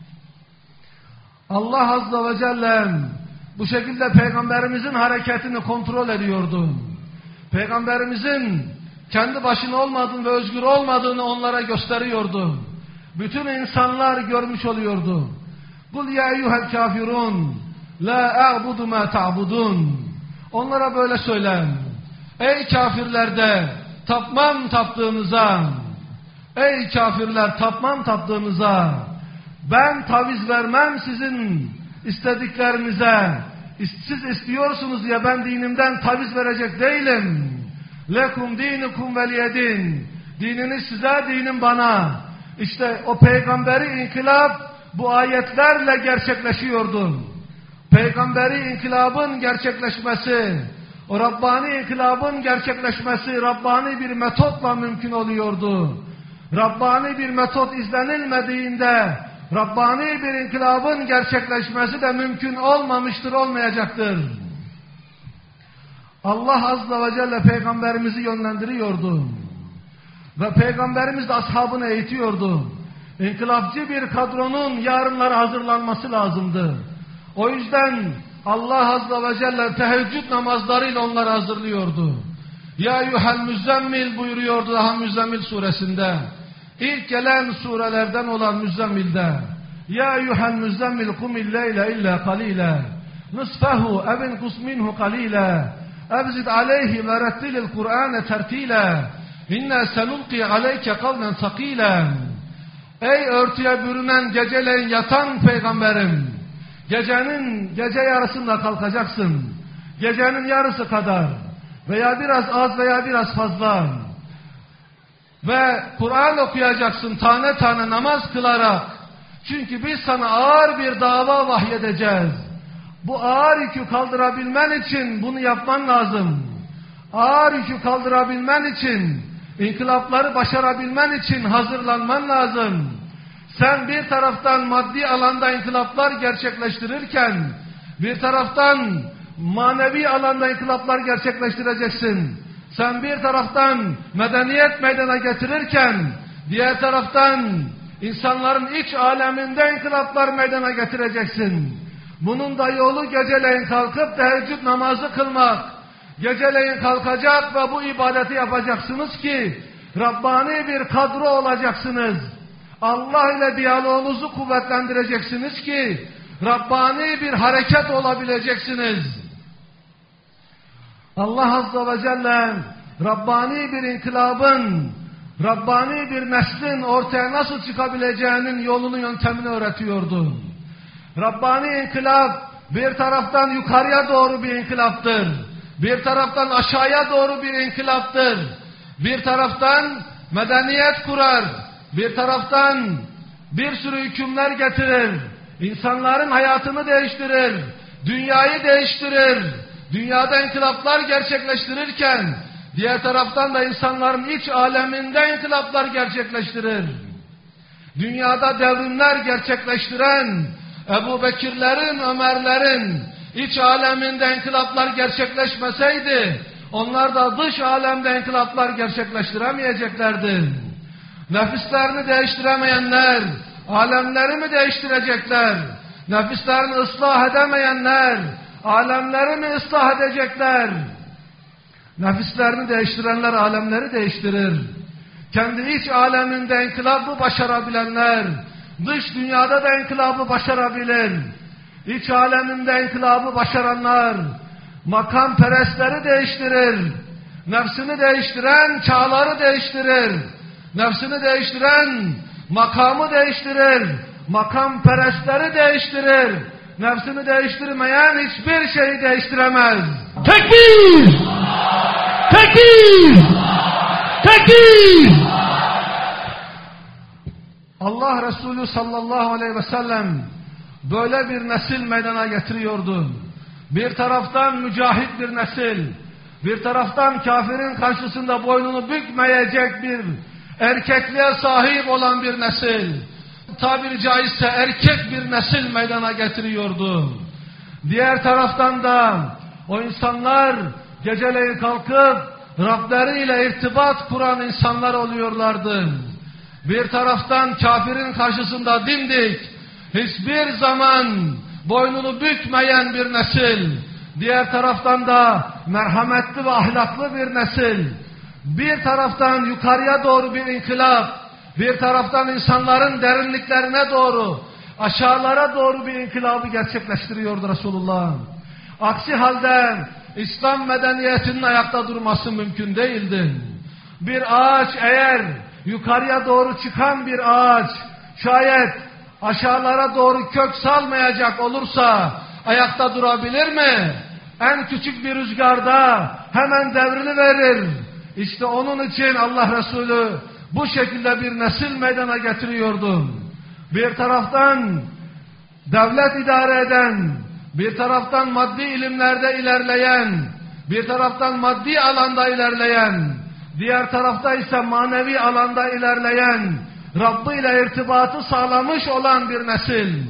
Allah Azze ve Celle bu şekilde Peygamberimizin hareketini kontrol ediyordu. Peygamberimizin kendi başına olmadığını ve özgür olmadığını onlara gösteriyordu. Bütün insanlar görmüş oluyordu. Kul ya eyyuhel kafirun la a'budu ma ta'budun. Onlara böyle söyle. Ey kafirler de tapmam taptığınıza. Ey kafirler tapmam taptığınıza. Ben taviz vermem sizin istediklerinize. Siz istiyorsunuz ya ben dinimden taviz verecek değilim. Lekum dinukum veliyedin. Dininiz size, dinim bana. İşte o peygamberi inkılap bu ayetlerle gerçekleşiyordu. Peygamberi inkılabın gerçekleşmesi, o Rabbani inkılabın gerçekleşmesi Rabbani bir metotla mümkün oluyordu. Rabbani bir metot izlenilmediğinde Rabbani bir inkılabın gerçekleşmesi de mümkün olmamıştır, olmayacaktır. Allah Azze ve Celle Peygamberimizi yönlendiriyordu. Ve Peygamberimiz de ashabını eğitiyordu. İnkılapçı bir kadronun yarınlara hazırlanması lazımdı. O yüzden Allah Azze ve Celle teheccüd namazlarıyla onları hazırlıyordu. Ya eyyuhel müzzemmil buyuruyordu daha Müzzemmil suresinde. İlk gelen surelerden olan Müzzemmil'de. Ya eyyuhel müzzemmil kumil leyle illa qalile. Nısfehu evin kusminhu qalile. Ebzid aleyhi ve rettilil Kur'ane tertile. İnne senulqi aleyke kavlen sakile. Ey örtüye bürünen geceleyin yatan peygamberim. Gecenin gece yarısında kalkacaksın. Gecenin yarısı kadar. Veya biraz az veya biraz fazla. Ve Kur'an okuyacaksın tane tane namaz kılarak. Çünkü biz sana ağır bir dava vahyedeceğiz. Bu ağır yükü kaldırabilmen için bunu yapman lazım. Ağır yükü kaldırabilmen için, inkılapları başarabilmen için hazırlanman lazım. Sen bir taraftan maddi alanda inkılaplar gerçekleştirirken, bir taraftan manevi alanda inkılaplar gerçekleştireceksin. Sen bir taraftan medeniyet meydana getirirken, diğer taraftan insanların iç aleminde inkılaplar meydana getireceksin. Bunun da yolu geceleyin kalkıp teheccüd namazı kılmak. Geceleyin kalkacak ve bu ibadeti yapacaksınız ki Rabbani bir kadro olacaksınız. Allah ile diyaloğunuzu kuvvetlendireceksiniz ki Rabbani bir hareket olabileceksiniz. Allah Azze ve Celle Rabbani bir inkılabın, Rabbani bir neslin ortaya nasıl çıkabileceğinin yolunu, yöntemini öğretiyordu. Rabbani inkılap bir taraftan yukarıya doğru bir inkılaptır. Bir taraftan aşağıya doğru bir inkılaptır. Bir taraftan medeniyet kurar. Bir taraftan bir sürü hükümler getirir. İnsanların hayatını değiştirir. Dünyayı değiştirir. Dünyada inkılaplar gerçekleştirirken diğer taraftan da insanların iç aleminde inkılaplar gerçekleştirir. Dünyada devrimler gerçekleştiren Ebu Bekirlerin, Ömerlerin iç aleminde inkılaplar gerçekleşmeseydi onlar da dış alemde inkılaplar gerçekleştiremeyeceklerdi. Nefislerini değiştiremeyenler alemleri mi değiştirecekler? Nefislerini ıslah edemeyenler alemleri mi ıslah edecekler? Nefislerini değiştirenler alemleri değiştirir. Kendi iç aleminde inkılabı başarabilenler dış dünyada da inkılabı başarabilir. İç aleminde inkılabı başaranlar makam perestleri değiştirir. Nefsini değiştiren çağları değiştirir. Nefsini değiştiren makamı değiştirir. Makam perestleri değiştirir. Nefsini değiştirmeyen hiçbir şeyi değiştiremez. Tekbir! Tekbir! Tekbir! Allah Resulü sallallahu aleyhi ve sellem böyle bir nesil meydana getiriyordu. Bir taraftan mücahit bir nesil, bir taraftan kafirin karşısında boynunu bükmeyecek bir erkekliğe sahip olan bir nesil, tabiri caizse erkek bir nesil meydana getiriyordu. Diğer taraftan da o insanlar geceleyin kalkıp Rableriyle irtibat kuran insanlar oluyorlardı. Bir taraftan kafirin karşısında dimdik, hiçbir zaman boynunu bükmeyen bir nesil, diğer taraftan da merhametli ve ahlaklı bir nesil, bir taraftan yukarıya doğru bir inkılap, bir taraftan insanların derinliklerine doğru, aşağılara doğru bir inkılabı gerçekleştiriyordu Resulullah. Aksi halde İslam medeniyetinin ayakta durması mümkün değildi. Bir ağaç eğer yukarıya doğru çıkan bir ağaç, şayet aşağılara doğru kök salmayacak olursa ayakta durabilir mi? En küçük bir rüzgarda hemen devriliverir. İşte onun için Allah Resulü bu şekilde bir nesil meydana getiriyordu. Bir taraftan devlet idare eden, bir taraftan maddi ilimlerde ilerleyen, bir taraftan maddi alanda ilerleyen, diğer tarafta ise manevi alanda ilerleyen, Rabbi ile irtibatı sağlamış olan bir nesil.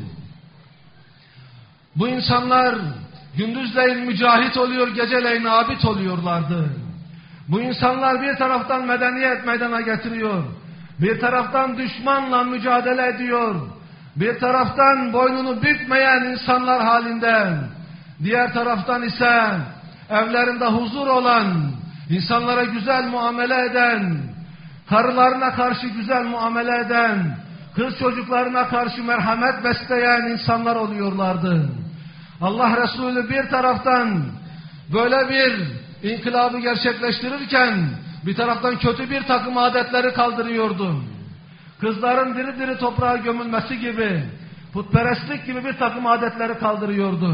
Bu insanlar gündüzleyin mücahit oluyor, geceleyin abid oluyorlardı. Bu insanlar bir taraftan medeniyet meydana getiriyor, bir taraftan düşmanla mücadele ediyor, bir taraftan boynunu bükmeyen insanlar halinde, diğer taraftan ise evlerinde huzur olan, insanlara güzel muamele eden, karılarına karşı güzel muamele eden, kız çocuklarına karşı merhamet besleyen insanlar oluyorlardı. Allah Resulü bir taraftan böyle bir inkılabı gerçekleştirirken bir taraftan kötü bir takım adetleri kaldırıyordu. Kızların diri diri toprağa gömülmesi gibi, putperestlik gibi bir takım adetleri kaldırıyordu.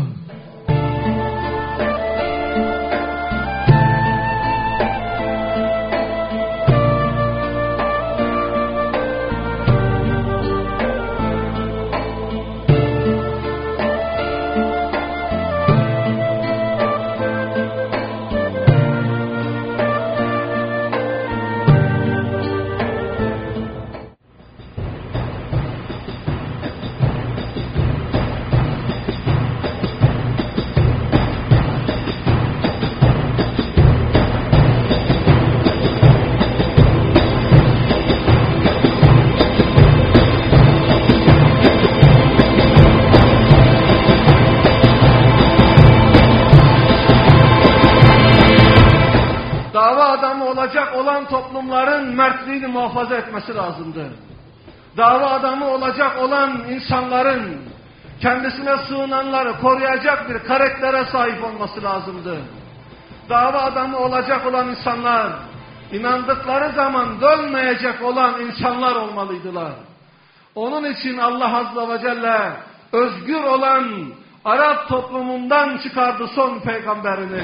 Olan toplumların mertliğini muhafaza etmesi lazımdır. Dava adamı olacak olan insanların kendisine sığınanları koruyacak bir karaktere sahip olması lazımdı. Dava adamı olacak olan insanlar, inandıkları zaman dönmeyecek olan insanlar olmalıydılar. Onun için Allah Azze ve Celle özgür olan Arap toplumundan çıkardı son peygamberini.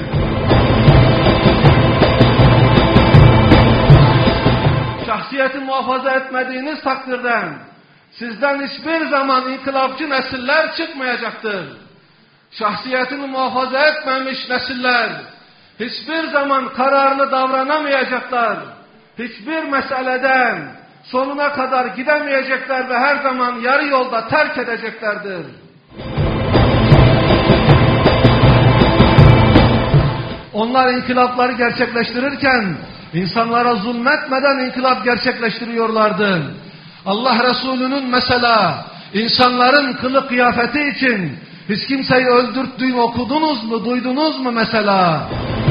Şahsiyeti muhafaza etmediğiniz takdirde sizden hiçbir zaman inkılapçı nesiller çıkmayacaktır. Şahsiyetini muhafaza etmemiş nesiller hiçbir zaman kararlı davranamayacaklar. Hiçbir meseleden sonuna kadar gidemeyecekler ve her zaman yarı yolda terk edeceklerdir. Onlar inkılapları gerçekleştirirken insanlara zulmetmeden inkılap gerçekleştiriyorlardı. Allah Resulü'nün mesela insanların kılık kıyafeti için hiç kimseyi öldürttüğünü okudunuz mu, duydunuz mu mesela?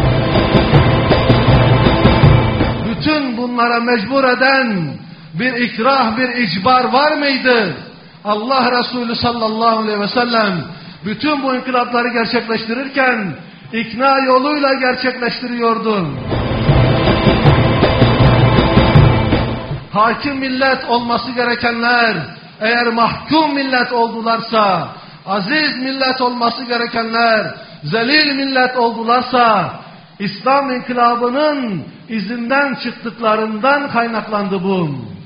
Bütün bunlara mecbur eden bir ikrah, bir icbar var mıydı? Allah Resulü sallallahu aleyhi ve sellem bütün bu inkılapları gerçekleştirirken ikna yoluyla gerçekleştiriyordu. Hakim millet olması gerekenler eğer mahkum millet oldularsa, aziz millet olması gerekenler zelil millet oldularsa, İslam inkılabının izinden çıktıklarından kaynaklandı bu.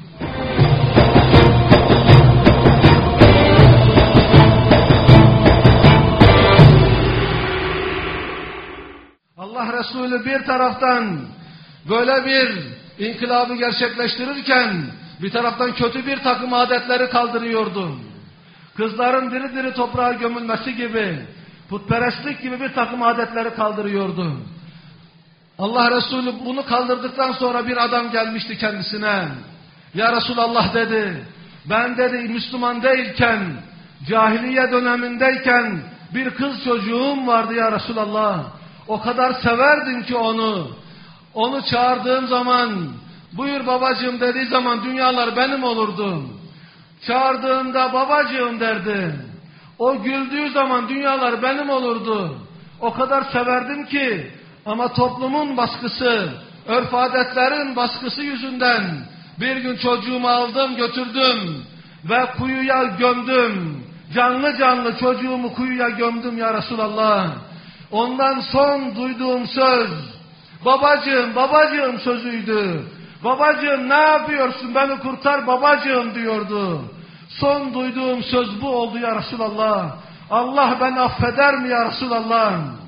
Allah Resulü bir taraftan böyle bir inkılabı gerçekleştirirken bir taraftan kötü bir takım adetleri kaldırıyordu. Kızların diri diri toprağa gömülmesi gibi, putperestlik gibi bir takım adetleri kaldırıyordu. Allah Resulü bunu kaldırdıktan sonra bir adam gelmişti kendisine. Ya Resulallah dedi, ben dedi Müslüman değilken, cahiliye dönemindeyken bir kız çocuğum vardı ya Resulallah. O kadar severdim ki onu. Onu çağırdığım zaman, buyur babacığım dediği zaman dünyalar benim olurdu. Çağırdığımda babacığım derdi. O güldüğü zaman dünyalar benim olurdu. O kadar severdim ki ama toplumun baskısı, örf adetlerin baskısı yüzünden bir gün çocuğumu aldım götürdüm ve kuyuya gömdüm. Canlı canlı çocuğumu kuyuya gömdüm ya Resulallah. Ondan son duyduğum söz babacığım babacığım sözüydü. Babacığım ne yapıyorsun beni kurtar babacığım diyordu. Son duyduğum söz bu oldu ya Resulallah. Allah beni affeder mi ya Resulallah?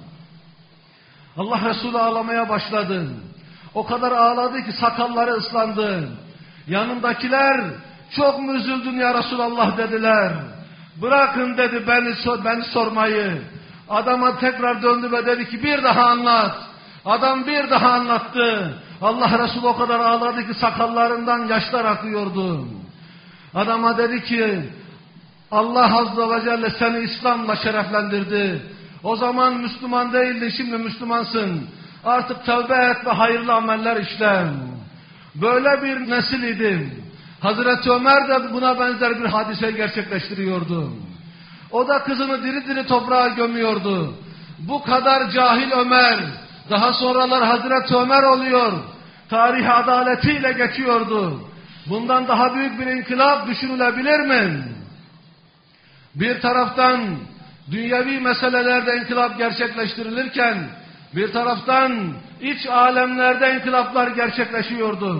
Allah Resulü ağlamaya başladı. O kadar ağladı ki sakalları ıslandı. Yanındakiler çok mu üzüldün ya Resulallah dediler. Bırakın dedi beni, beni sormayı. Adama tekrar döndü ve dedi ki bir daha anlat. Adam bir daha anlattı. Allah Resulü o kadar ağladı ki sakallarından yaşlar akıyordu. Adama dedi ki Allah Azze ve Celle seni İslam'la şereflendirdi. O zaman Müslüman değildin, şimdi Müslümansın. Artık tövbe et ve hayırlı ameller işle. Böyle bir nesil idim. Hazreti Ömer de buna benzer bir hadise gerçekleştiriyordu. O da kızını diri diri toprağa gömüyordu. Bu kadar cahil Ömer, daha sonralar Hazreti Ömer oluyor. Tarih adaletiyle geçiyordu. Bundan daha büyük bir inkılap düşünülebilir mi? Bir taraftan dünyevi meselelerde inkılap gerçekleştirilirken, bir taraftan iç alemlerde inkılaplar gerçekleşiyordu.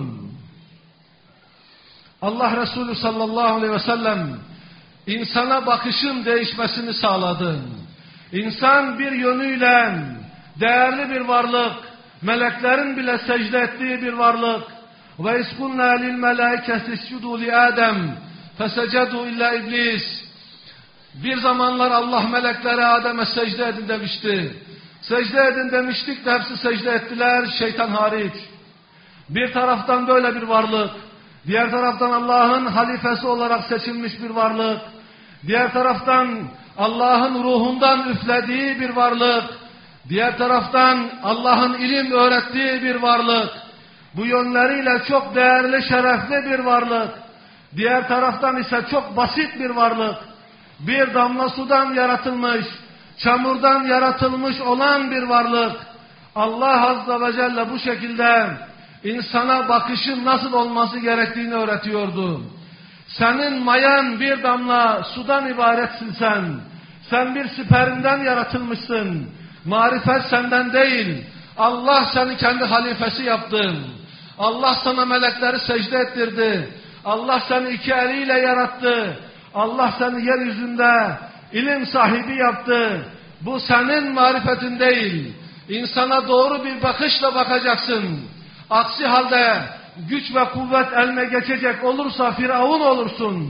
Allah Resulü sallallahu aleyhi ve sellem insana bakışın değişmesini sağladı. İnsan bir yönüyle değerli bir varlık, meleklerin bile secde ettiği bir varlık. Ve iskunna lil melaiketi iscudu li Adem fesecedu illa iblis. Bir zamanlar Allah meleklere Adem'e secde edin demişti. Secde edin demiştik de hepsi secde ettiler, şeytan hariç. Bir taraftan böyle bir varlık, diğer taraftan Allah'ın halifesi olarak seçilmiş bir varlık, diğer taraftan Allah'ın ruhundan üflediği bir varlık, diğer taraftan Allah'ın ilim öğrettiği bir varlık, bu yönleriyle çok değerli, şerefli bir varlık, diğer taraftan ise çok basit bir varlık. bir damla sudan yaratılmış, çamurdan yaratılmış olan bir varlık. Allah Azze ve Celle bu şekilde insana bakışın nasıl olması gerektiğini öğretiyordu. Senin mayan bir damla sudan ibaretsin sen. Sen bir spermden yaratılmışsın. Marifet senden değil. Allah seni kendi halifesi yaptı. Allah sana melekleri secde ettirdi. Allah seni iki eliyle yarattı. Allah seni yeryüzünde ilim sahibi yaptı. Bu senin marifetin değil. İnsana doğru bir bakışla bakacaksın. Aksi halde güç ve kuvvet eline geçecek olursa Firavun olursun.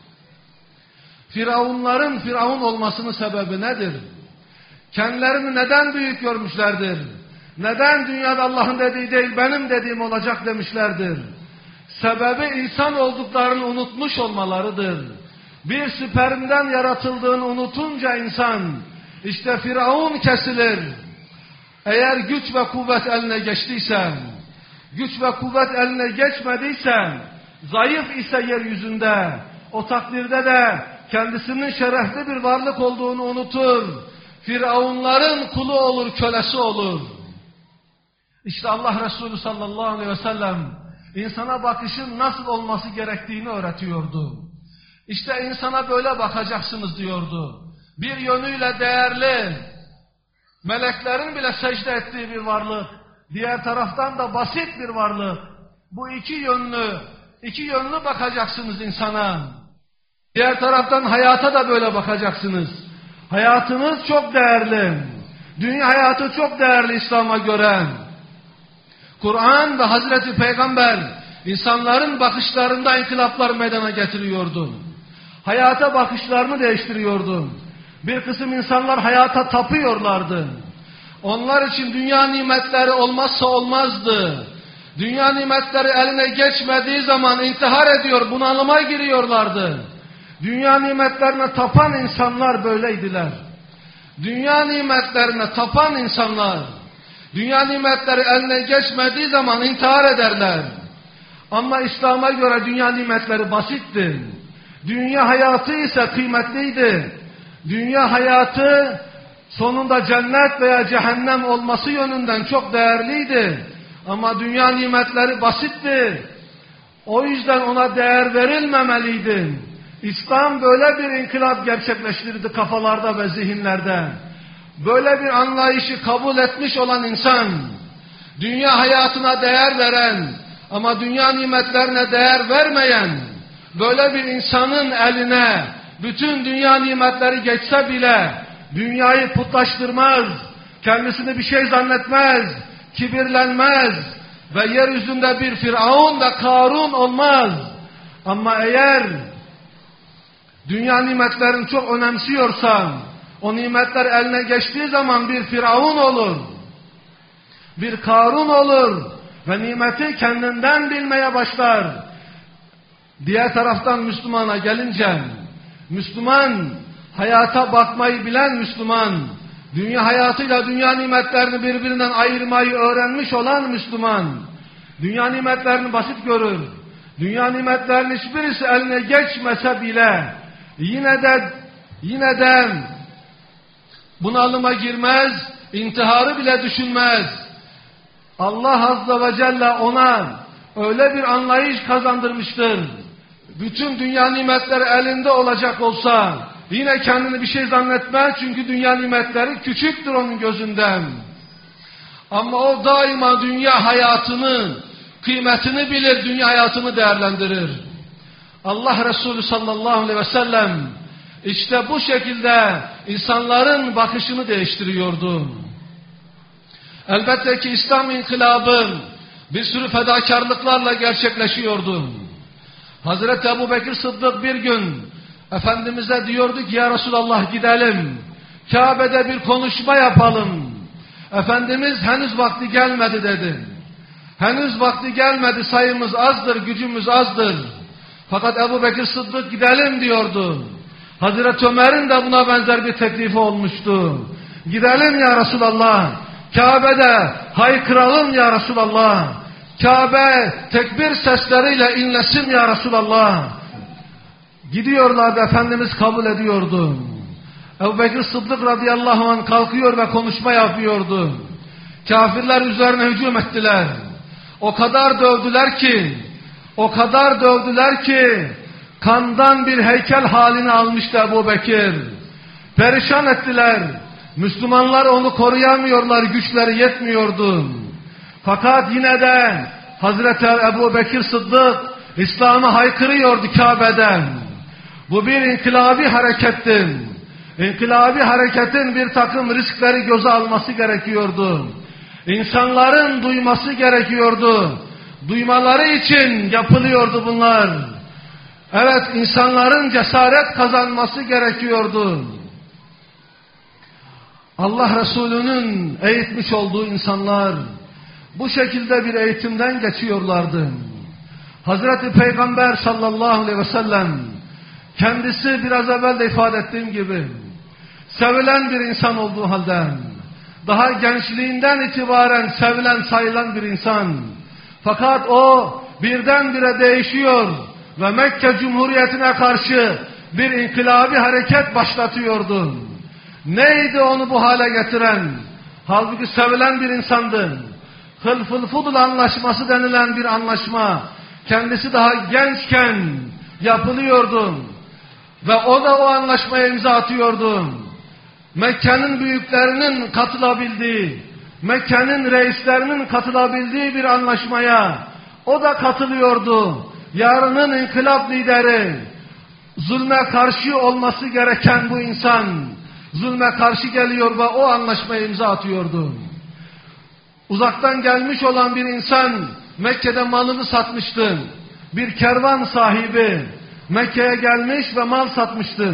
Firavunların Firavun olmasının sebebi nedir? Kendilerini neden büyük görmüşlerdir? Neden dünyada Allah'ın dediği değil benim dediğim olacak demişlerdir? Sebebi insan olduklarını unutmuş olmalarıdır. Bir spermden yaratıldığını unutunca insan işte Firavun kesilir. Eğer güç ve kuvvet eline geçtiyse, güç ve kuvvet eline geçmediyse, zayıf ise yeryüzünde, o takdirde de kendisinin şerefli bir varlık olduğunu unutur. Firavunların kulu olur, kölesi olur. İşte Allah Resulü sallallahu aleyhi ve sellem insana bakışın nasıl olması gerektiğini öğretiyordu. İşte insana böyle bakacaksınız diyordu. Bir yönüyle değerli, meleklerin bile secde ettiği bir varlık, diğer taraftan da basit bir varlık. Bu iki yönlü, iki yönlü bakacaksınız insana. Diğer taraftan hayata da böyle bakacaksınız. Hayatınız çok değerli. Dünya hayatı çok değerli İslam'a göre. Kur'an ve Hazreti Peygamber insanların bakışlarında inkılaplar meydana getiriyordu. Hayata bakışlarını değiştiriyordu. Bir kısım insanlar hayata tapıyorlardı. Onlar için dünya nimetleri olmazsa olmazdı. Dünya nimetleri eline geçmediği zaman intihar ediyor, bunalıma giriyorlardı. Dünya nimetlerine tapan insanlar böyleydiler. Dünya nimetlerine tapan insanlar, dünya nimetleri eline geçmediği zaman intihar ederler. Ama İslam'a göre dünya nimetleri basitti. Dünya hayatı ise kıymetliydi. Dünya hayatı sonunda cennet veya cehennem olması yönünden çok değerliydi. Ama dünya nimetleri basitti. O yüzden ona değer verilmemeliydi. İslam böyle bir inkılap gerçekleştirdi kafalarda ve zihinlerde. Böyle bir anlayışı kabul etmiş olan insan, dünya hayatına değer veren ama dünya nimetlerine değer vermeyen, böyle bir insanın eline bütün dünya nimetleri geçse bile dünyayı putlaştırmaz, kendisini bir şey zannetmez, kibirlenmez ve yeryüzünde bir Firavun ve Karun olmaz. Ama eğer dünya nimetlerini çok önemsiyorsa, o nimetler eline geçtiği zaman bir Firavun olur, bir Karun olur ve nimeti kendinden bilmeye başlar. Diğer taraftan Müslümana gelince, Müslüman, hayata bakmayı bilen Müslüman, dünya hayatıyla dünya nimetlerini birbirinden ayırmayı öğrenmiş olan Müslüman, dünya nimetlerini basit görür. Dünya nimetlerinin hiçbirisi eline geçmese bile, yine de, yine de bunalıma girmez, intiharı bile düşünmez. Allah Azze ve Celle ona öyle bir anlayış kazandırmıştır. Bütün dünya nimetleri elinde olacak olsa yine kendini bir şey zannetmez, çünkü dünya nimetleri küçüktür onun gözünden. Ama o daima dünya hayatını, kıymetini bilir, dünya hayatını değerlendirir. Allah Resulü sallallahu aleyhi ve sellem işte bu şekilde insanların bakışını değiştiriyordu. Elbette ki İslam inkılabı bir sürü fedakarlıklarla gerçekleşiyordu. Hazreti Ebubekir Sıddık bir gün Efendimiz'e diyordu ki, ya Resulallah gidelim, Kabe'de bir konuşma yapalım. Efendimiz henüz vakti gelmedi dedi. Henüz vakti gelmedi, sayımız azdır, gücümüz azdır. Fakat Ebubekir Sıddık gidelim diyordu. Hazreti Ömer'in de buna benzer bir teklifi olmuştu. Gidelim ya Resulallah, Kabe'de haykıralım ya Resulallah. Kabe tekbir sesleriyle inlesin ya Resulallah. Gidiyorlardı, Efendimiz kabul ediyordu. Ebu Bekir Sıddık radıyallahu anh kalkıyor ve konuşma yapıyordu. Kafirler üzerine hücum ettiler. O kadar dövdüler ki, o kadar dövdüler ki, kandan bir heykel halini almıştı Ebu Bekir. Perişan ettiler. Müslümanlar onu koruyamıyorlar, güçleri yetmiyordu. Fakat yine de Hazreti Ebu Bekir Sıddık İslam'ı haykırıyordu Kabe'den. Bu bir inkılabi harekettir. İnkılabi hareketin bir takım riskleri göze alması gerekiyordu. İnsanların duyması gerekiyordu. Duymaları için yapılıyordu bunlar. Evet, insanların cesaret kazanması gerekiyordu. Allah Resulü'nün eğitmiş olduğu insanlar bu şekilde bir eğitimden geçiyorlardı. Hazreti Peygamber sallallahu aleyhi ve sellem kendisi biraz evvel de ifade ettiğim gibi sevilen bir insan olduğu halde, daha gençliğinden itibaren sevilen sayılan bir insan. Fakat o birdenbire değişiyor ve Mekke Cumhuriyeti'ne karşı bir inkılabi hareket başlatıyordu. Neydi onu bu hale getiren? Halbuki sevilen bir insandı. Hılful Fudul anlaşması denilen bir anlaşma kendisi daha gençken yapılıyordu. Ve o da o anlaşmaya imza atıyordu. Mekke'nin büyüklerinin katılabildiği, Mekke'nin reislerinin katılabildiği bir anlaşmaya o da katılıyordu. Yarının inkılap lideri, zulme karşı olması gereken bu insan, zulme karşı geliyor ve o anlaşmaya imza atıyordu. Uzaktan gelmiş olan bir insan Mekke'de malını satmıştı. Bir kervan sahibi Mekke'ye gelmiş ve mal satmıştı.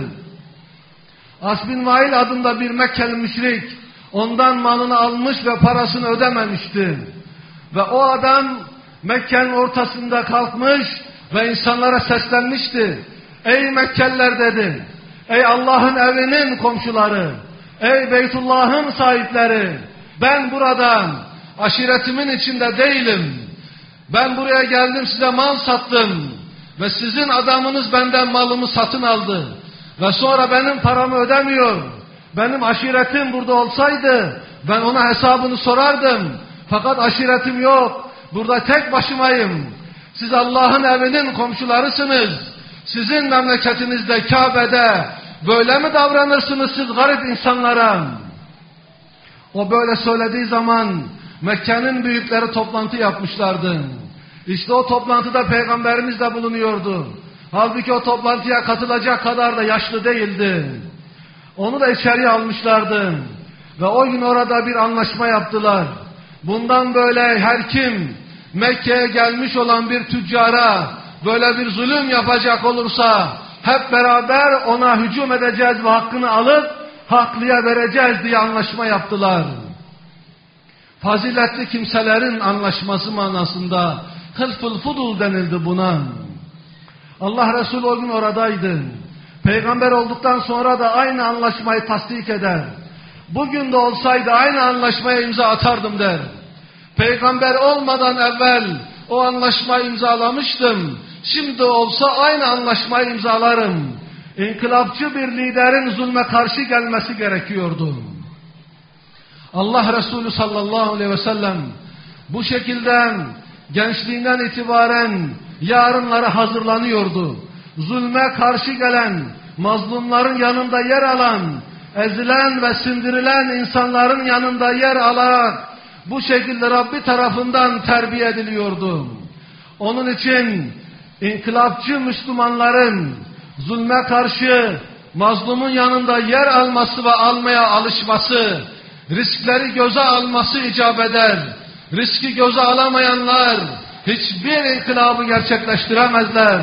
As bin Vail adında bir Mekkeli müşrik ondan malını almış ve parasını ödememişti. Ve o adam Mekke'nin ortasında kalkmış ve insanlara seslenmişti. Ey Mekkeliler dedi. Ey Allah'ın evinin komşuları. Ey Beytullah'ın sahipleri. Ben buradan aşiretimin içinde değilim. Ben buraya geldim, size mal sattım. Ve sizin adamınız benden malımı satın aldı. Ve sonra benim paramı ödemiyor. Benim aşiretim burada olsaydı ben ona hesabını sorardım. Fakat aşiretim yok. Burada tek başımayım. Siz Allah'ın evinin komşularısınız. Sizin memleketinizde, Kabe'de böyle mi davranırsınız siz garip insanlara? O böyle söylediği zaman Mekke'nin büyükleri toplantı yapmışlardı. İşte o toplantıda Peygamberimiz de bulunuyordu. Halbuki o toplantıya katılacak kadar da yaşlı değildi. Onu da içeriye almışlardı. Ve o gün orada bir anlaşma yaptılar. Bundan böyle her kim Mekke'ye gelmiş olan bir tüccara böyle bir zulüm yapacak olursa hep beraber ona hücum edeceğiz ve hakkını alıp haklıya vereceğiz diye anlaşma yaptılar. Faziletli kimselerin anlaşması manasında Hılful Fudul denildi buna. Allah Resulü o gün oradaydı. Peygamber olduktan sonra da aynı anlaşmayı tasdik eder. Bugün de olsaydı aynı anlaşmaya imza atardım der. Peygamber olmadan evvel o anlaşmayı imzalamıştım. Şimdi olsa aynı anlaşmayı imzalarım. İnkılapçı bir liderin zulme karşı gelmesi gerekiyordu. Allah Resulü sallallahu aleyhi ve sellem bu şekilde gençliğinden itibaren yarınlara hazırlanıyordu. Zulme karşı gelen, mazlumların yanında yer alan, ezilen ve sindirilen insanların yanında yer alarak bu şekilde Rabbi tarafından terbiye ediliyordu. Onun için inkılapçı Müslümanların zulme karşı mazlumun yanında yer alması ve almaya alışması, riskleri göze alması icap eder. Riski göze alamayanlar hiçbir inkılabı gerçekleştiremezler.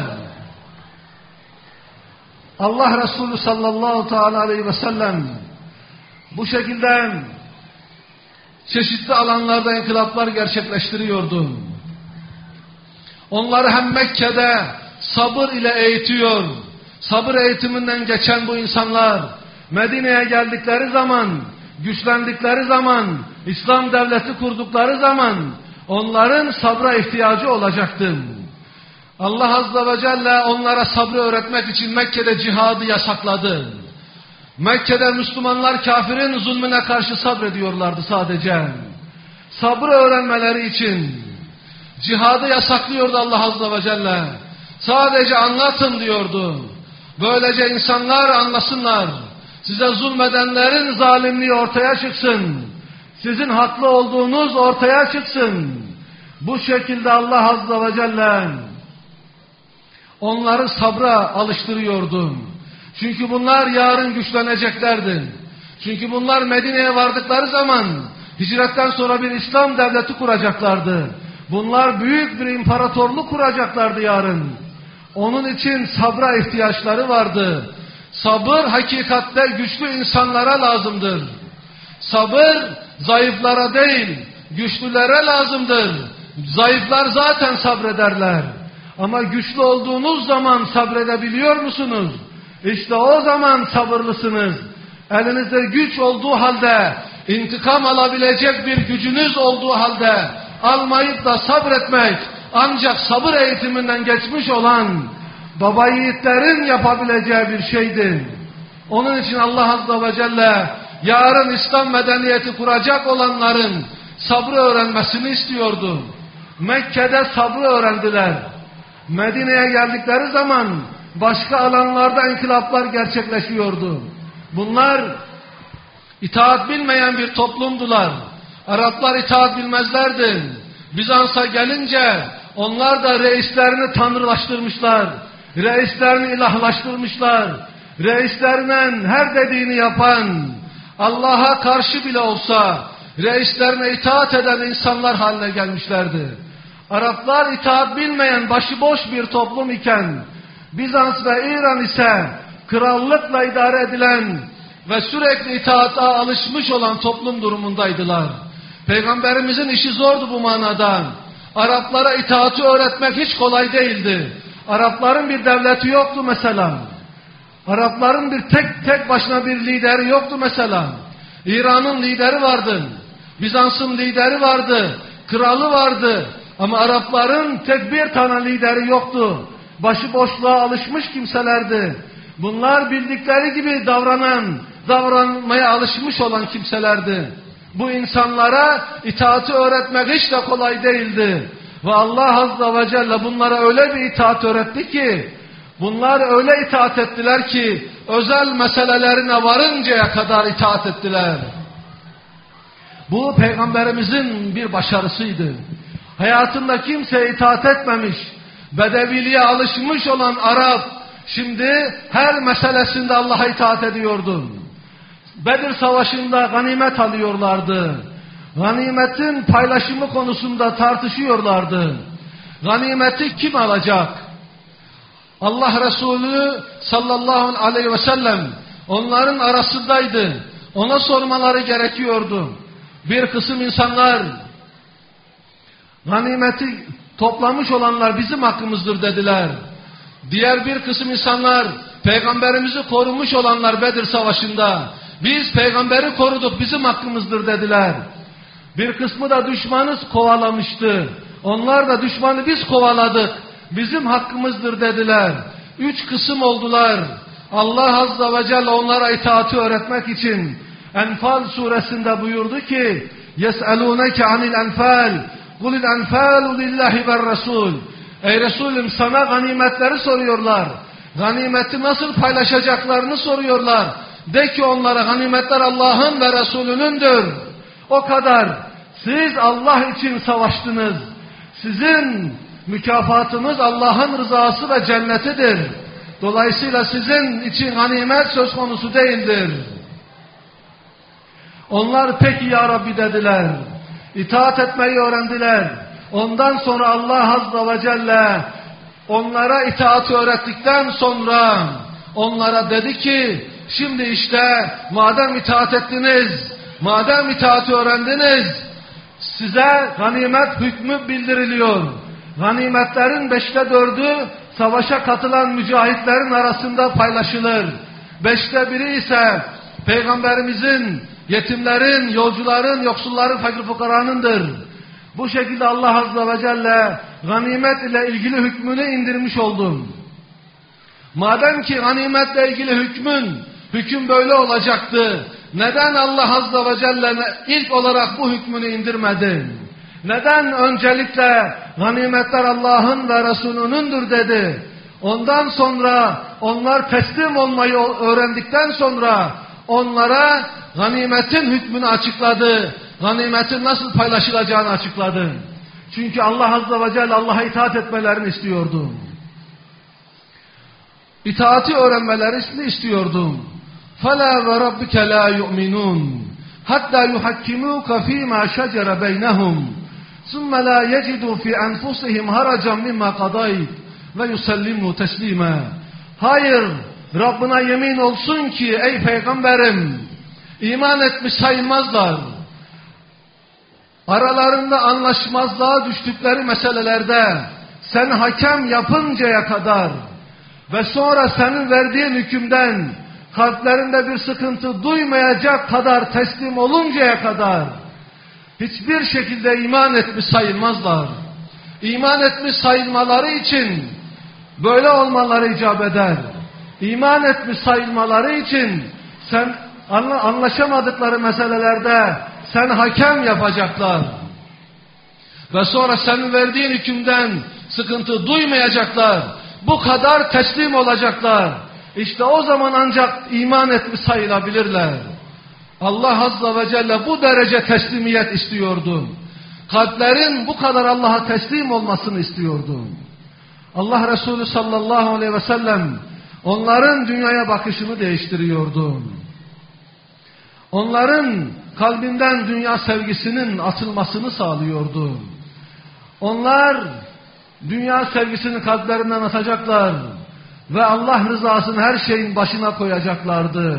Allah Resulü sallallahu teala aleyhi ve sellem bu şekilde çeşitli alanlarda inkılaplar gerçekleştiriyordu. Onları hem Mekke'de sabır ile eğitiyor. Sabır eğitiminden geçen bu insanlar Medine'ye geldikleri zaman, güçlendikleri zaman, İslam devleti kurdukları zaman onların sabra ihtiyacı olacaktı. Allah Azze ve Celle onlara sabrı öğretmek için Mekke'de cihadı yasakladı. Mekke'de Müslümanlar kafirin zulmüne karşı sabrediyorlardı sadece. Sabrı öğrenmeleri için cihadı yasaklıyordu Allah Azze ve Celle. Sadece anlatın diyordu. Böylece insanlar anlasınlar. Size zulmedenlerin zalimliği ortaya çıksın. Sizin haklı olduğunuz ortaya çıksın. Bu şekilde Allah Azze ve Celle onları sabra alıştırıyordu. Çünkü bunlar yarın güçleneceklerdi. Çünkü bunlar Medine'ye vardıkları zaman hicretten sonra bir İslam devleti kuracaklardı. Bunlar büyük bir imparatorluk kuracaklardı yarın. Onun için sabra ihtiyaçları vardı. Sabır hakikatte güçlü insanlara lazımdır. Sabır zayıflara değil, güçlülere lazımdır. Zayıflar zaten sabrederler. Ama güçlü olduğunuz zaman sabredebiliyor musunuz? İşte o zaman sabırlısınız. Elinizde güç olduğu halde, intikam alabilecek bir gücünüz olduğu halde almayıp da sabretmek ancak sabır eğitiminden geçmiş olan baba yiğitlerin yapabileceği bir şeydir. Onun için Allah Azze ve Celle yarın İslam medeniyeti kuracak olanların sabrı öğrenmesini istiyordu. Mekke'de sabrı öğrendiler. Medine'ye geldikleri zaman başka alanlarda inkılaplar gerçekleşiyordu. Bunlar itaat bilmeyen bir toplumdular. Araplar itaat bilmezlerdi. Bizans'a gelince onlar da reislerini tanrılaştırmışlar. Reislerini ilahlaştırmışlar. Reislerinin her dediğini yapan, Allah'a karşı bile olsa reislerine itaat eden insanlar haline gelmişlerdi. Araplar itaat bilmeyen başıboş bir toplum iken Bizans ve İran ise krallıkla idare edilen ve sürekli itaata alışmış olan toplum durumundaydılar. Peygamberimizin işi zordu bu manada. Araplara itaati öğretmek hiç kolay değildi. Arapların bir devleti yoktu mesela. Arapların bir tek tek başına bir lideri yoktu mesela. İran'ın lideri vardı. Bizans'ın lideri vardı. Kralı vardı. Ama Arapların tek bir tane lideri yoktu. Başıboşluğa alışmış kimselerdi. Bunlar bildikleri gibi davranan, davranmaya alışmış olan kimselerdi. Bu insanlara itaati öğretmek hiç de kolay değildi. Ve Allah Azze ve Celle bunlara öyle bir itaat öğretti ki, bunlar öyle itaat ettiler ki, özel meselelerine varıncaya kadar itaat ettiler. Bu Peygamberimizin bir başarısıydı. Hayatında kimseye itaat etmemiş, bedeviliğe alışmış olan Arap, şimdi her meselesinde Allah'a itaat ediyordu. Bedir Savaşı'nda ganimet alıyorlardı. Ganimetin paylaşımı konusunda tartışıyorlardı. Ganimeti kim alacak? Allah Resulü sallallahu aleyhi ve sellem onların arasındaydı. Ona sormaları gerekiyordu. Bir kısım insanlar ganimeti toplamış olanlar bizim hakkımızdır dediler. Diğer bir kısım insanlar peygamberimizi korumuş olanlar Bedir Savaşı'nda biz peygamberi koruduk bizim hakkımızdır dediler. Bir kısmı da düşmanı kovalamıştı. Onlar da düşmanı biz kovaladık bizim hakkımızdır dediler. Üç kısım oldular. Allah Azze ve Celle onlara itaati öğretmek için Enfal suresinde buyurdu ki يَسْأَلُونَكَ عَنِ الْاَنْفَالِ قُلِ الْاَنْفَالُ لِلّٰهِ وَالرَّسُولِ Ey Resulüm sana ganimetleri soruyorlar. Ganimeti nasıl paylaşacaklarını soruyorlar. De ki onlara ganimetler Allah'ın ve Resulünündür. O kadar. Siz Allah için savaştınız. Sizin mükafatınız Allah'ın rızası ve cennetidir. Dolayısıyla sizin için ganimet söz konusu değildir. Onlar peki ya Rabbi dediler. İtaat etmeyi öğrendiler. Ondan sonra Allah Azze ve Celle onlara itaati öğrettikten sonra onlara dedi ki şimdi işte madem itaat ettiniz, madem itaati öğrendiniz size ganimet hükmü bildiriliyor. Ganimetlerin beşte dördü savaşa katılan mücahitlerin arasında paylaşılır. Beşte biri ise Peygamberimizin, yetimlerin, yolcuların, yoksulların, fakir fukaranındır. Bu şekilde Allah Azze ve Celle ganimet ile ilgili hükmünü indirmiş oldum. Madem ki ganimetle ilgili hükmün, hüküm böyle olacaktı, neden Allah Azze ve Celle ilk olarak bu hükmünü indirmedi? Neden öncelikle ganimetler Allah'ın ve Resulünündür dedi? Ondan sonra onlar teslim olmayı öğrendikten sonra onlara ganimetin hükmünü açıkladı. Ganimetin nasıl paylaşılacağını açıkladı. Çünkü Allah Azze ve Celle Allah'a itaat etmelerini istiyordu. İtaati öğrenmelerini istiyordum. فَلَا وَرَبِّكَ لَا يُؤْمِنُونَ حَتَّى يُحَكِّمُوكَ ف۪ي مَا شَجَرَ بَيْنَهُمْ ثُمَّ لَا يَجِدُوا فِي أَنْفُسِهِمْ هَرَجًا مِمَّا قَضَيْتَ وَيُسَلِّمُوا تَسْلِيمًا. Hayır, Rabbına yemin olsun ki ey peygamberim, iman etmiş sayılmazlar. Aralarında anlaşmazlığa düştükleri meselelerde sen hakem yapıncaya kadar ve sonra senin verdiğin hükümden kalplerinde bir sıkıntı duymayacak kadar teslim oluncaya kadar hiçbir şekilde iman etmiş sayılmazlar. İman etmiş sayılmaları için böyle olmaları icap eder. İman etmiş sayılmaları için sen anlaşamadıkları meselelerde sen hakem yapacaklar. Ve sonra senin verdiğin hükümden sıkıntı duymayacaklar. Bu kadar teslim olacaklar. İşte o zaman ancak iman etmiş sayılabilirler. Allah Azze ve Celle bu derece teslimiyet istiyordu. Kalplerin bu kadar Allah'a teslim olmasını istiyordu. Allah Resulü sallallahu aleyhi ve sellem onların dünyaya bakışını değiştiriyordu. Onların kalbinden dünya sevgisinin atılmasını sağlıyordu. Onlar dünya sevgisini kalplerinden atacaklar ve Allah rızasını her şeyin başına koyacaklardı.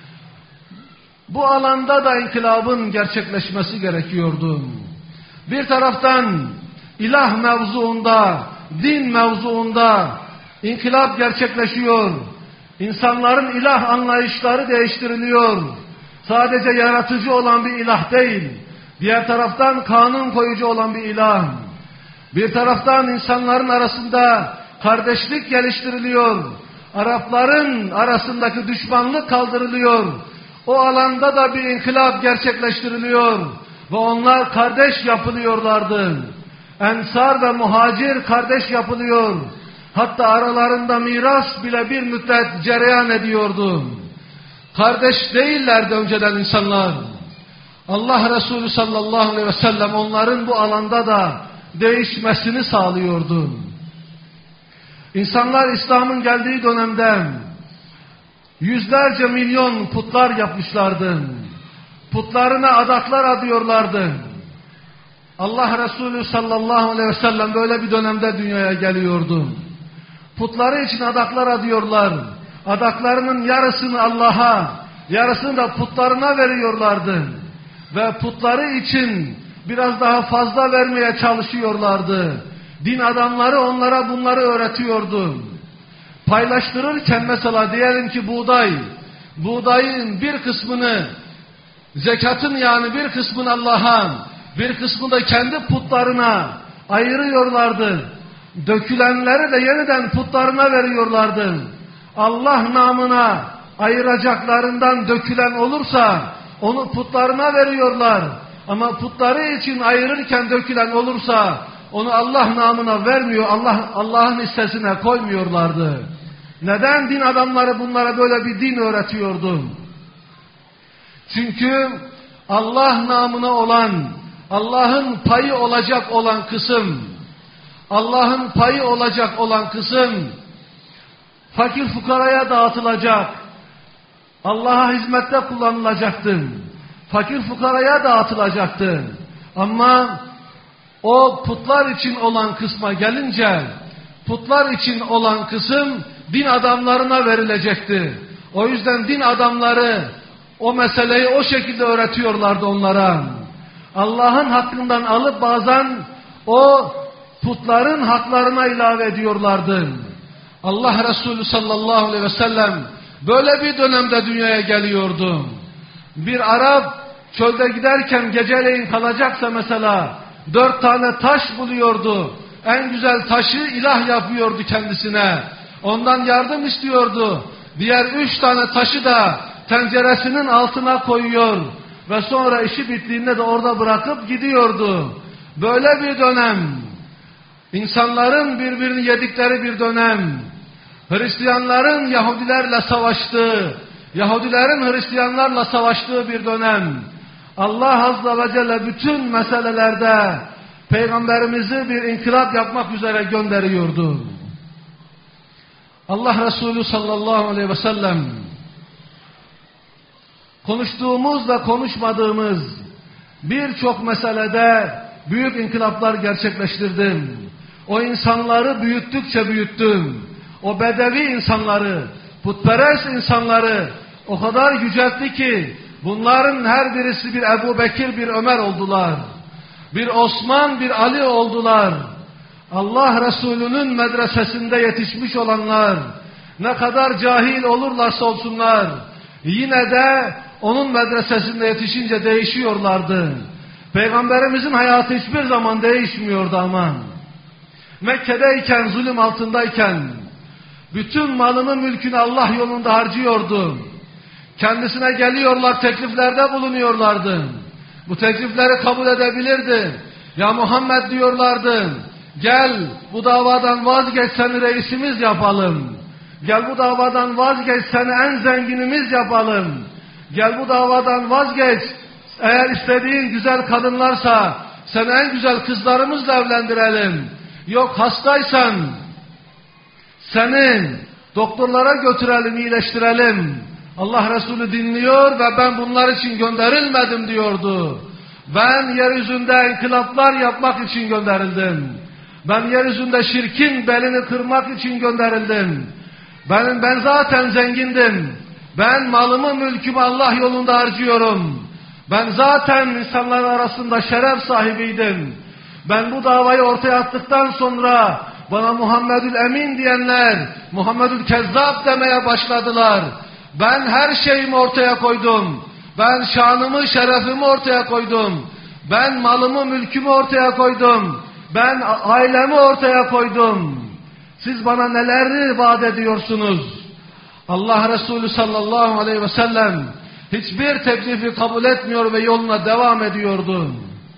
Bu alanda da inkılabın gerçekleşmesi gerekiyordu. Bir taraftan ilah mevzuunda, din mevzuunda inkılap gerçekleşiyor. İnsanların ilah anlayışları değiştiriliyor. Sadece yaratıcı olan bir ilah değil, diğer taraftan kanun koyucu olan bir ilah. Bir taraftan insanların arasında kardeşlik geliştiriliyor. Arapların arasındaki düşmanlık kaldırılıyor. O alanda da bir inkılap gerçekleştiriliyor. Ve onlar kardeş yapılıyorlardı. Ensar ve muhacir kardeş yapılıyor. Hatta aralarında miras bile bir müddet cereyan ediyordu. Kardeş değillerdi önceden insanlar. Allah Resulü sallallahu aleyhi ve sellem onların bu alanda da değişmesini sağlıyordu. İnsanlar İslam'ın geldiği dönemde yüzlerce milyon putlar yapmışlardı. Putlarına adaklar adıyorlardı. Allah Resulü sallallahu aleyhi ve sellem böyle bir dönemde dünyaya geliyordu. Putları için adaklar adıyorlar. Adaklarının yarısını Allah'a, yarısını da putlarına veriyorlardı. Ve putları için biraz daha fazla vermeye çalışıyorlardı. Din adamları onlara bunları öğretiyordu. Paylaştırırken mesela diyelim ki buğday, buğdayın bir kısmını, zekatın yani bir kısmını Allah'a, bir kısmını da kendi putlarına ayırıyorlardı. Dökülenleri de yeniden putlarına veriyorlardı. Allah namına ayıracaklarından dökülen olursa onu putlarına veriyorlar. Ama putları için ayırırken dökülen olursa onu Allah namına vermiyor, Allah Allah'ın hissesine koymuyorlardı. Neden din adamları bunlara böyle bir din öğretiyordu? Çünkü Allah namına olan, Allah'ın payı olacak olan kısım, Allah'ın payı olacak olan kısım fakir fukaraya dağıtılacak. Allah'a hizmette kullanılacaktı. Fakir fukaraya dağıtılacaktı. Ama o putlar için olan kısma gelince, putlar için olan kısım din adamlarına verilecekti. O yüzden din adamları o meseleyi o şekilde öğretiyorlardı onlara. Allah'ın hakkından alıp bazen o putların haklarına ilave ediyorlardı. Allah Resulü sallallahu aleyhi ve sellem böyle bir dönemde dünyaya geliyordu. Bir Arap çölde giderken geceleyin kalacaksa mesela dört tane taş buluyordu. en güzel taşı ilah yapıyordu kendisine. Ondan yardım istiyordu. Diğer üç tane taşı da tenceresinin altına koyuyor ve sonra işi bittiğinde de orada bırakıp gidiyordu. Böyle bir dönem, insanların birbirini yedikleri bir dönem, Hristiyanların Yahudilerle savaştığı, Yahudilerin Hristiyanlarla savaştığı bir dönem. Allah Azze ve Celle bütün meselelerde Peygamberimizi bir inkılap yapmak üzere gönderiyordu. Allah Resulü sallallahu aleyhi ve sellem konuştuğumuz ve konuşmadığımız birçok meselede büyük inkılaplar gerçekleştirdim. O insanları büyüttükçe büyüttüm. O bedevi insanları, putperest insanları o kadar yüceltti ki bunların her birisi bir Ebu Bekir, bir Ömer oldular. Bir Osman, bir Ali oldular. Allah Resulü'nün medresesinde yetişmiş olanlar ne kadar cahil olurlarsa olsunlar yine de onun medresesinde yetişince değişiyorlardı. Peygamberimizin hayatı hiçbir zaman değişmiyordu ama. Mekke'deyken, zulüm altındayken bütün malını mülkünü Allah yolunda harcıyordu. Kendisine geliyorlar, tekliflerde bulunuyorlardı. Bu teklifleri kabul edebilirdi. Ya Muhammed diyorlardı, gel bu davadan vazgeç, seni reisimiz yapalım. Gel bu davadan vazgeç, seni en zenginimiz yapalım. Gel bu davadan vazgeç, eğer istediğin güzel kadınlarsa seni en güzel kızlarımızla evlendirelim. Yok hastaysan seni doktorlara götürelim, iyileştirelim. Allah Resulü dinliyor ve ben bunlar için gönderilmedim diyordu. Ben yeryüzünde inkılaplar yapmak için gönderildim. Ben yeryüzünde şirkin belini kırmak için gönderildim. Ben, ben zaten zengindim. Ben malımı mülkümü Allah yolunda harcıyorum. Ben zaten insanlar arasında şeref sahibiydim. Ben bu davayı ortaya attıktan sonra bana Muhammedül Emin diyenler Muhammedül Kezzab demeye başladılar. Ben her şeyimi ortaya koydum. Ben şanımı, şerefimi ortaya koydum. Ben malımı, mülkümü ortaya koydum. Ben ailemi ortaya koydum. Siz bana neleri vaat ediyorsunuz? Allah Resulü sallallahu aleyhi ve sellem hiçbir teklifi kabul etmiyor ve yoluna devam ediyordu.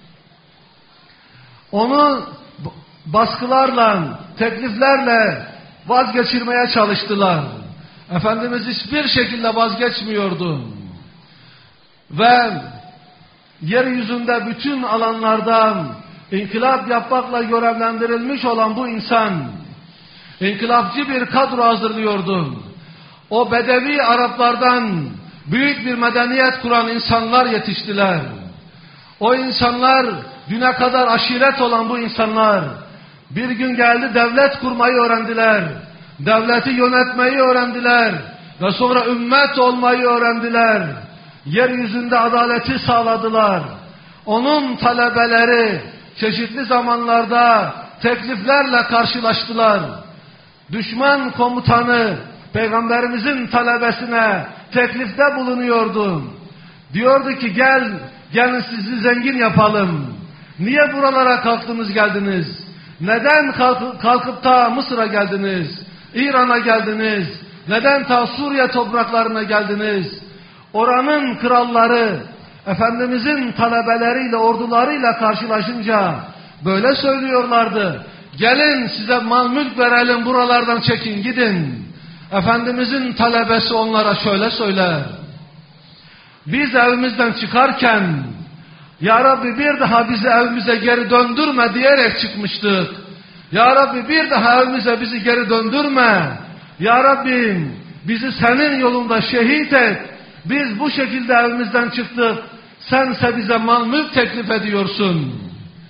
Onu baskılarla, tekliflerle vazgeçirmeye çalıştılar. Efendimiz hiçbir şekilde vazgeçmiyordu. Ve yeryüzünde bütün alanlardan inkılap yapmakla görevlendirilmiş olan bu insan, inkılapçı bir kadro hazırlıyordu. O Bedevi Araplardan büyük bir medeniyet kuran insanlar yetiştiler. O insanlar, düne kadar aşiret olan bu insanlar, bir gün geldi devlet kurmayı öğrendiler. Devleti yönetmeyi öğrendiler. Ve sonra ümmet olmayı öğrendiler. Yeryüzünde adaleti sağladılar. Onun talebeleri çeşitli zamanlarda tekliflerle karşılaştılar. Düşman komutanı Peygamberimizin talebesine teklifte bulunuyordu. Diyordu ki gel, gelin sizi zengin yapalım. Niye buralara kalktınız geldiniz? Neden kalk, kalkıp ta Mısır'a geldiniz? İran'a geldiniz? Neden ta Suriye topraklarına geldiniz? Oranın kralları Efendimizin talebeleriyle, ordularıyla karşılaşınca böyle söylüyorlardı. Gelin size mal mülk verelim, buralardan çekin gidin. Efendimizin talebesi onlara şöyle söyler. Biz evimizden çıkarken Ya Rabbi bir daha bizi evimize geri döndürme diyerek çıkmıştık. Ya Rabbi bir daha evimize bizi geri döndürme. Ya Rabbim bizi senin yolunda şehit et. Biz bu şekilde evimizden çıktık. Sense bize mal mülk teklif ediyorsun.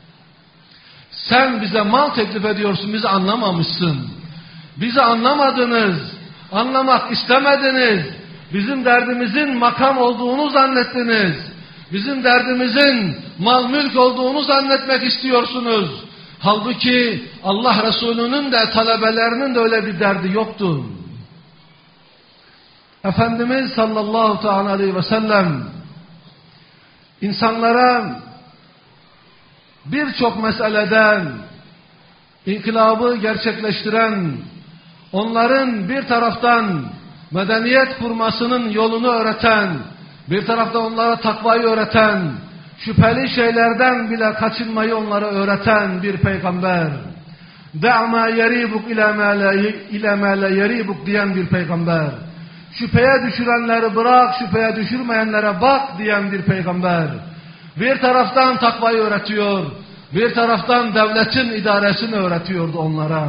Sen bize mal teklif ediyorsun, bizi anlamamışsın. Bizi anlamadınız, anlamak istemediniz. Bizim derdimizin makam olduğunu zannettiniz. Bizim derdimizin mal mülk olduğunu zannetmek istiyorsunuz. Halbuki Allah Resulü'nün de talebelerinin de öyle bir derdi yoktu. Efendimiz sallallahu teala aleyhi ve sellem insanlara birçok meseleden inkılabı gerçekleştiren, onların bir taraftan medeniyet kurmasının yolunu öğreten, bir taraftan onlara takvayı öğreten, şüpheli şeylerden bile kaçınmayı onlara öğreten bir peygamber. Da'ma yeribuk ila ma la yeribuk diyen bir peygamber. Şüpheye düşürenleri bırak, şüpheye düşürmeyenlere bak diyen bir peygamber. Bir taraftan takvayı öğretiyor, bir taraftan devletin idaresini öğretiyordu onlara.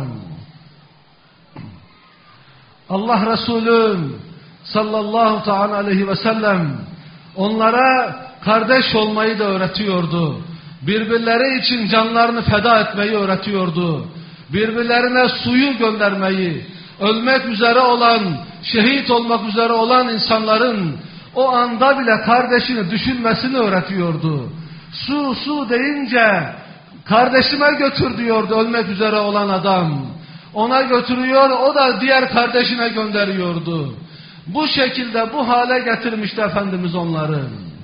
Allah Resulü sallallahu teala aleyhi ve sellem onlara kardeş olmayı da öğretiyordu. Birbirleri için canlarını feda etmeyi öğretiyordu. Birbirlerine suyu göndermeyi, ölmek üzere olan, şehit olmak üzere olan insanların o anda bile kardeşini düşünmesini öğretiyordu. Su su deyince kardeşime götür diyordu ölmek üzere olan adam. Ona götürüyor, o da diğer kardeşine gönderiyordu. Bu şekilde bu hale getirmişti Efendimiz onları.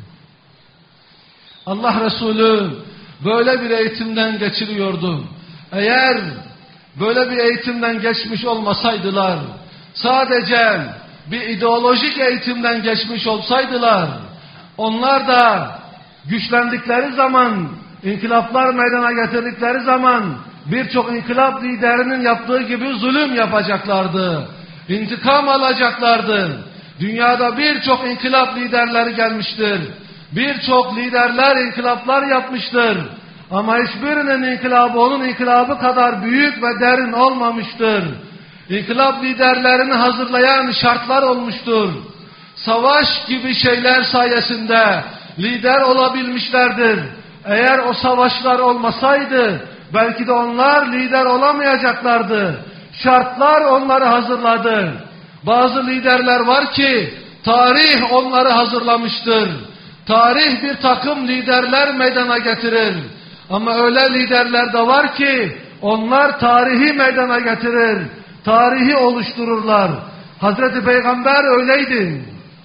Allah Resulü böyle bir eğitimden geçiriyordu. Eğer böyle bir eğitimden geçmiş olmasaydılar, sadece bir ideolojik eğitimden geçmiş olsaydılar, onlar da güçlendikleri zaman, inkılaplar meydana getirdikleri zaman birçok inkılap liderinin yaptığı gibi zulüm yapacaklardı. İntikam alacaklardı. Dünyada birçok inkılap liderleri gelmiştir. Birçok liderler inkılaplar yapmıştır. Ama hiçbirinin inkılabı onun inkılabı kadar büyük ve derin olmamıştır. İnkılap liderlerini hazırlayan şartlar olmuştur. Savaş gibi şeyler sayesinde lider olabilmişlerdir. Eğer o savaşlar olmasaydı belki de onlar lider olamayacaklardı. Şartlar onları hazırladı. Bazı liderler var ki tarih onları hazırlamıştır. Tarih bir takım liderler meydana getirir. Ama öyle liderler de var ki onlar tarihi meydana getirir. Tarihi oluştururlar. Hazreti Peygamber öyleydi.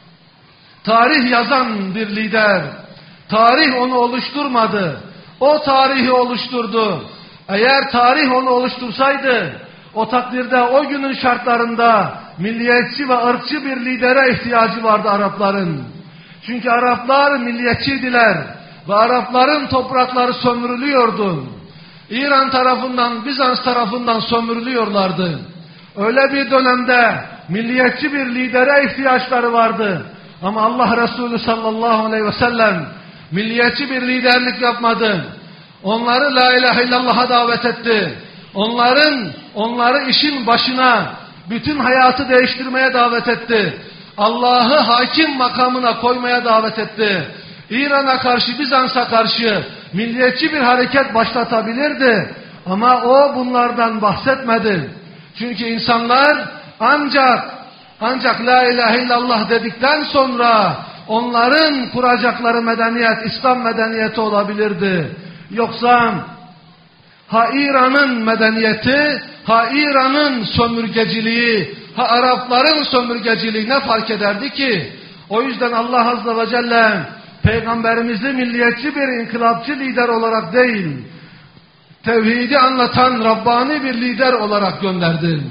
Tarih yazan bir lider. Tarih onu oluşturmadı. O tarihi oluşturdu. Eğer tarih onu oluştursaydı, o takdirde o günün şartlarında milliyetçi ve ırkçı bir lidere ihtiyacı vardı Arapların. Çünkü Araplar milliyetçiydiler ve Arapların toprakları sömürülüyordu. İran tarafından, Bizans tarafından sömürülüyorlardı. Öyle bir dönemde milliyetçi bir lidere ihtiyaçları vardı. Ama Allah Resulü sallallahu aleyhi ve sellem milliyetçi bir liderlik yapmadı. Onları la ilahe illallah'a davet etti. Onların, onları işin başına, bütün hayatı değiştirmeye davet etti. Allah'ı hakim makamına koymaya davet etti. İran'a karşı, Bizans'a karşı milliyetçi bir hareket başlatabilirdi. Ama o bunlardan bahsetmedi. Çünkü insanlar ancak, ancak la ilahe illallah dedikten sonra onların kuracakları medeniyet, İslam medeniyeti olabilirdi. Yoksa ha İran'ın medeniyeti, ha İran'ın sömürgeciliği, ha Arapların sömürgeciliği ne fark ederdi ki? O yüzden Allah Azze ve Celle Peygamberimizi milliyetçi bir inkılapçı lider olarak değil, tevhidi anlatan Rabbani bir lider olarak gönderdi.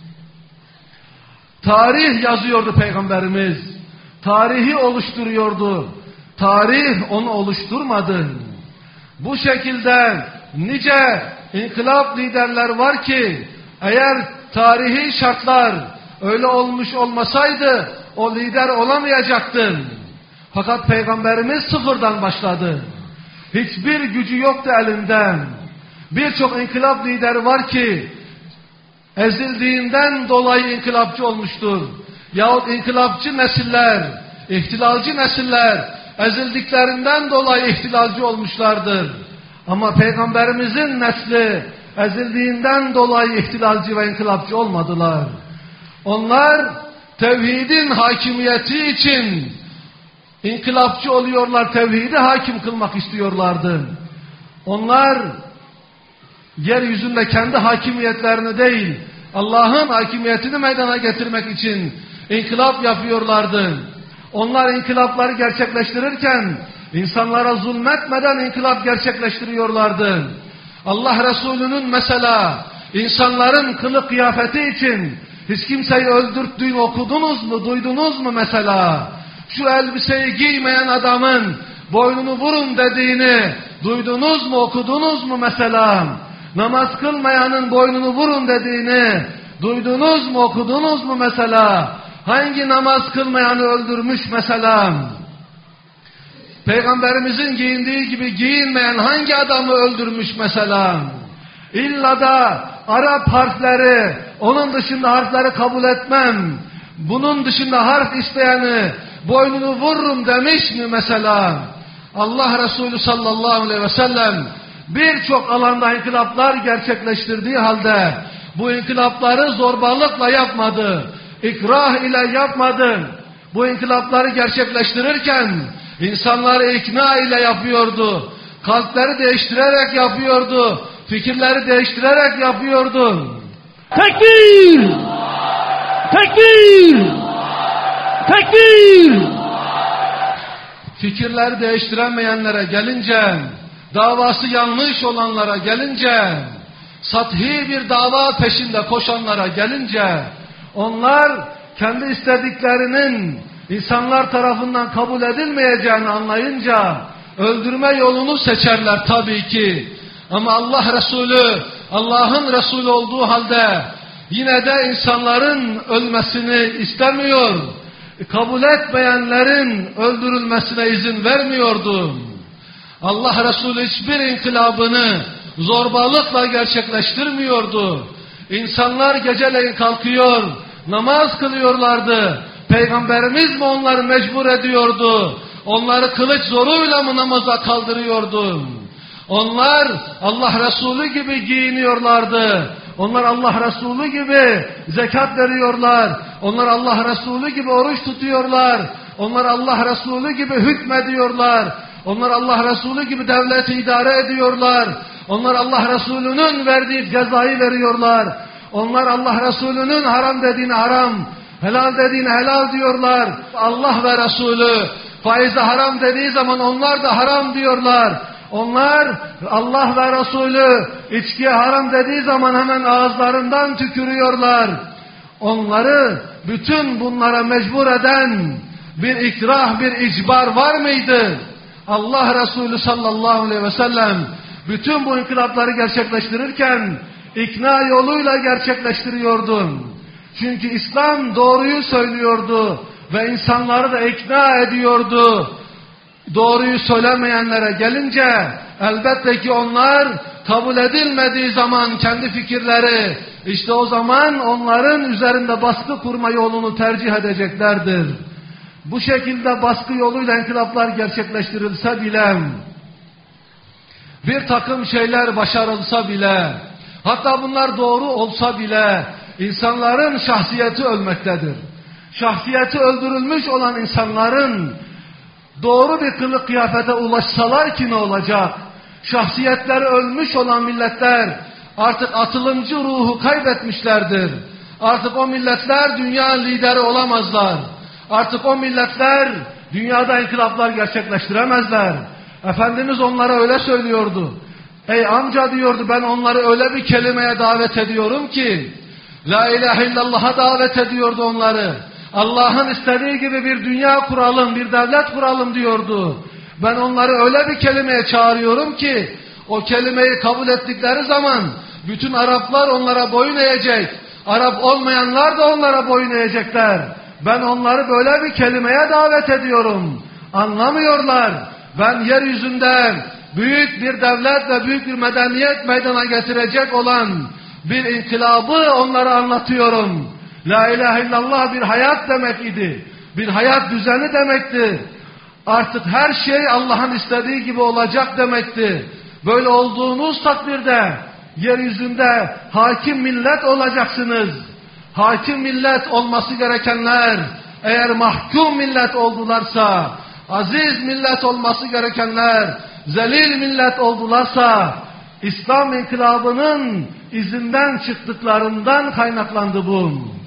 Tarih yazıyordu Peygamberimiz. Tarihi oluşturuyordu. Tarih onu oluşturmadı. Bu şekilde nice inkılap liderler var ki eğer tarihi şartlar öyle olmuş olmasaydı o lider olamayacaktı. Fakat Peygamberimiz sıfırdan başladı. Hiçbir gücü yoktu elinden. Birçok inkılap lideri var ki ezildiğinden dolayı inkılapçı olmuştur. Yahut inkılapçı nesiller, ihtilalci nesiller ezildiklerinden dolayı ihtilalci olmuşlardır. Ama Peygamberimizin nesli ezildiğinden dolayı ihtilalci ve inkılapçı olmadılar. Onlar tevhidin hakimiyeti için inkılapçı oluyorlar, tevhidi hakim kılmak istiyorlardı. Onlar yeryüzünde kendi hakimiyetlerini değil, Allah'ın hakimiyetini meydana getirmek için inkılap yapıyorlardı. Onlar inkılapları gerçekleştirirken insanlara zulmetmeden inkılap gerçekleştiriyorlardı. Allah Resulü'nün mesela İnsanların kılık kıyafeti için hiç kimseyi öldürttüğünü okudunuz mu, duydunuz mu mesela? Şu elbiseyi giymeyen adamın boynunu vurun dediğini duydunuz mu, okudunuz mu mesela? Namaz kılmayanın boynunu vurun dediğini duydunuz mu, okudunuz mu mesela? Hangi namaz kılmayanı öldürmüş mesela? Peygamberimizin giyindiği gibi giyinmeyen hangi adamı öldürmüş mesela? İlla da Arap harfleri, onun dışında harfleri kabul etmem, bunun dışında harf isteyeni boynunu vururum demiş mi mesela? Allah Resulü sallallahu aleyhi ve sellem birçok alanda inkılaplar gerçekleştirdiği halde bu inkılapları zorbalıkla yapmadı, ikrah ile yapmadı. Bu inkılapları gerçekleştirirken insanları ikna ile yapıyordu, kalpleri değiştirerek yapıyordu, fikirleri değiştirerek yapıyordu. Tekbir! Tekbir! Tekbir! Fikirleri değiştiremeyenlere gelince, davası yanlış olanlara gelince, sathi bir dava peşinde koşanlara gelince, onlar kendi istediklerinin insanlar tarafından kabul edilmeyeceğini anlayınca öldürme yolunu seçerler tabii ki. Ama Allah Resulü, Allah'ın Resulü olduğu halde yine de insanların ölmesini istemiyor. Kabul etmeyenlerin öldürülmesine izin vermiyordu. Allah Resulü hiçbir inkılabını zorbalıkla gerçekleştirmiyordu. İnsanlar geceleyin kalkıyor, namaz kılıyorlardı. Peygamberimiz mi onları mecbur ediyordu? Onları kılıç zoruyla mı namaza kaldırıyordu? Onlar Allah Resulü gibi giyiniyorlardı. Onlar Allah Resulü gibi zekat veriyorlar. Onlar Allah Resulü gibi oruç tutuyorlar. Onlar Allah Resulü gibi hükmediyorlar. Onlar Allah Resulü gibi devleti idare ediyorlar. Onlar Allah Resulü'nün verdiği cezayı veriyorlar. Onlar Allah Resulü'nün haram dediğini haram, helal dediğini helal diyorlar. Allah ve Resulü faize haram dediği zaman onlar da haram diyorlar. Onlar Allah ve Resulü içkiye haram dediği zaman hemen ağızlarından tükürüyorlar. Onları bütün bunlara mecbur eden bir ikrah, bir icbar var mıydı? Allah Resulü sallallahu aleyhi ve sellem bütün bu inkılapları gerçekleştirirken ikna yoluyla gerçekleştiriyordu. Çünkü İslam doğruyu söylüyordu ve insanları da ikna ediyordu. Doğruyu söylemeyenlere gelince elbette ki onlar kabul edilmediği zaman kendi fikirleri, işte o zaman onların üzerinde baskı kurma yolunu tercih edeceklerdir. Bu şekilde baskı yoluyla inkılaplar gerçekleştirilse bile, bir takım şeyler başarılsa bile, hatta bunlar doğru olsa bile insanların şahsiyeti ölmektedir. Şahsiyeti öldürülmüş olan insanların doğru bir kılık kıyafete ulaşsalar ki ne olacak? Şahsiyetleri ölmüş olan milletler artık atılımcı ruhu kaybetmişlerdir. Artık o milletler dünya lideri olamazlar. Artık o milletler dünyada inkılaplar gerçekleştiremezler. Efendimiz onlara öyle söylüyordu. Ey amca diyordu, ben onları öyle bir kelimeye davet ediyorum ki, La ilahe illallah'a davet ediyordu onları. Allah'ın istediği gibi bir dünya kuralım, bir devlet kuralım diyordu. Ben onları öyle bir kelimeye çağırıyorum ki, o kelimeyi kabul ettikleri zaman bütün Araplar onlara boyun eğecek. Arap olmayanlar da onlara boyun eğecekler. Ben onları böyle bir kelimeye davet ediyorum. Anlamıyorlar. Ben yeryüzünde büyük bir devlet ve büyük bir medeniyet meydana getirecek olan bir inkılabı onlara anlatıyorum. La ilahe illallah bir hayat demek idi. Bir hayat düzeni demekti. Artık her şey Allah'ın istediği gibi olacak demekti. Böyle olduğunuz takdirde yeryüzünde hakim millet olacaksınız. Hakim millet olması gerekenler eğer mahkum millet oldularsa, aziz millet olması gerekenler zelil millet oldularsa, İslam inkılabının izinden çıktıklarından kaynaklandı bu.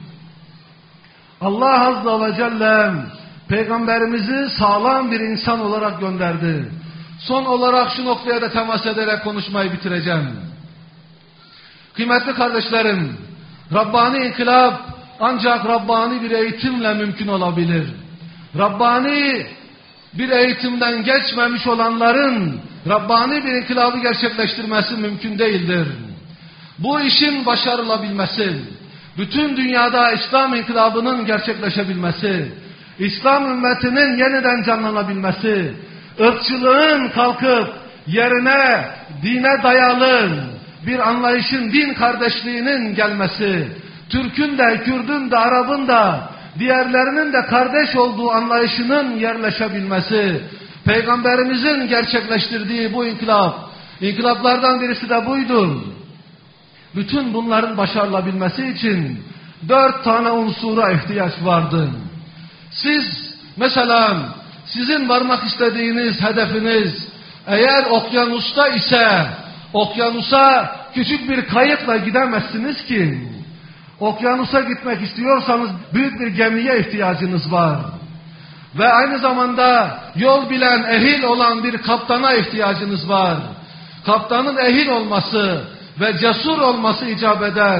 Allah Azze ve Celle Peygamberimizi sağlam bir insan olarak gönderdi. Son olarak şu noktaya da temas ederek konuşmayı bitireceğim. Kıymetli kardeşlerim, Rabbani inkılap ancak Rabbani bir eğitimle mümkün olabilir. Rabbani bir eğitimden geçmemiş olanların Rabbani bir inkılabı gerçekleştirmesi mümkün değildir. Bu işin başarılabilmesi, bütün dünyada İslam inkılabının gerçekleşebilmesi, İslam ümmetinin yeniden canlanabilmesi, ırkçılığın kalkıp yerine dine dayalı bir anlayışın, din kardeşliğinin gelmesi, Türk'ün de, Kürt'ün de, Arap'ın da, diğerlerinin de kardeş olduğu anlayışının yerleşebilmesi, Peygamberimizin gerçekleştirdiği bu inkılap, inkılaplardan birisi de buydu. Bütün bunların başarılabilmesi için dört tane unsura ihtiyaç vardı. Siz mesela sizin varmak istediğiniz hedefiniz eğer okyanusta ise okyanusa küçük bir kayıkla gidemezsiniz ki. Okyanusa gitmek istiyorsanız büyük bir gemiye ihtiyacınız var. Ve aynı zamanda yol bilen, ehil olan bir kaptana ihtiyacınız var. Kaptanın ehil olması ve cesur olması icap eder.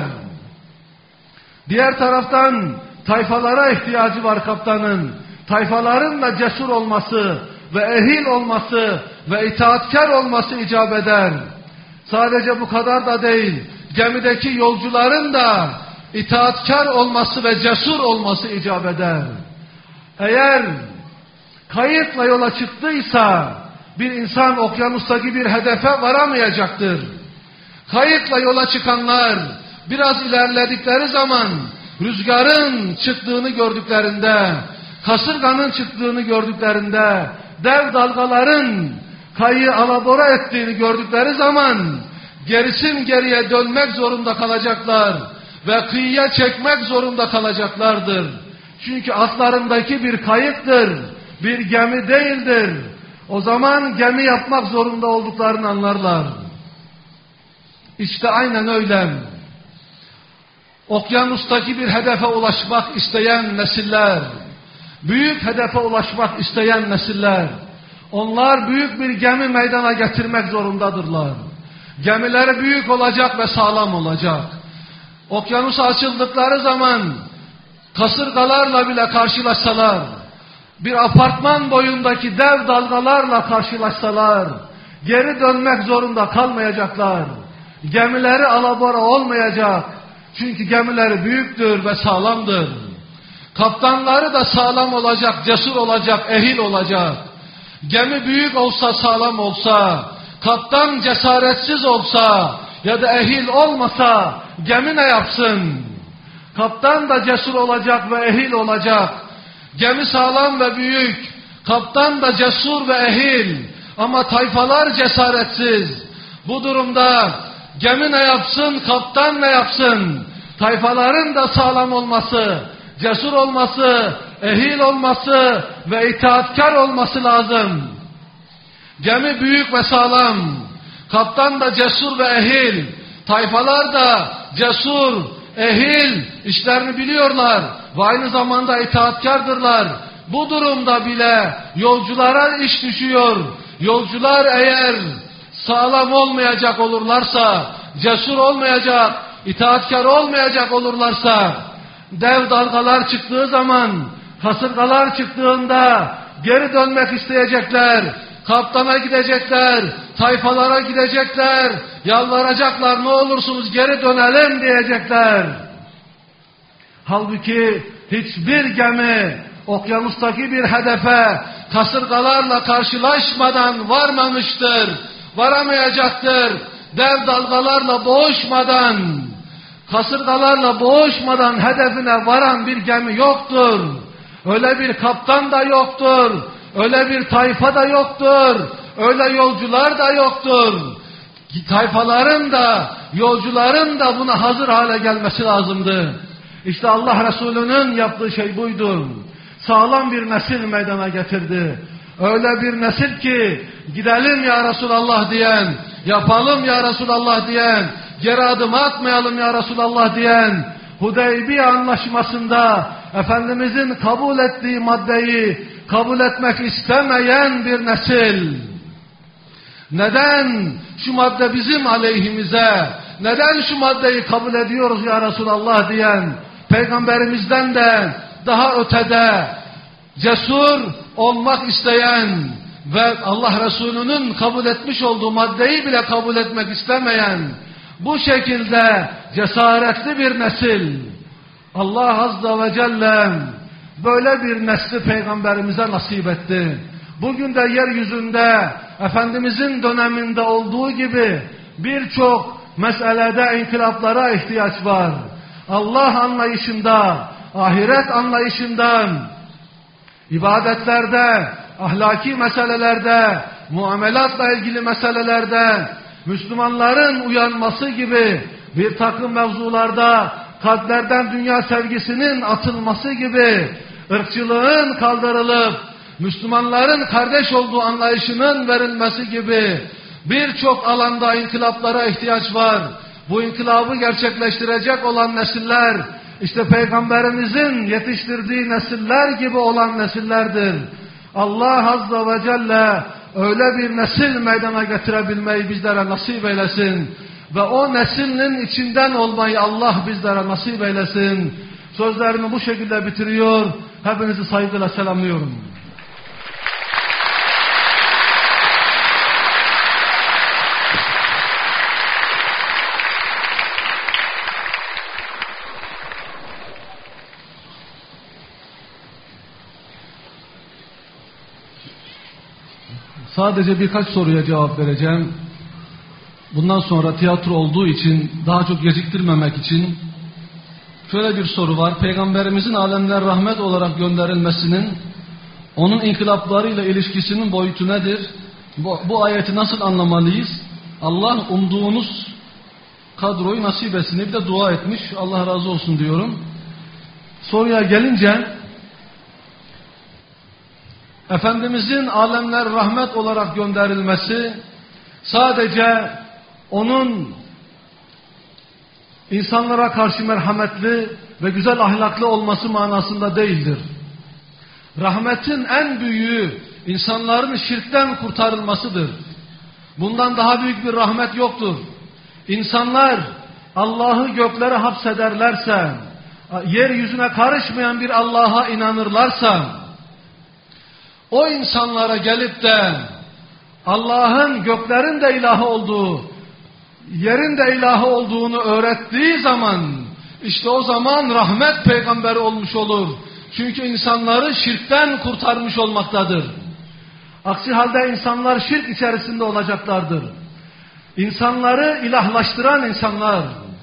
Diğer taraftan tayfalara ihtiyacı var kaptanın. Tayfaların da cesur olması ve ehil olması ve itaatkar olması icap eder. Sadece bu kadar da değil, gemideki yolcuların da itaatkar olması ve cesur olması icap eder. Eğer kayıkla yola çıktıysa bir insan okyanustaki bir hedefe varamayacaktır. Kayıkla yola çıkanlar biraz ilerledikleri zaman rüzgarın çıktığını gördüklerinde, kasırganın çıktığını gördüklerinde, dev dalgaların kayığı alabora ettiğini gördükleri zaman gerisin geriye dönmek zorunda kalacaklar ve kıyıya çekmek zorunda kalacaklardır. Çünkü altlarındaki bir kayıktır, bir gemi değildir. O zaman gemi yapmak zorunda olduklarını anlarlar. İşte aynen öyle. Okyanustaki bir hedefe ulaşmak isteyen nesiller, büyük hedefe ulaşmak isteyen nesiller, onlar büyük bir gemi meydana getirmek zorundadırlar. Gemileri büyük olacak ve sağlam olacak. Okyanusa açıldıkları zaman kasırgalarla bile karşılaşsalar, bir apartman boyundaki dev dalgalarla karşılaşsalar, geri dönmek zorunda kalmayacaklar. Gemileri alabora olmayacak. Çünkü gemileri büyüktür ve sağlamdır. Kaptanları da sağlam olacak, cesur olacak, ehil olacak. Gemi büyük olsa, sağlam olsa, kaptan cesaretsiz olsa ya da ehil olmasa gemi ne yapsın? Kaptan da cesur olacak ve ehil olacak. Gemi sağlam ve büyük, kaptan da cesur ve ehil ama tayfalar cesaretsiz. Bu durumda gemi ne yapsın, kaptan ne yapsın? Tayfaların da sağlam olması, cesur olması, ehil olması ve itaatkar olması lazım. Gemi büyük ve sağlam, kaptan da cesur ve ehil, tayfalar da cesur, ehil, işlerini biliyorlar ve aynı zamanda itaatkardırlar. Bu durumda bile yolculara iş düşüyor. Yolcular eğer sağlam olmayacak olurlarsa, cesur olmayacak, itaatkar olmayacak olurlarsa, dev dalgalar çıktığı zaman, kasırgalar çıktığında geri dönmek isteyecekler, kaptana gidecekler, tayfalara gidecekler, yalvaracaklar, ne olursunuz geri dönelim diyecekler. Halbuki hiçbir gemi okyanustaki bir hedefe kasırgalarla karşılaşmadan varmamıştır, varamayacaktır. Dev dalgalarla boğuşmadan, kasırgalarla boğuşmadan hedefine varan bir gemi yoktur. Öyle bir kaptan da yoktur. Öyle bir tayfa da yoktur. Öyle yolcular da yoktur. Tayfaların da, yolcuların da buna hazır hale gelmesi lazımdı. İşte Allah Resulü'nün yaptığı şey buydu. Sağlam bir nesil meydana getirdi. Öyle bir nesil ki gidelim ya Resulallah diyen, yapalım ya Resulallah diyen, geri adım atmayalım ya Resulallah diyen, Hudeybiye anlaşmasında Efendimizin kabul ettiği maddeyi kabul etmek istemeyen bir nesil. Neden şu madde bizim aleyhimize, neden şu maddeyi kabul ediyoruz ya Resulallah diyen Peygamberimizden de daha ötede cesur olmak isteyen ve Allah Resulü'nün kabul etmiş olduğu maddeyi bile kabul etmek istemeyen bu şekilde cesaretli bir nesil, Allah Azze ve Celle böyle bir nesli Peygamberimize nasip etti. Bugün de yeryüzünde Efendimizin döneminde olduğu gibi birçok meselede inkılaplara ihtiyaç var. Allah anlayışında, ahiret anlayışından, ibadetlerde, ahlaki meselelerde, muamelatla ilgili meselelerde Müslümanların uyanması gibi bir takım mevzularda kalplerden dünya sevgisinin atılması gibi ırkçılığın kaldırılıp Müslümanların kardeş olduğu anlayışının verilmesi gibi birçok alanda inkılaplara ihtiyaç var. Bu inkılabı gerçekleştirecek olan nesiller işte Peygamberimizin yetiştirdiği nesiller gibi olan nesillerdir. Allah Azze ve Celle öyle bir nesil meydana getirebilmeyi bizlere nasip eylesin. Ve o neslinin içinden olmayı Allah bizlere nasip eylesin. Sözlerimi bu şekilde bitiriyor. Hepinizi saygıyla selamlıyorum. Sadece birkaç soruya cevap vereceğim. Bundan sonra tiyatro olduğu için, daha çok geciktirmemek için şöyle bir soru var. Peygamberimizin alemler rahmet olarak gönderilmesinin, onun inkılaplarıyla ilişkisinin boyutu nedir? Bu, bu ayeti nasıl anlamalıyız? Allah umduğunuz kadroyu nasip etsin. Bir de dua etmiş. Allah razı olsun diyorum. Soruya gelince, Efendimizin alemler rahmet olarak gönderilmesi sadece onun insanlara karşı merhametli ve güzel ahlaklı olması manasında değildir. Rahmetin en büyüğü insanların şirkten kurtarılmasıdır. Bundan daha büyük bir rahmet yoktur. İnsanlar Allah'ı göklere hapsederlerse, yeryüzüne karışmayan bir Allah'a inanırlarsa, o insanlara gelip de Allah'ın göklerin de ilahı olduğu, yerin de ilahı olduğunu öğrettiği zaman, işte o zaman rahmet peygamberi olmuş olur. Çünkü insanları şirkten kurtarmış olmaktadır. Aksi halde insanlar şirk içerisinde olacaklardır. İnsanları ilahlaştıran insanlar,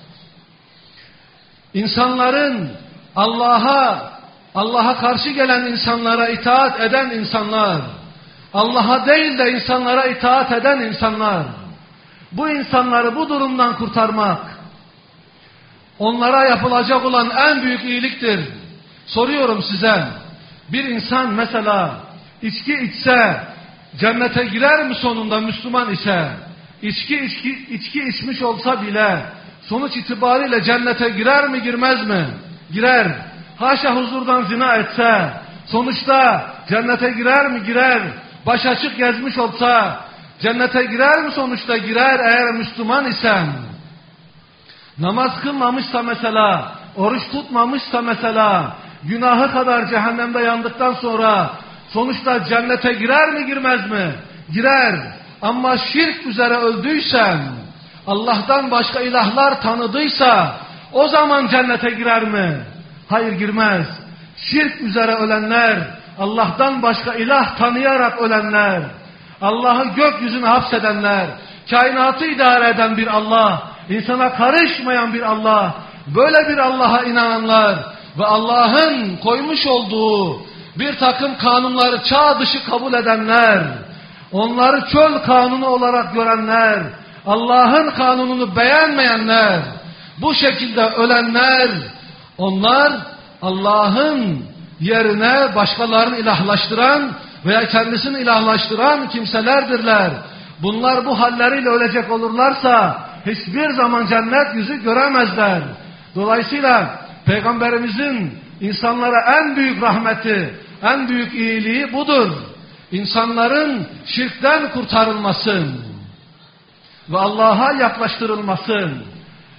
insanların Allah'a Allah'a karşı gelen insanlara itaat eden insanlar, Allah'a değil de insanlara itaat eden insanlar, bu insanları bu durumdan kurtarmak, onlara yapılacak olan en büyük iyiliktir. Soruyorum size, bir insan mesela içki içse cennete girer mi sonunda Müslüman ise? İçki, içki, içki içmiş olsa bile sonuç itibariyle cennete girer mi girmez mi? Girer. Haşa huzurdan zina etse sonuçta cennete girer mi? Girer. Baş açık gezmiş olsa cennete girer mi? Sonuçta girer eğer Müslüman isen. Namaz kılmamışsa mesela, oruç tutmamışsa mesela, günahı kadar cehennemde yandıktan sonra sonuçta cennete girer mi girmez mi? Girer. Ama şirk üzere öldüysen, Allah'tan başka ilahlar tanıdıysa o zaman cennete girer mi? Hayır, girmez. Şirk üzere ölenler, Allah'tan başka ilah tanıyarak ölenler, Allah'ı gökyüzüne hapsedenler, kainatı idare eden bir Allah, insana karışmayan bir Allah, böyle bir Allah'a inananlar ve Allah'ın koymuş olduğu bir takım kanunları çağ dışı kabul edenler, onları çöl kanunu olarak görenler, Allah'ın kanununu beğenmeyenler, bu şekilde ölenler, onlar Allah'ın yerine başkalarını ilahlaştıran veya kendisini ilahlaştıran kimselerdirler. Bunlar bu halleriyle ölecek olurlarsa hiçbir zaman cennet yüzü göremezler. Dolayısıyla Peygamberimizin insanlara en büyük rahmeti, en büyük iyiliği budur. İnsanların şirkten kurtarılması ve Allah'a yaklaştırılması.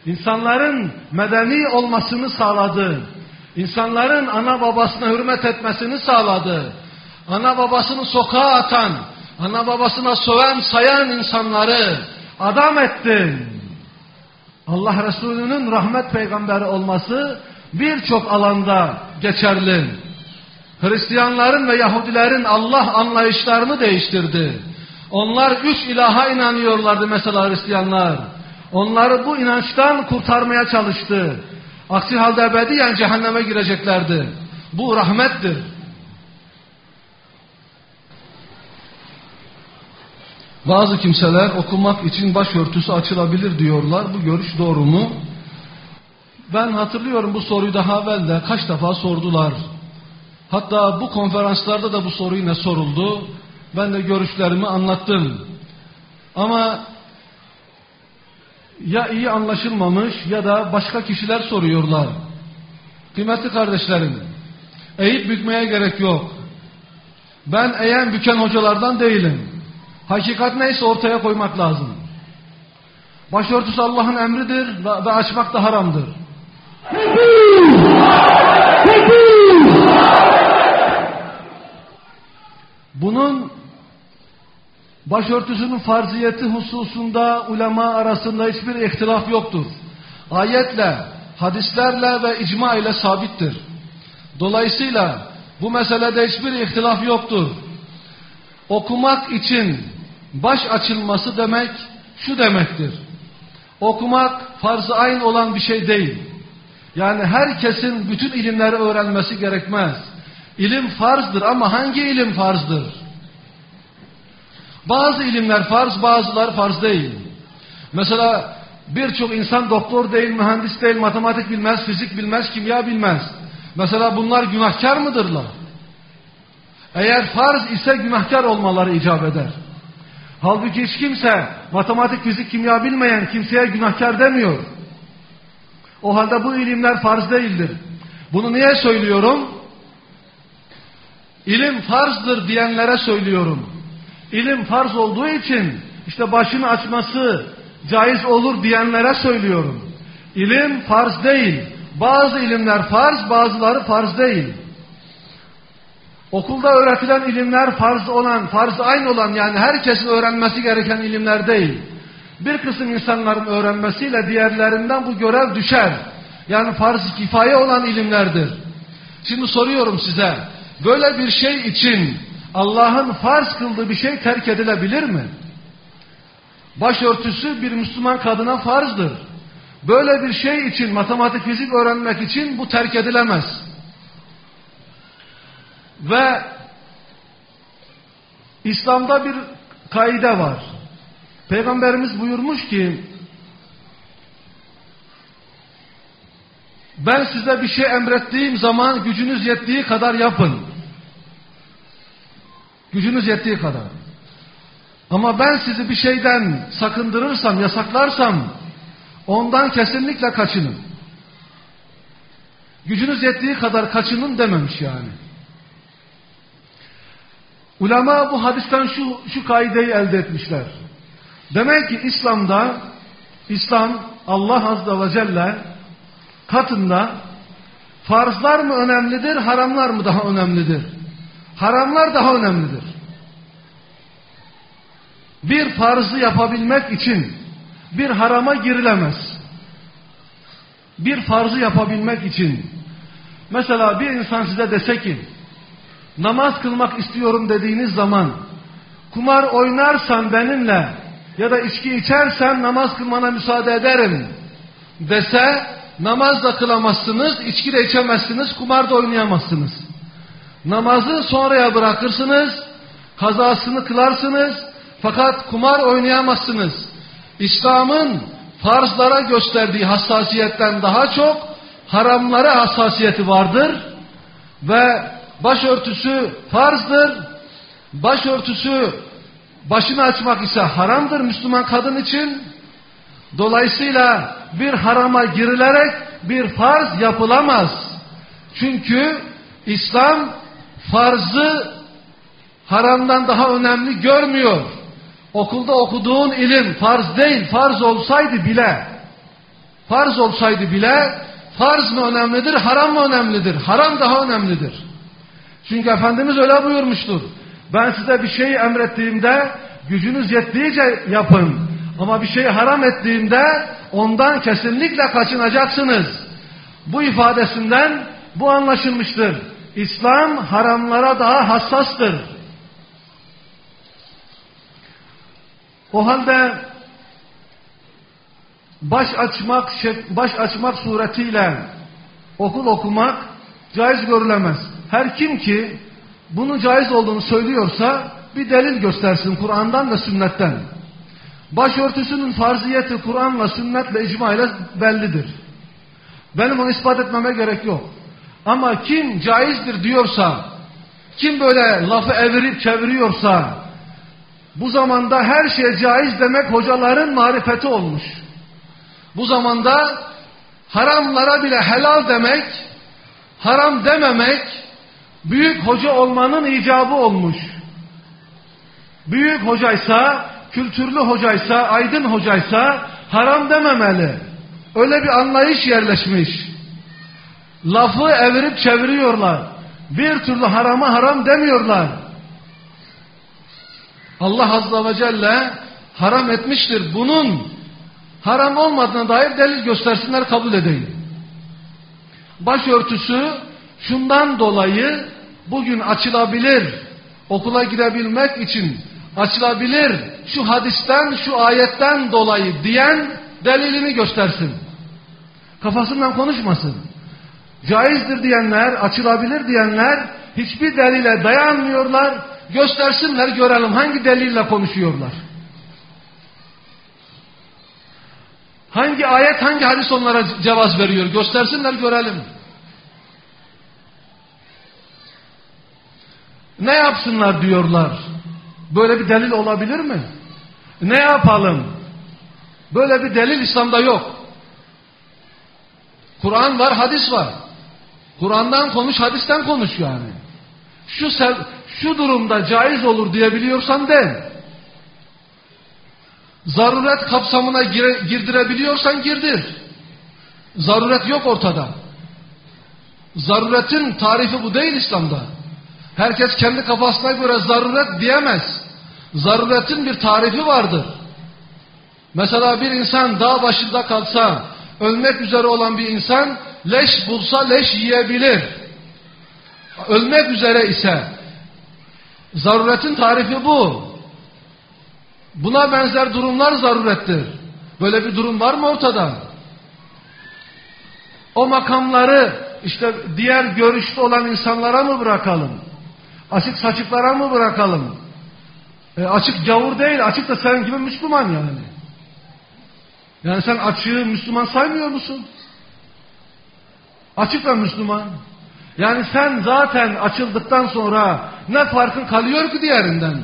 İnsanların medeni olmasını sağladı. İnsanların ana babasına hürmet etmesini sağladı. Ana babasını sokağa atan, ana babasına söven sayan insanları adam ettin. Allah Resulü'nün rahmet peygamberi olması birçok alanda geçerli. Hristiyanların ve Yahudilerin Allah anlayışlarını değiştirdi. Onlar üç ilaha inanıyorlardı mesela Hristiyanlar. Onları bu inançtan kurtarmaya çalıştı. Aksi halde ebediyen cehenneme gireceklerdi. Bu rahmettir. Bazı kimseler okumak için başörtüsü açılabilir diyorlar. Bu görüş doğru mu? Ben hatırlıyorum bu soruyu daha evvel de kaç defa sordular. Hatta bu konferanslarda da bu soru yine soruldu. Ben de görüşlerimi anlattım. Ama ya iyi anlaşılmamış ya da başka kişiler soruyorlar. Kıymetli kardeşlerim, eğip bükmeye gerek yok. Ben eğen büken hocalardan değilim. Hakikat neyse ortaya koymak lazım. Başörtüsü Allah'ın emridir ve açmak da haramdır. Bunun başörtüsünün farziyeti hususunda ulema arasında hiçbir ihtilaf yoktur. Ayetle, hadislerle ve icma ile sabittir. Dolayısıyla bu meselede hiçbir ihtilaf yoktur. Okumak için baş açılması demek şu demektir. Okumak farz-ı ayn olan bir şey değil. Yani herkesin bütün ilimleri öğrenmesi gerekmez. İlim farzdır ama hangi ilim farzdır? Bazı ilimler farz, bazıları farz değil. Mesela birçok insan doktor değil, mühendis değil, matematik bilmez, fizik bilmez, kimya bilmez. Mesela bunlar günahkar mıdırlar? Eğer farz ise günahkar olmaları icap eder. Halbuki hiç kimse matematik, fizik, kimya bilmeyen kimseye günahkar demiyor. O halde bu ilimler farz değildir. Bunu niye söylüyorum? İlim farzdır diyenlere söylüyorum. İlim farz olduğu için işte başını açması caiz olur diyenlere söylüyorum. İlim farz değil. Bazı ilimler farz, bazıları farz değil. Okulda öğretilen ilimler farz olan, farz aynı olan yani herkesin öğrenmesi gereken ilimler değil. Bir kısım insanların öğrenmesiyle diğerlerinden bu görev düşer. Yani farz-ı kifaye olan ilimlerdir. Şimdi soruyorum size, böyle bir şey için Allah'ın farz kıldığı bir şey terk edilebilir mi? Başörtüsü bir Müslüman kadına farzdır. Böyle bir şey için, matematik, fizik öğrenmek için bu terk edilemez. Ve İslam'da bir kaide var. Peygamberimiz buyurmuş ki, ben size bir şey emrettiğim zaman gücünüz yettiği kadar yapın. Gücünüz yettiği kadar. Ama ben sizi bir şeyden sakındırırsam, yasaklarsam ondan kesinlikle kaçının. Gücünüz yettiği kadar kaçının dememiş yani. Ulema bu hadisten şu, şu kaideyi elde etmişler. Demek ki İslam'da, İslam Allah Azze ve Celle katında farzlar mı önemlidir, haramlar mı daha önemlidir? Haramlar daha önemlidir. Bir farzı yapabilmek için bir harama girilemez. Bir farzı yapabilmek için. Mesela bir insan size dese ki, namaz kılmak istiyorum dediğiniz zaman, kumar oynarsan benimle ya da içki içersen namaz kılmana müsaade ederim dese, namaz da kılamazsınız, içki de içemezsiniz, kumar da oynayamazsınız. Namazı sonraya bırakırsınız, kazasını kılarsınız, fakat kumar oynayamazsınız. İslam'ın farzlara gösterdiği hassasiyetten daha çok haramlara hassasiyeti vardır ve başörtüsü farzdır. Başörtüsü başını açmak ise haramdır Müslüman kadın için. Dolayısıyla bir harama girilerek bir farz yapılamaz. Çünkü İslam farzı haramdan daha önemli görmüyor. Okulda okuduğun ilim farz değil, farz olsaydı bile Farz olsaydı bile farz mı önemlidir, haram mı önemlidir? Haram daha önemlidir. Çünkü Efendimiz öyle buyurmuştur. Ben size bir şeyi emrettiğimde gücünüz yettiğince yapın. Ama bir şeyi haram ettiğimde ondan kesinlikle kaçınacaksınız. Bu ifadesinden bu anlaşılmıştır. İslam haramlara daha hassastır. O halde baş açmak baş açmak suretiyle okul okumak caiz görülemez. Her kim ki bunun caiz olduğunu söylüyorsa bir delil göstersin Kur'an'dan ve sünnetten. Başörtüsünün farziyeti Kur'an'la, sünnetle, icma ile bellidir. Benim onu ispat etmeme gerek yok. Ama kim caizdir diyorsa, kim böyle lafı evirip çeviriyorsa, bu zamanda her şey caiz demek hocaların marifeti olmuş. Bu zamanda haramlara bile helal demek, haram dememek, büyük hoca olmanın icabı olmuş. Büyük hocaysa, kültürlü hocaysa, aydın hocaysa haram dememeli. Öyle bir anlayış yerleşmiş. Lafı evirip çeviriyorlar. Bir türlü harama haram demiyorlar. Allah Azze ve Celle haram etmiştir. Bunun haram olmadığına dair delil göstersinler, kabul edeyim. Başörtüsü şundan dolayı bugün açılabilir, okula girebilmek için açılabilir, şu hadisten, şu ayetten dolayı diyen delilini göstersin. Kafasından konuşmasın. Caizdir diyenler, açılabilir diyenler hiçbir delile dayanmıyorlar. Göstersinler, görelim hangi delille konuşuyorlar. Hangi ayet, hangi hadis onlara cevaz veriyor? Göstersinler, görelim. Ne yapsınlar diyorlar. Böyle bir delil olabilir mi? Ne yapalım? Böyle bir delil İslam'da yok. Kur'an var, hadis var. Kur'an'dan konuş, hadisten konuş yani. Şu şu durumda caiz olur diyebiliyorsan de. Zaruret kapsamına gire, girdirebiliyorsan girdir. Zaruret yok ortada. Zaruretin tarifi bu değil İslam'da. Herkes kendi kafasına göre zaruret diyemez. Zaruretin bir tarifi vardır. Mesela bir insan dağ başında kalsa, ölmek üzere olan bir insan leş bulsa leş yiyebilir. Ölmek üzere ise zaruretin tarifi bu. Buna benzer durumlar zarurettir. Böyle bir durum var mı ortada? O makamları işte diğer görüşte olan insanlara mı bırakalım? Açık saçıklara mı bırakalım? E, açık gavur değil, açık da sen gibi Müslüman yani. Yani sen açığı Müslüman saymıyor musun? Açık da Müslüman. Yani sen zaten açıldıktan sonra ne farkın kalıyor ki diğerinden?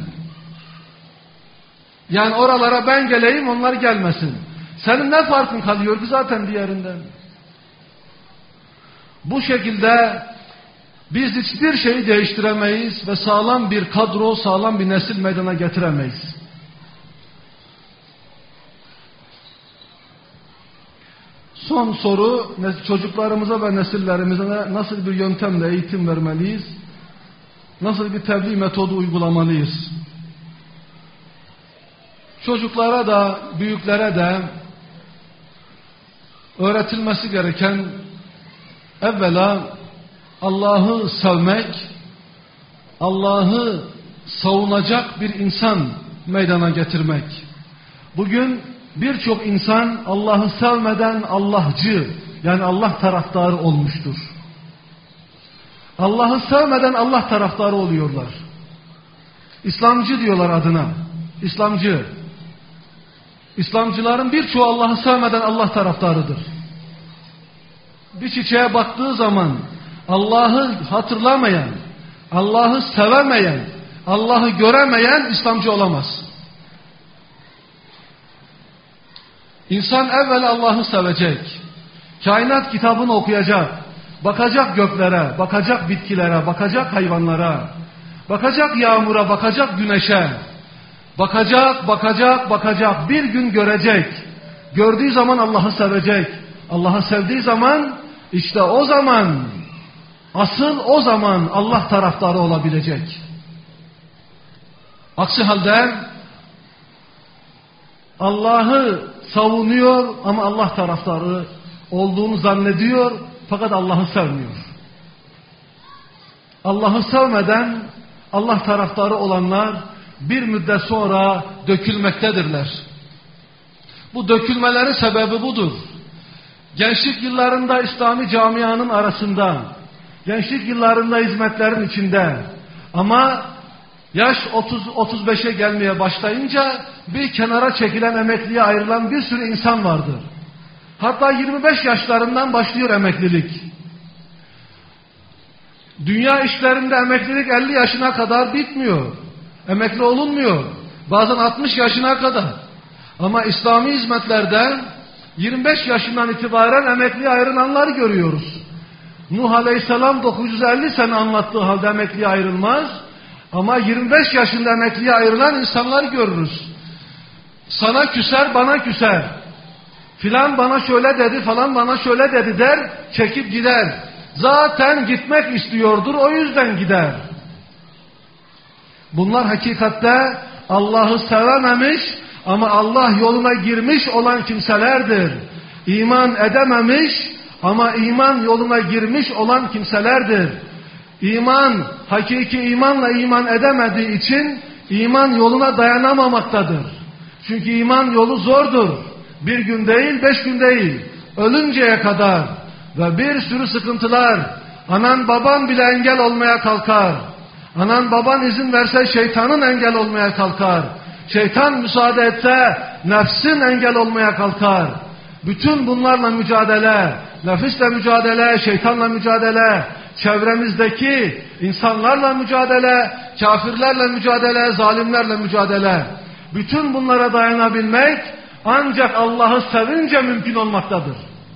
Yani oralara ben geleyim, onlar gelmesin. Senin ne farkın kalıyor ki zaten diğerinden? Bu şekilde biz hiçbir şeyi değiştiremeyiz ve sağlam bir kadro, sağlam bir nesil meydana getiremeyiz. Son soru, çocuklarımıza ve nesillerimize nasıl bir yöntemle eğitim vermeliyiz? Nasıl bir tebliğ metodu uygulamalıyız? Çocuklara da, büyüklere de öğretilmesi gereken evvela Allah'ı sevmek, Allah'ı savunacak bir insan meydana getirmek. Bugün birçok insan Allah'ı sevmeden Allahcı, yani Allah taraftarı olmuştur. Allah'ı sevmeden Allah taraftarı oluyorlar. İslamcı diyorlar adına. İslamcı. İslamcıların birçoğu Allah'ı sevmeden Allah taraftarıdır. Bir çiçeğe baktığı zaman Allah'ı hatırlamayan, Allah'ı sevemeyen, Allah'ı göremeyen İslamcı olamaz. İnsan evvel Allah'ı sevecek. Kainat kitabını okuyacak. Bakacak göklere, bakacak bitkilere, bakacak hayvanlara, bakacak yağmura, bakacak güneşe. Bakacak, bakacak, bakacak. Bir gün görecek. Gördüğü zaman Allah'ı sevecek. Allah'ı sevdiği zaman işte o zaman, asıl o zaman Allah taraftarı olabilecek. Aksi halde Allah'ı savunuyor ama Allah taraftarı olduğunu zannediyor fakat Allah'ı sevmiyor. Allah'ı sevmeden Allah taraftarı olanlar bir müddet sonra dökülmektedirler. Bu dökülmelerin sebebi budur. Gençlik yıllarında İslami camianın arasında, gençlik yıllarında hizmetlerin içinde ama yaş otuz otuz beşe gelmeye başlayınca bir kenara çekilen, emekliye ayrılan bir sürü insan vardır. Hatta yirmi beş yaşlarından başlıyor emeklilik. Dünya işlerinde emeklilik elli yaşına kadar bitmiyor. Emekli olunmuyor. Bazen altmış yaşına kadar. Ama İslami hizmetlerden yirmi beş yaşından itibaren emekliye ayrılanları görüyoruz. Nuh Aleyhisselam dokuz yüz elli sene anlattığı halde emekliye ayrılmaz. Ama yirmi beş yaşında emekliye ayrılan insanlar görürüz. Sana küser, bana küser. Filan bana şöyle dedi, falan bana şöyle dedi der, çekip gider. Zaten gitmek istiyordur, o yüzden gider. Bunlar hakikatte Allah'ı sevememiş ama Allah yoluna girmiş olan kimselerdir. İman edememiş ama iman yoluna girmiş olan kimselerdir. İman, hakiki imanla iman edemediği için iman yoluna dayanamamaktadır. Çünkü iman yolu zordur. Bir gün değil, beş gün değil. Ölünceye kadar ve bir sürü sıkıntılar. Anan baban bile engel olmaya kalkar. Anan baban izin verse şeytanın engel olmaya kalkar. Şeytan müsaade etse nefsin engel olmaya kalkar. Bütün bunlarla mücadele, nefisle mücadele, şeytanla mücadele, çevremizdeki insanlarla mücadele, kafirlerle mücadele, zalimlerle mücadele. Bütün bunlara dayanabilmek ancak Allah'ı sevince mümkün olmaktadır.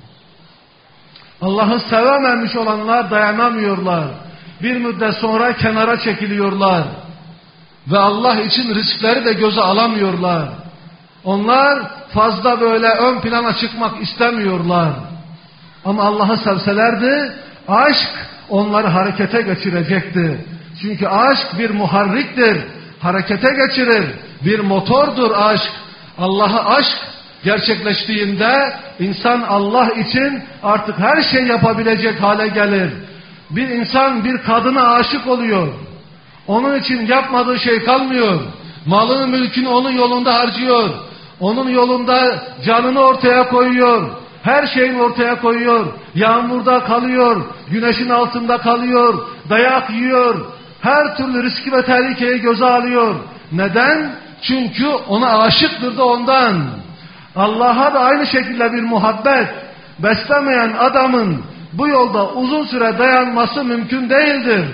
Allah'ı sevememiş olanlar dayanamıyorlar. Bir müddet sonra kenara çekiliyorlar. Ve Allah için riskleri de göze alamıyorlar. Onlar fazla böyle ön plana çıkmak istemiyorlar. Ama Allah'ı sevselerdi aşk onları harekete geçirecekti. Çünkü aşk bir muharriktir. Harekete geçirir. Bir motordur aşk. Allah'a aşk gerçekleştiğinde insan Allah için artık her şey yapabilecek hale gelir. Bir insan bir kadına aşık oluyor. Onun için yapmadığı şey kalmıyor. Malını mülkünü onun yolunda harcıyor. Onun yolunda canını ortaya koyuyor. Her şeyini ortaya koyuyor. Yağmurda kalıyor. Güneşin altında kalıyor. Dayak yiyor. Her türlü riski ve tehlikeyi göze alıyor. Neden? Çünkü ona aşıktır da ondan. Allah'a da aynı şekilde bir muhabbet beslemeyen adamın bu yolda uzun süre dayanması mümkün değildir.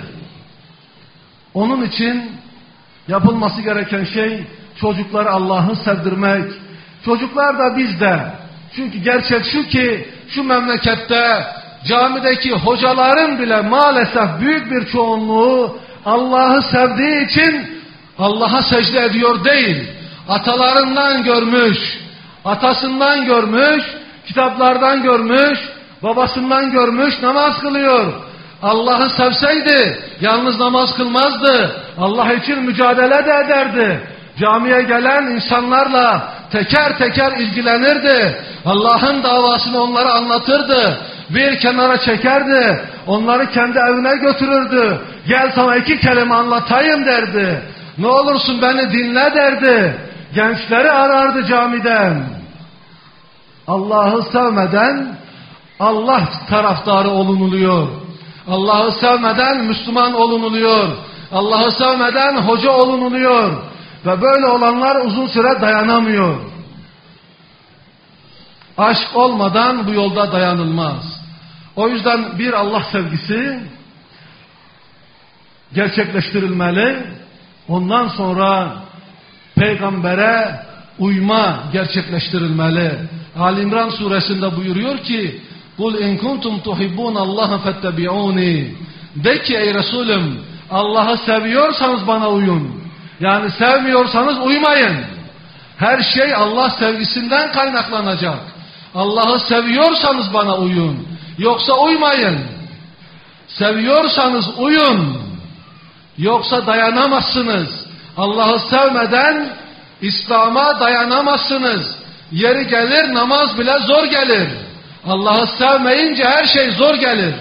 Onun için yapılması gereken şey çocukları Allah'ı sevdirmek. Çocuklar da bizde. Çünkü gerçek şu ki şu memlekette camideki hocaların bile maalesef büyük bir çoğunluğu Allah'ı sevdiği için Allah'a secde ediyor değil. Atalarından görmüş, atasından görmüş, kitaplardan görmüş, babasından görmüş, namaz kılıyor. Allah'ı sevseydi yalnız namaz kılmazdı. Allah için mücadele de ederdi. Camiye gelen insanlarla teker teker ilgilenirdi. Allah'ın davasını onlara anlatırdı. Bir kenara çekerdi. Onları kendi evine götürürdü. Gel sana iki kelime anlatayım derdi. Ne olursun beni dinle derdi. Gençleri arardı camiden. Allah'ı sevmeden Allah taraftarı olunuluyor. Allah'ı sevmeden Müslüman olunuluyor. Allah'ı sevmeden hoca olunuluyor. Ve böyle olanlar uzun süre dayanamıyor. Aşk olmadan bu yolda dayanılmaz. O yüzden bir Allah sevgisi gerçekleştirilmeli. Ondan sonra peygambere uyma gerçekleştirilmeli. Ali İmran suresinde buyuruyor ki قُلْ اِنْ كُنْتُمْ تُحِبُّونَ اللّٰهَ فَاتَّبِعُونِ De ki ey Resulüm Allah'ı seviyorsanız bana uyun. Yani sevmiyorsanız uymayın. Her şey Allah sevgisinden kaynaklanacak. Allah'ı seviyorsanız bana uyun. Yoksa uymayın. Seviyorsanız uyun. Yoksa dayanamazsınız. Allah'ı sevmeden İslam'a dayanamazsınız. Yeri gelir namaz bile zor gelir. Allah'ı sevmeyince her şey zor gelir.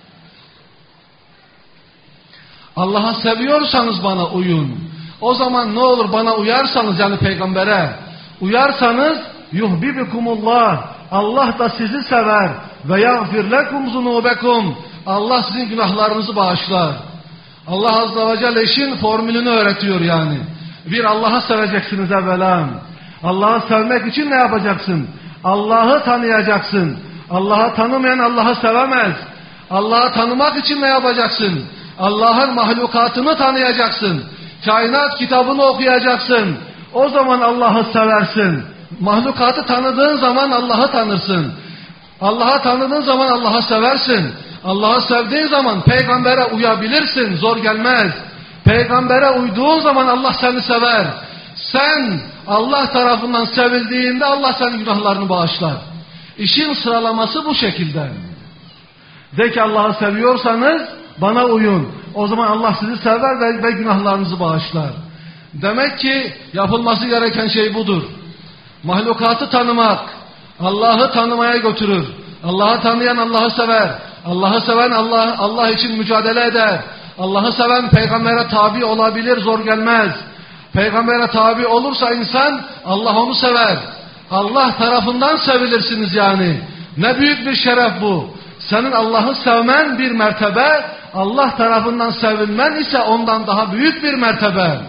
Allah'ı seviyorsanız bana uyun. O zaman ne olur bana uyarsanız, yani peygambere uyarsanız, yuhbibikumullah, Allah da sizi sever ve yagfir lekum zunubekum, Allah sizin günahlarınızı bağışlar. Allah Azze ve Celle işin formülünü öğretiyor yani. Bir, Allah'ı seveceksiniz evvela. Allah'ı sevmek için ne yapacaksın? Allah'ı tanıyacaksın. Allah'ı tanımayan Allah'ı sevemez. Allah'ı tanımak için ne yapacaksın? Allah'ın mahlukatını tanıyacaksın. Kainat kitabını okuyacaksın. O zaman Allah'ı seversin. Mahlukatı tanıdığın zaman Allah'ı tanırsın. Allah'ı tanıdığın zaman Allah'ı seversin. Allah'ı sevdiğin zaman peygambere uyabilirsin. Zor gelmez. Peygambere uyduğun zaman Allah seni sever. Sen Allah tarafından sevildiğinde Allah senin günahlarını bağışlar. İşin sıralaması bu şekilde. De ki Allah'ı seviyorsanız bana uyun. O zaman Allah sizi sever ve, ve günahlarınızı bağışlar. Demek ki yapılması gereken şey budur. Mahlukatı tanımak Allah'ı tanımaya götürür. Allah'ı tanıyan Allah'ı sever. Allah'ı seven Allah Allah için mücadele eder. Allah'ı seven peygambere tabi olabilir, zor gelmez. Peygambere tabi olursa insan, Allah onu sever. Allah tarafından sevilirsiniz yani. Ne büyük bir şeref bu. Senin Allah'ı sevmen bir mertebe, Allah tarafından sevilmen ise ondan daha büyük bir mertebe.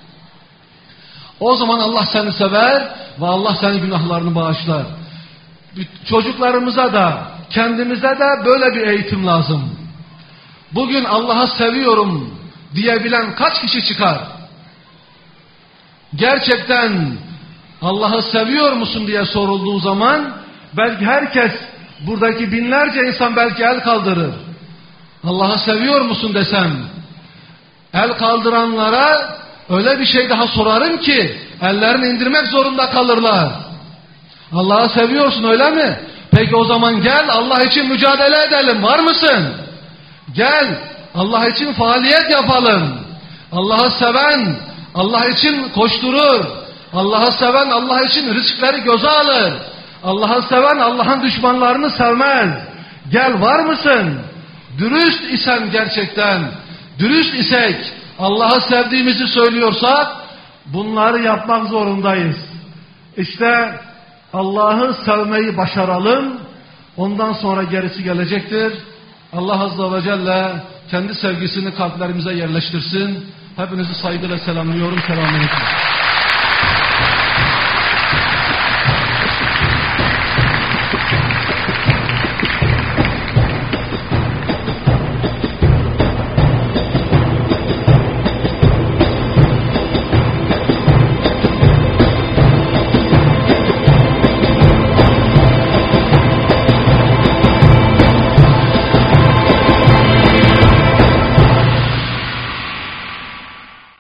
O zaman Allah seni sever ve Allah senin günahlarını bağışlar. Çocuklarımıza da, kendimize de böyle bir eğitim lazım. Bugün Allah'ı seviyorum diyebilen kaç kişi çıkar? Gerçekten Allah'ı seviyor musun diye sorulduğu zaman belki herkes, buradaki binlerce insan belki el kaldırır. Allah'ı seviyor musun desem, el kaldıranlara öyle bir şey daha sorarım ki ellerini indirmek zorunda kalırlar. Allah'ı seviyorsun öyle mi? Peki o zaman gel Allah için mücadele edelim. Var mısın? Gel Allah için faaliyet yapalım. Allah'ı seven Allah için koşturur. Allah'ı seven Allah için riskleri göze alır. Allah'ı seven Allah'ın düşmanlarını sevmez. Gel, var mısın? Dürüst isen gerçekten, dürüst isek, Allah'ı sevdiğimizi söylüyorsak bunları yapmak zorundayız. İşte Allah'ı sevmeyi başaralım. Ondan sonra gerisi gelecektir. Allah Azze ve Celle kendi sevgisini kalplerimize yerleştirsin. Hepinizi saygıyla selamlıyorum. Selamünaleyküm.